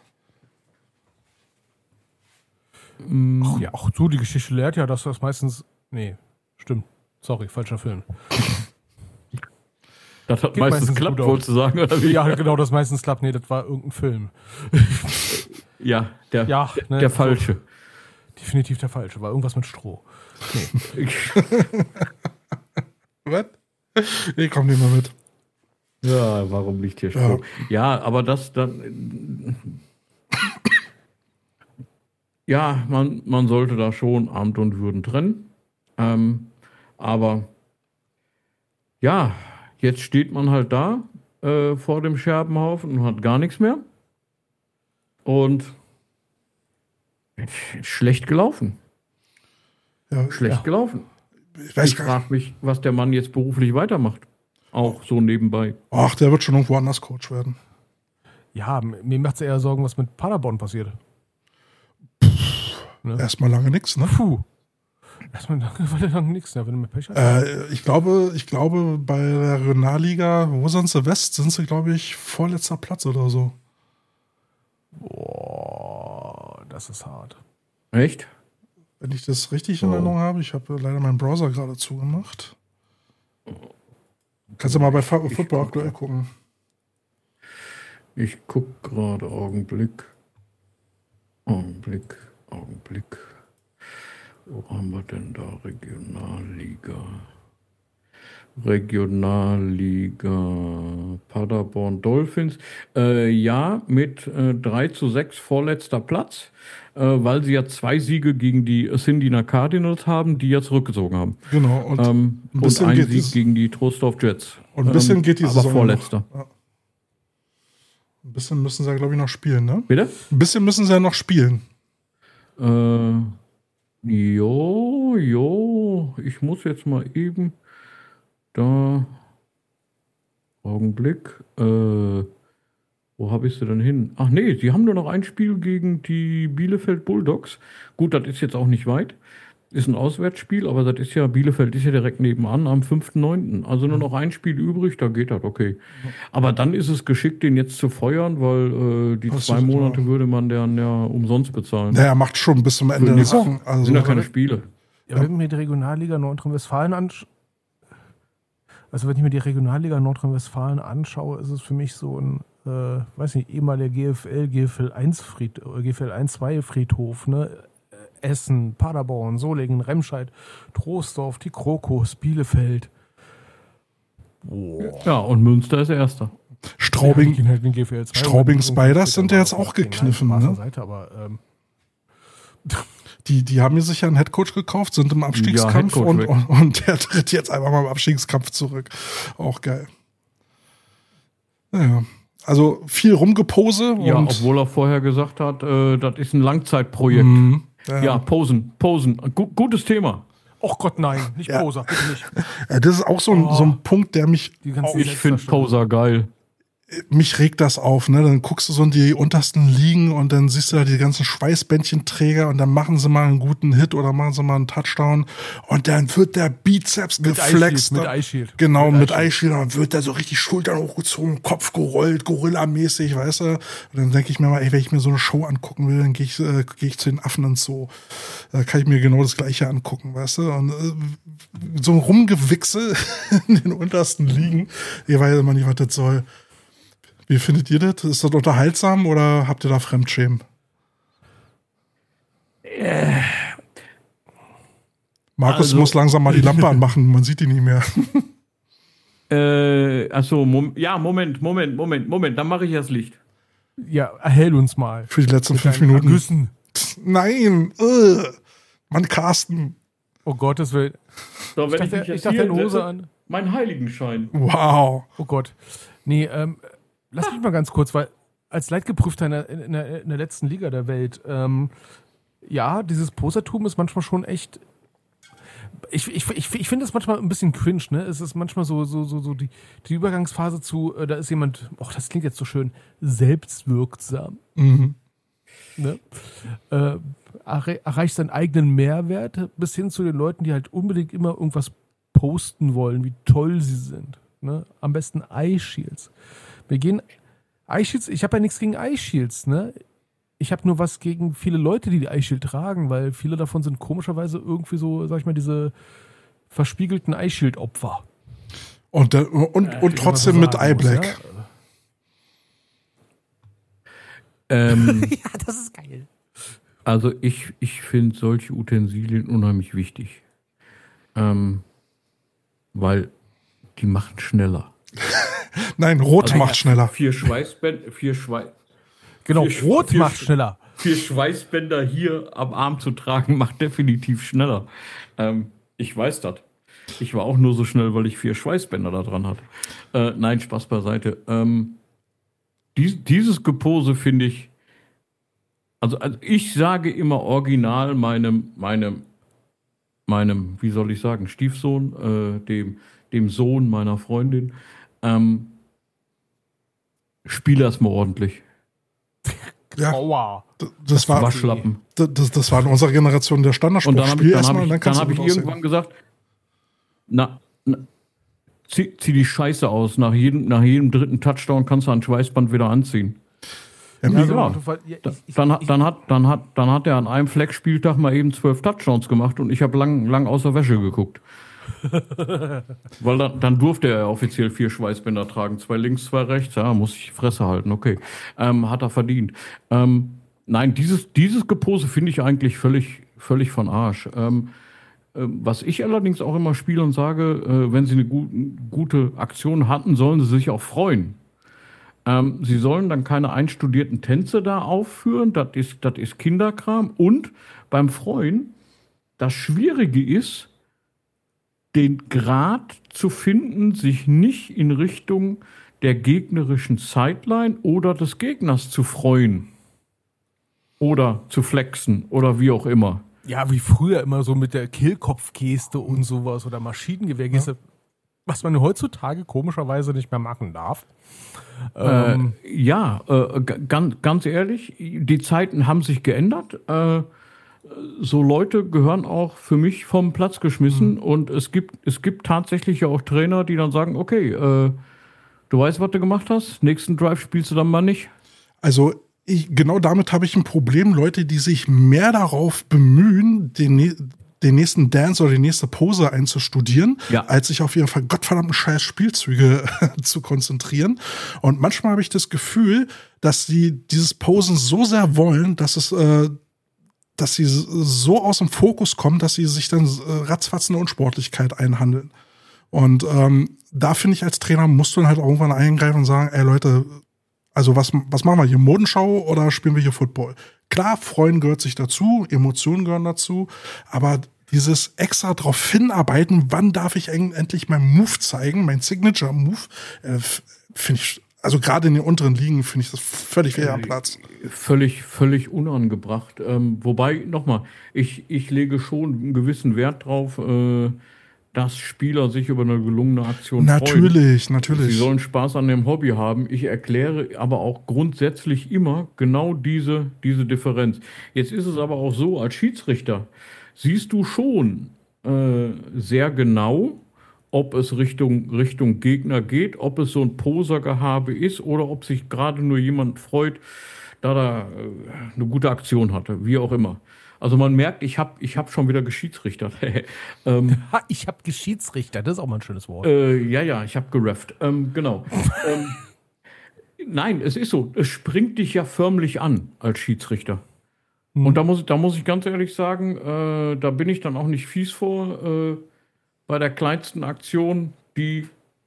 Ach ja, auch du, die Geschichte lehrt ja, dass das meistens. Nee, stimmt. Sorry, falscher Film. Das hat Geht meistens meistens klappt, gut wolltest du sagen, oder wie? Ja, genau, das meistens klappt. Nee, das war irgendein Film. Ja, der, Ja, der, ne, der falsche. Definitiv der falsche. War irgendwas mit Stroh. Was? Ich komm nicht mehr mit. Ja, warum liegt hier Stroh? Ja, aber das dann. Ja, man, man sollte da schon Amt und Würden trennen. Ähm, aber ja, jetzt steht man halt da äh, vor dem Scherbenhaufen und hat gar nichts mehr. Und schlecht gelaufen. Ja, Schlecht Ja. gelaufen. ich weiß Ich gar frage mich, was der Mann jetzt beruflich weitermacht. Auch so nebenbei. Ach, der wird schon irgendwo anders Coach werden. Ja, m- mir macht es eher Sorgen, was mit Paderborn passiert. Erstmal lange nichts, ne? Puh. Erstmal lange, weil lange nichts, ja, wenn du mit Pech hast. Äh, ich glaube, ich glaube, bei der Regionalliga, wo sind sie West, sind sie, glaube ich, vorletzter Platz oder so. Boah, das ist hart. Echt? Wenn ich das richtig in Oh. Erinnerung habe. Ich habe leider meinen Browser gerade zugemacht. Kannst du mal bei Fa- Football aktuell gucken. Ich gucke gerade, Augenblick. Augenblick, Augenblick. Wo haben wir denn da Regionalliga? Regionalliga Paderborn Dolphins. Äh, ja, mit äh, drei zu sechs vorletzter Platz, äh, weil sie ja zwei Siege gegen die Sindiner Cardinals haben, die ja zurückgezogen haben. Genau. Und, Ähm, ein und bisschen ein geht Sieg es- gegen die Trostorf Jets. und ein bisschen Ähm, geht die aber Saison vorletzter. noch. Ja. Ein bisschen müssen sie ja, glaube ich, noch spielen, ne? Bitte? Ein bisschen müssen sie ja noch spielen. Äh, jo, jo, ich muss jetzt mal eben da. Augenblick. Äh, wo habe ich sie denn hin? Ach nee, sie haben nur noch ein Spiel gegen die Bielefeld Bulldogs. Gut, das ist jetzt auch nicht weit. Ist ein Auswärtsspiel, aber das ist ja, Bielefeld ist ja direkt nebenan am fünften neunten Also nur noch ein Spiel übrig, da geht das, okay. Aber dann ist es geschickt, den jetzt zu feuern, weil äh, die Das zwei ist Monate wahr. würde man dann ja umsonst bezahlen. Naja, macht schon bis zum Ende der nix. Saison. Das sind ja Also, keine Spiele. Ja, wenn ich mir die Regionalliga Nordrhein-Westfalen anschaue, also wenn ich mir die Regionalliga Nordrhein-Westfalen anschaue, ist es für mich so ein, äh, weiß nicht, ehemaliger G F L, G F L eins Fried, äh, G F L eins zwei Friedhof, ne? Essen, Paderborn, Solingen, Remscheid, Troisdorf, die Krokos, Bielefeld. Boah. Ja, und Münster ist Erster. Straubing, Ja, die gehen halt in G F L zwei. Straubing Und- Spiders sind ja jetzt auch Gegen gekniffen, Spaß ne? beiseite, aber ähm, die, die haben mir sicher einen Headcoach gekauft, sind im Abstiegskampf Ja, und, weg. und, und der tritt jetzt einfach mal im Abstiegskampf zurück. Auch geil. Naja, also viel Rumgepose. Ja, und obwohl er vorher gesagt hat, äh, das ist ein Langzeitprojekt. Mhm. Ja. Ja, Posen, Posen. Gu gutes Thema. Och Gott, nein, nicht Ja. Poser, bitte nicht. Ja, das ist auch so ein, Oh. so ein Punkt, der mich Die ganzen Ich finde Selbstdarstellungen. Poser geil. mich regt das auf, ne? Dann guckst du so in die untersten Ligen und dann siehst du da die ganzen Schweißbändchenträger und dann machen sie mal einen guten Hit oder machen sie mal einen Touchdown und dann wird der Bizeps Mit geflext. Eye-Shield, mit Eye-Shield. Genau, Mit mit Eye-Shield. Eye-Shield, dann wird der so richtig Schultern hochgezogen, Kopf gerollt, Gorilla-mäßig, weißt du? Und dann denke ich mir mal, ey, wenn ich mir so eine Show angucken will, dann gehe ich, äh, gehe ich zu den Affen ins Zoo. Da kann ich mir genau das Gleiche angucken, weißt du? Und äh, so ein Rumgewichse in den untersten Ligen, ich weiß immer nicht, was das soll. Wie findet ihr das? Ist das unterhaltsam oder habt ihr da Fremdschämen? Äh, Markus also- muss langsam mal die Lampe anmachen, man sieht ihn nicht mehr. Äh, achso, Mom ja, Moment, Moment, Moment, Moment, dann mache ich das Licht. Ja, erhell uns mal. Für die letzten fünf Deinen Minuten. Ergüssen. Nein! Ugh. Mann, Carsten. Oh Gottes Willen. So, Ich wenn dachte, mich ich jetzt dachte, hier eine Hose hinsetze, an. Mein Heiligenschein. Wow. Oh Gott. Nee, ähm, lass mich mal ganz kurz, weil als Leitgeprüfter in der, in der, in der letzten Liga der Welt, ähm, ja, dieses Posertum ist manchmal schon echt. Ich, ich, ich, ich finde es manchmal ein bisschen cringe, ne? Es ist manchmal so, so, so, so die, die Übergangsphase zu, äh, da ist jemand, ach, das klingt jetzt so schön, selbstwirksam. Mhm. Ne? Äh, erre erreicht seinen eigenen Mehrwert bis hin zu den Leuten, die halt unbedingt immer irgendwas posten wollen, wie toll sie sind. Ne? Am besten Eye-Shields. Wir gehen Eye-Shields, ich habe ja nichts gegen Eye-Shields, ne? Ich habe nur was gegen viele Leute, die die Eye-Shield tragen, weil viele davon sind komischerweise irgendwie so, sag ich mal, diese verspiegelten Eye-Shield-Opfer. Und, der, und, Äh, und trotzdem wie man mit so sagen muss, Eyeblack. ja. Ähm, Ja, das ist geil. also ich, ich finde solche Utensilien unheimlich wichtig. Ähm, weil die machen schneller. Nein, Rot Also, macht schneller. Vier Schweißbänder, vier Schweiß, Genau, Vier- Rot vier- macht schneller. vier Schweißbänder hier am Arm zu tragen, macht definitiv schneller. Ähm, ich weiß das. Ich war auch nur so schnell, weil ich vier Schweißbänder da dran hatte. Äh, nein, Spaß beiseite. Ähm, dies, dieses Gepose finde ich, also, also ich sage immer original meinem, meinem, meinem, wie soll ich sagen, Stiefsohn, äh, dem, dem Sohn meiner Freundin, ähm, spiel erst mal ordentlich. Ja, Aua. d- das war, Waschlappen. d- das, das war in unserer Generation der Standardspruch. Und dann habe Spiel ich, dann erstmal hab und ich, dann dann kannst hab du ich gut aussehen. irgendwann gesagt, na, na zieh, zieh die Scheiße aus. Nach jedem, nach jedem dritten Touchdown kannst du ein Schweißband wieder anziehen. Ja, Ja, wie- klar. Ja, ich- ich- Dann, hat- ich- dann, hat, dann, hat, dann hat er an einem Flex-Spieltag mal eben zwölf Touchdowns gemacht und ich habe lang, lang aus der Wäsche geguckt. Weil dann, dann durfte er offiziell vier Schweißbänder tragen. Zwei links, zwei rechts. Ja, muss ich die Fresse halten. Okay. Ähm, hat er verdient. Ähm, nein, dieses, dieses Gepose finde ich eigentlich völlig, völlig von Arsch. Ähm, ähm, was ich allerdings auch immer spiele und sage, äh, wenn sie eine gu gute Aktion hatten, sollen sie sich auch freuen. Ähm, sie sollen dann keine einstudierten Tänze da aufführen. Das ist, das ist Kinderkram. Und beim Freuen, das Schwierige ist, den Grad zu finden, sich nicht in Richtung der gegnerischen Sideline oder des Gegners zu freuen. Oder zu flexen oder wie auch immer. Ja, wie früher immer so mit der Kehlkopfgeste und sowas oder Maschinengewehrgeste, was man heutzutage komischerweise nicht mehr machen darf. Ähm, Äh, ja, äh, g- ganz, ganz ehrlich, die Zeiten haben sich geändert. Äh, so Leute gehören auch für mich vom Platz geschmissen. Und es gibt, es gibt tatsächlich ja auch Trainer, die dann sagen, okay, äh, du weißt, was du gemacht hast, nächsten Drive spielst du dann mal nicht. Also ich, genau damit habe ich ein Problem. Leute, die sich mehr darauf bemühen, den, nä- den nächsten Dance oder die nächste Pose einzustudieren, Ja. als sich auf jeden Fall gottverdammten scheiß Spielzüge zu konzentrieren. Und manchmal habe ich das Gefühl, dass sie dieses Posen so sehr wollen, dass es äh, dass sie so aus dem Fokus kommen, dass sie sich dann äh, ratzfatz eine Unsportlichkeit einhandeln. Und ähm, da finde ich, als Trainer musst du dann halt irgendwann eingreifen und sagen, ey Leute, also was, was machen wir hier, Modenschau oder spielen wir hier Football? klar, Freuen gehört sich dazu, Emotionen gehören dazu, aber dieses extra drauf hinarbeiten, wann darf ich endlich meinen Move zeigen, mein Signature-Move, äh, finde ich, also gerade in den unteren Ligen finde ich das völlig fehl am Platz. Völlig, völlig unangebracht. Ähm, wobei, nochmal, ich, ich lege schon einen gewissen Wert drauf, äh, dass Spieler sich über eine gelungene Aktion natürlich, freuen. Natürlich, Sie sollen Spaß an dem Hobby haben. Ich erkläre aber auch grundsätzlich immer genau diese, diese Differenz. Jetzt ist es aber auch so, als Schiedsrichter siehst du schon äh, sehr genau, ob es Richtung, Richtung Gegner geht, ob es so ein Posergehabe ist oder ob sich gerade nur jemand freut, da er äh, eine gute Aktion hatte, wie auch immer. Also man merkt, ich habe ich hab schon wieder geschiedsrichtert. ähm, ich habe geschiedsrichtert, das ist auch mal ein schönes Wort. Äh, ja, ja, ich habe gerefft. Ähm, genau. ähm, nein, es ist so, es springt dich ja förmlich an als Schiedsrichter. Hm. Und da muss, da muss ich ganz ehrlich sagen, äh, da bin ich dann auch nicht fies vor, äh, bei der kleinsten Aktion, die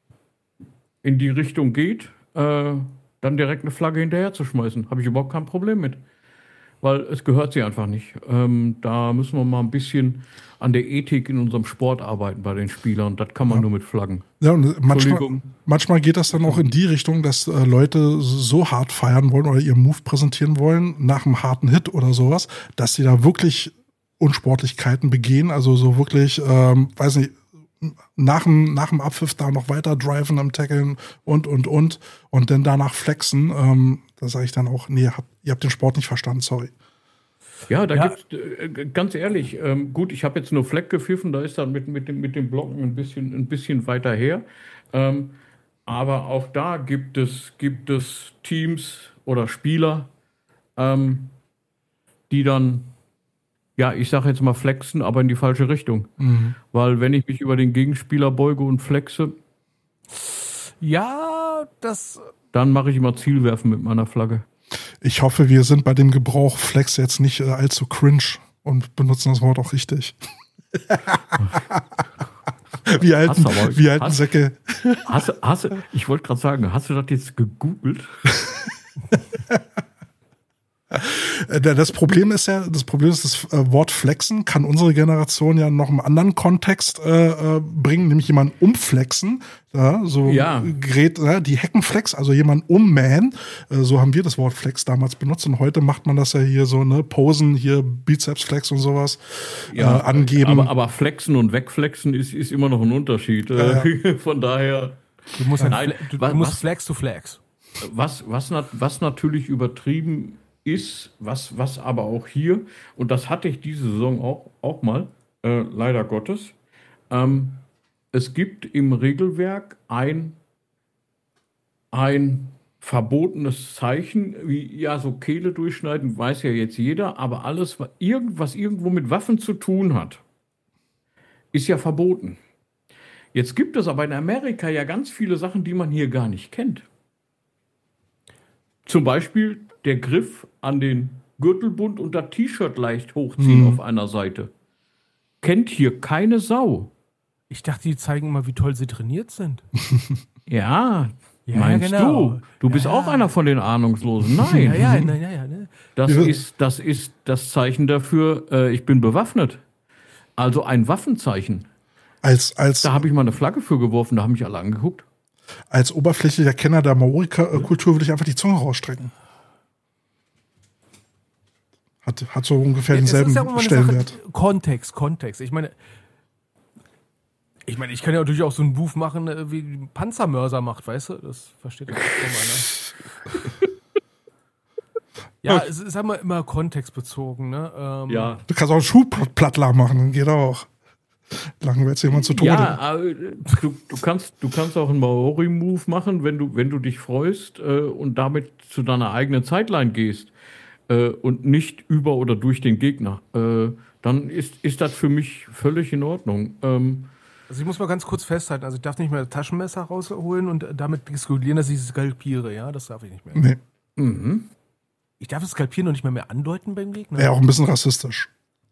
in die Richtung geht, äh, dann direkt eine Flagge hinterher zu schmeißen. Habe ich überhaupt kein Problem mit. Weil es gehört sie einfach nicht. Ähm, da müssen wir mal ein bisschen an der Ethik in unserem Sport arbeiten bei den Spielern. Das kann man ja nur mit Flaggen. Ja, und manchmal, manchmal geht das dann auch in die Richtung, dass äh, Leute so hart feiern wollen oder ihren Move präsentieren wollen, nach einem harten Hit oder sowas, dass sie da wirklich Unsportlichkeiten begehen. Also so wirklich, ähm, weiß nicht, nach dem, nach dem Abpfiff da noch weiter driven am Tackeln und, und, und. Und dann danach flexen. Ähm, da sage ich dann auch, nee, hab, ihr habt den Sport nicht verstanden, sorry. Ja, da Ja. gibt's, äh, ganz ehrlich, ähm, gut, ich habe jetzt nur Fleck gepfiffen, da ist dann mit, mit, dem, mit dem Blocken ein bisschen, ein bisschen weiter her. Ähm, aber auch da gibt es, gibt es Teams oder Spieler, ähm, die dann, ja, ich sage jetzt mal flexen, aber in die falsche Richtung. Mhm. Weil wenn ich mich über den Gegenspieler beuge und flexe, Ja, das. dann mache ich immer Zielwerfen mit meiner Flagge. Ich hoffe, wir sind bei dem Gebrauch Flex jetzt nicht äh, allzu cringe und benutzen das Wort auch richtig. wie alten, Hast du aber- wie alten hast- Säcke. Hast, du- hast, du- ich wollte gerade sagen, hast du das jetzt gegoogelt? Äh, Das Problem ist ja, das Problem ist, das äh, Wort Flexen kann unsere Generation ja noch einen anderen Kontext äh, äh, bringen, nämlich jemanden umflexen. Ja, so Ja. Gerät, ja, die Heckenflex, also jemanden ummähen. Äh, so haben wir das Wort Flex damals benutzt und heute macht man das ja hier so, ne, Posen, hier Bizepsflex und sowas äh, angeben. Aber, aber flexen und wegflexen ist, ist immer noch ein Unterschied. Ja, Äh, Von daher, Du musst, halt Nein, fle- du, was- du musst was- Flex to Flex. was, was, nat, was natürlich übertrieben ist, was, was aber auch hier, und das hatte ich diese Saison auch, auch mal, äh, leider Gottes, ähm, es gibt im Regelwerk ein, ein verbotenes Zeichen, wie ja, so Kehle durchschneiden, weiß ja jetzt jeder, aber alles, was, irgend, was irgendwo mit Waffen zu tun hat, ist ja verboten. Jetzt gibt es aber in Amerika ja ganz viele Sachen, die man hier gar nicht kennt. Zum Beispiel der Griff an den Gürtelbund und das T-Shirt leicht hochziehen Mhm. auf einer Seite. Kennt hier keine Sau. Ich dachte, die zeigen immer, wie toll sie trainiert sind. Ja, Ja, meinst genau. du? Du bist Ja. auch einer von den Ahnungslosen. Nein, Ja, ja, ja, ja, ja, ne? das, Ja. ist, das ist das Zeichen dafür, äh, ich bin bewaffnet. Also ein Waffenzeichen. als, als, Da habe ich mal eine Flagge für geworfen, da haben mich alle angeguckt. als oberflächlicher Kenner der Maori-Kultur würde ich einfach die Zunge rausstrecken. Hat, hat so ungefähr Es denselben ist ja immer eine Stellenwert. Sache, Kontext, Kontext. Ich meine, ich meine, ich kann ja natürlich auch so einen Move machen, äh, wie ein Panzermörser macht, weißt du? Das versteht ja kaum einer. Ja, es ist immer, immer kontextbezogen, ne? Ähm, Ja. Du kannst auch einen Schuhplattler machen, dann geht auch. Langweilt jemand zu Tode. Ja, aber du, du, kannst, du kannst auch einen Maori-Move machen, wenn du, wenn du dich freust äh, und damit zu deiner eigenen Zeitline gehst äh, und nicht über oder durch den Gegner. Äh, dann ist, ist das für mich völlig in Ordnung. Ähm, Also ich muss mal ganz kurz festhalten, also ich darf nicht mehr das Taschenmesser rausholen und damit diskutieren, dass ich skalpiere, ja? Das darf ich nicht mehr. Nee, mhm. Ich darf das Skalpieren noch nicht mehr mehr andeuten beim Gegner? wäre auch ein bisschen rassistisch.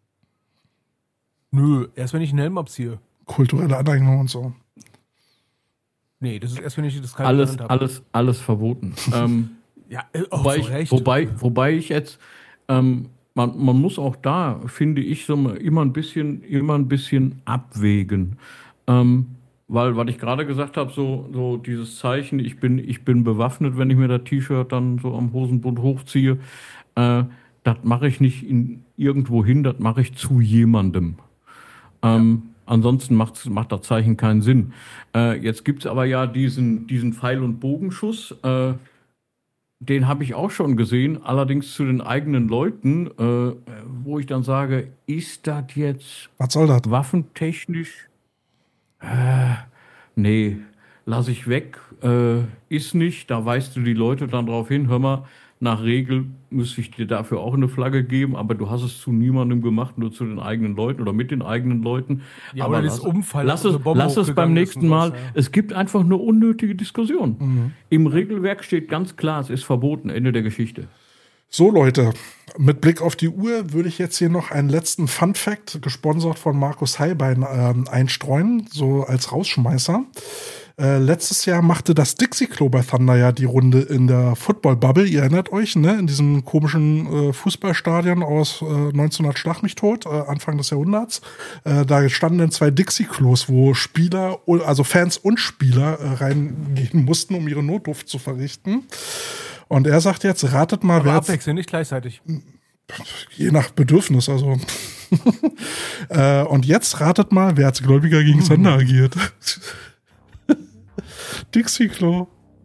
Nö, erst wenn ich einen Helm abziehe. Kulturelle Aneignung und so. Nee, das ist erst, wenn ich das Skalpieren alles, handhabe. alles, alles verboten. ähm, Ja, äh, oh, wobei, zu ich, Recht. wobei, wobei ich jetzt ähm, man, man muss auch da, finde ich, so immer ein bisschen, immer ein bisschen abwägen. Ähm, weil, was ich gerade gesagt habe, so, so dieses Zeichen, ich bin, ich bin bewaffnet, wenn ich mir das T-Shirt dann so am Hosenbund hochziehe, äh, das mache ich nicht in, irgendwo hin, das mache ich zu jemandem. Ähm, ja. Ansonsten macht, macht das Zeichen keinen Sinn. Äh, jetzt gibt es aber ja diesen, diesen Pfeil- und Bogenschuss, äh, den habe ich auch schon gesehen, allerdings zu den eigenen Leuten, äh, wo ich dann sage, ist das jetzt Was soll das? waffentechnisch? Äh, nee, lass ich weg, äh, ist nicht, da weist du die Leute dann drauf hin, hör mal, nach Regel müsste ich dir dafür auch eine Flagge geben, aber du hast es zu niemandem gemacht, nur zu den eigenen Leuten oder mit den eigenen Leuten. Ja, aber aber lass, das Umfall, lass es, lass es beim nächsten Mal. Ja. Es gibt einfach eine unnötige Diskussion. Mhm. Im Regelwerk steht ganz klar, es ist verboten, Ende der Geschichte. So Leute, mit Blick auf die Uhr würde ich jetzt hier noch einen letzten Fun-Fact, gesponsert von Markus Heibein, äh, einstreuen, so als Rausschmeißer. Äh, letztes Jahr machte das Dixie-Klo bei Thunder ja die Runde in der Football-Bubble. Ihr erinnert euch, ne? In diesem komischen äh, Fußballstadion aus äh, neunzehnhundert Schlag mich tot, äh, Anfang des Jahrhunderts. Äh, da standen dann zwei Dixie-Klos, wo Spieler, also Fans und Spieler äh, reingehen mussten, um ihre Notdurft zu verrichten. Und er sagt jetzt, ratet mal, aber wer... abwechselnd, nicht gleichzeitig. Je nach Bedürfnis, also. äh, und jetzt ratet mal, wer als Gläubiger gegen Thunder agiert. Dixie-Klo.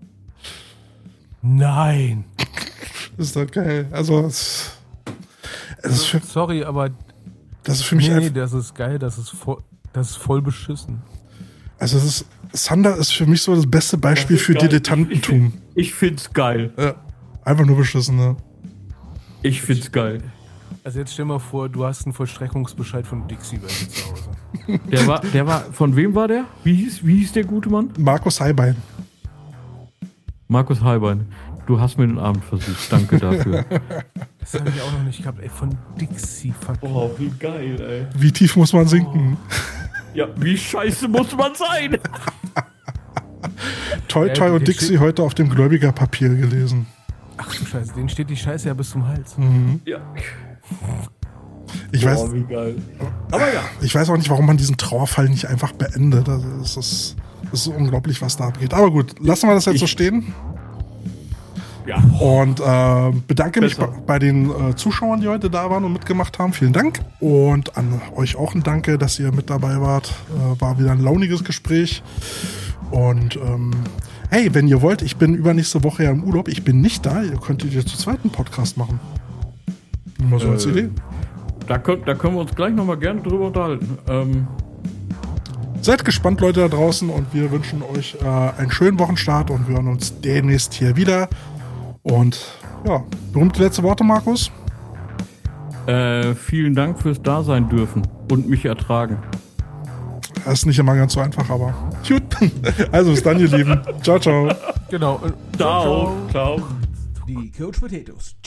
Nein. Das ist doch geil. Also, es, es ist für, sorry, aber das ist für mich nee, einfach, das ist geil, das ist voll, das ist voll beschissen. Also, es ist, Thunder ist für mich so das beste Beispiel das für geil. Dilettantentum. Ich, ich find's geil. Ja, einfach nur beschissen, ne? Ich find's geil. Also jetzt stell mal vor, du hast einen Vollstreckungsbescheid von Dixie bei dir zu Hause. Der war, der war, von wem war der? Wie hieß, wie hieß der gute Mann? Markus Heibein. Markus Heibein, du hast mir den Abend versucht. Danke dafür. Das habe ich auch noch nicht gehabt, ey, von Dixie. Fuck. Oh, wie geil, ey. Wie tief muss man sinken? Oh. Ja, wie scheiße muss man sein? Toi, Toi und Dixie heute auf dem Gläubigerpapier gelesen. Ach du Scheiße, denen steht die Scheiße ja bis zum Hals. Mhm. Ja. Ich Boah, weiß, wie geil. Aber ja. Ich weiß auch nicht, warum man diesen Trauerfall nicht einfach beendet. Das ist, das ist unglaublich, was da abgeht. Aber gut, lassen wir das jetzt ich, so stehen. Ja. Und äh, bedanke Besser. mich bei, bei den äh, Zuschauern, die heute da waren und mitgemacht haben. Vielen Dank. Und an euch auch ein Danke, dass ihr mit dabei wart. Äh, war wieder ein launiges Gespräch. Und ähm, hey, wenn ihr wollt, ich bin übernächste Woche ja im Urlaub. Ich bin nicht da. Ihr könntet ihr zu zweiten Podcast machen. Nur so als äh, Idee. Da können, da können wir uns gleich nochmal gerne drüber unterhalten. Ähm. Seid gespannt, Leute da draußen. Und wir wünschen euch äh, einen schönen Wochenstart und wir hören uns demnächst hier wieder. Und ja, berühmte letzte Worte, Markus? Äh, vielen Dank fürs Dasein dürfen und mich ertragen. Das ist nicht immer ganz so einfach, aber gut. Also bis dann, ihr Lieben. Ciao, ciao. Genau. Ciao. Ciao. Die Coach Potatoes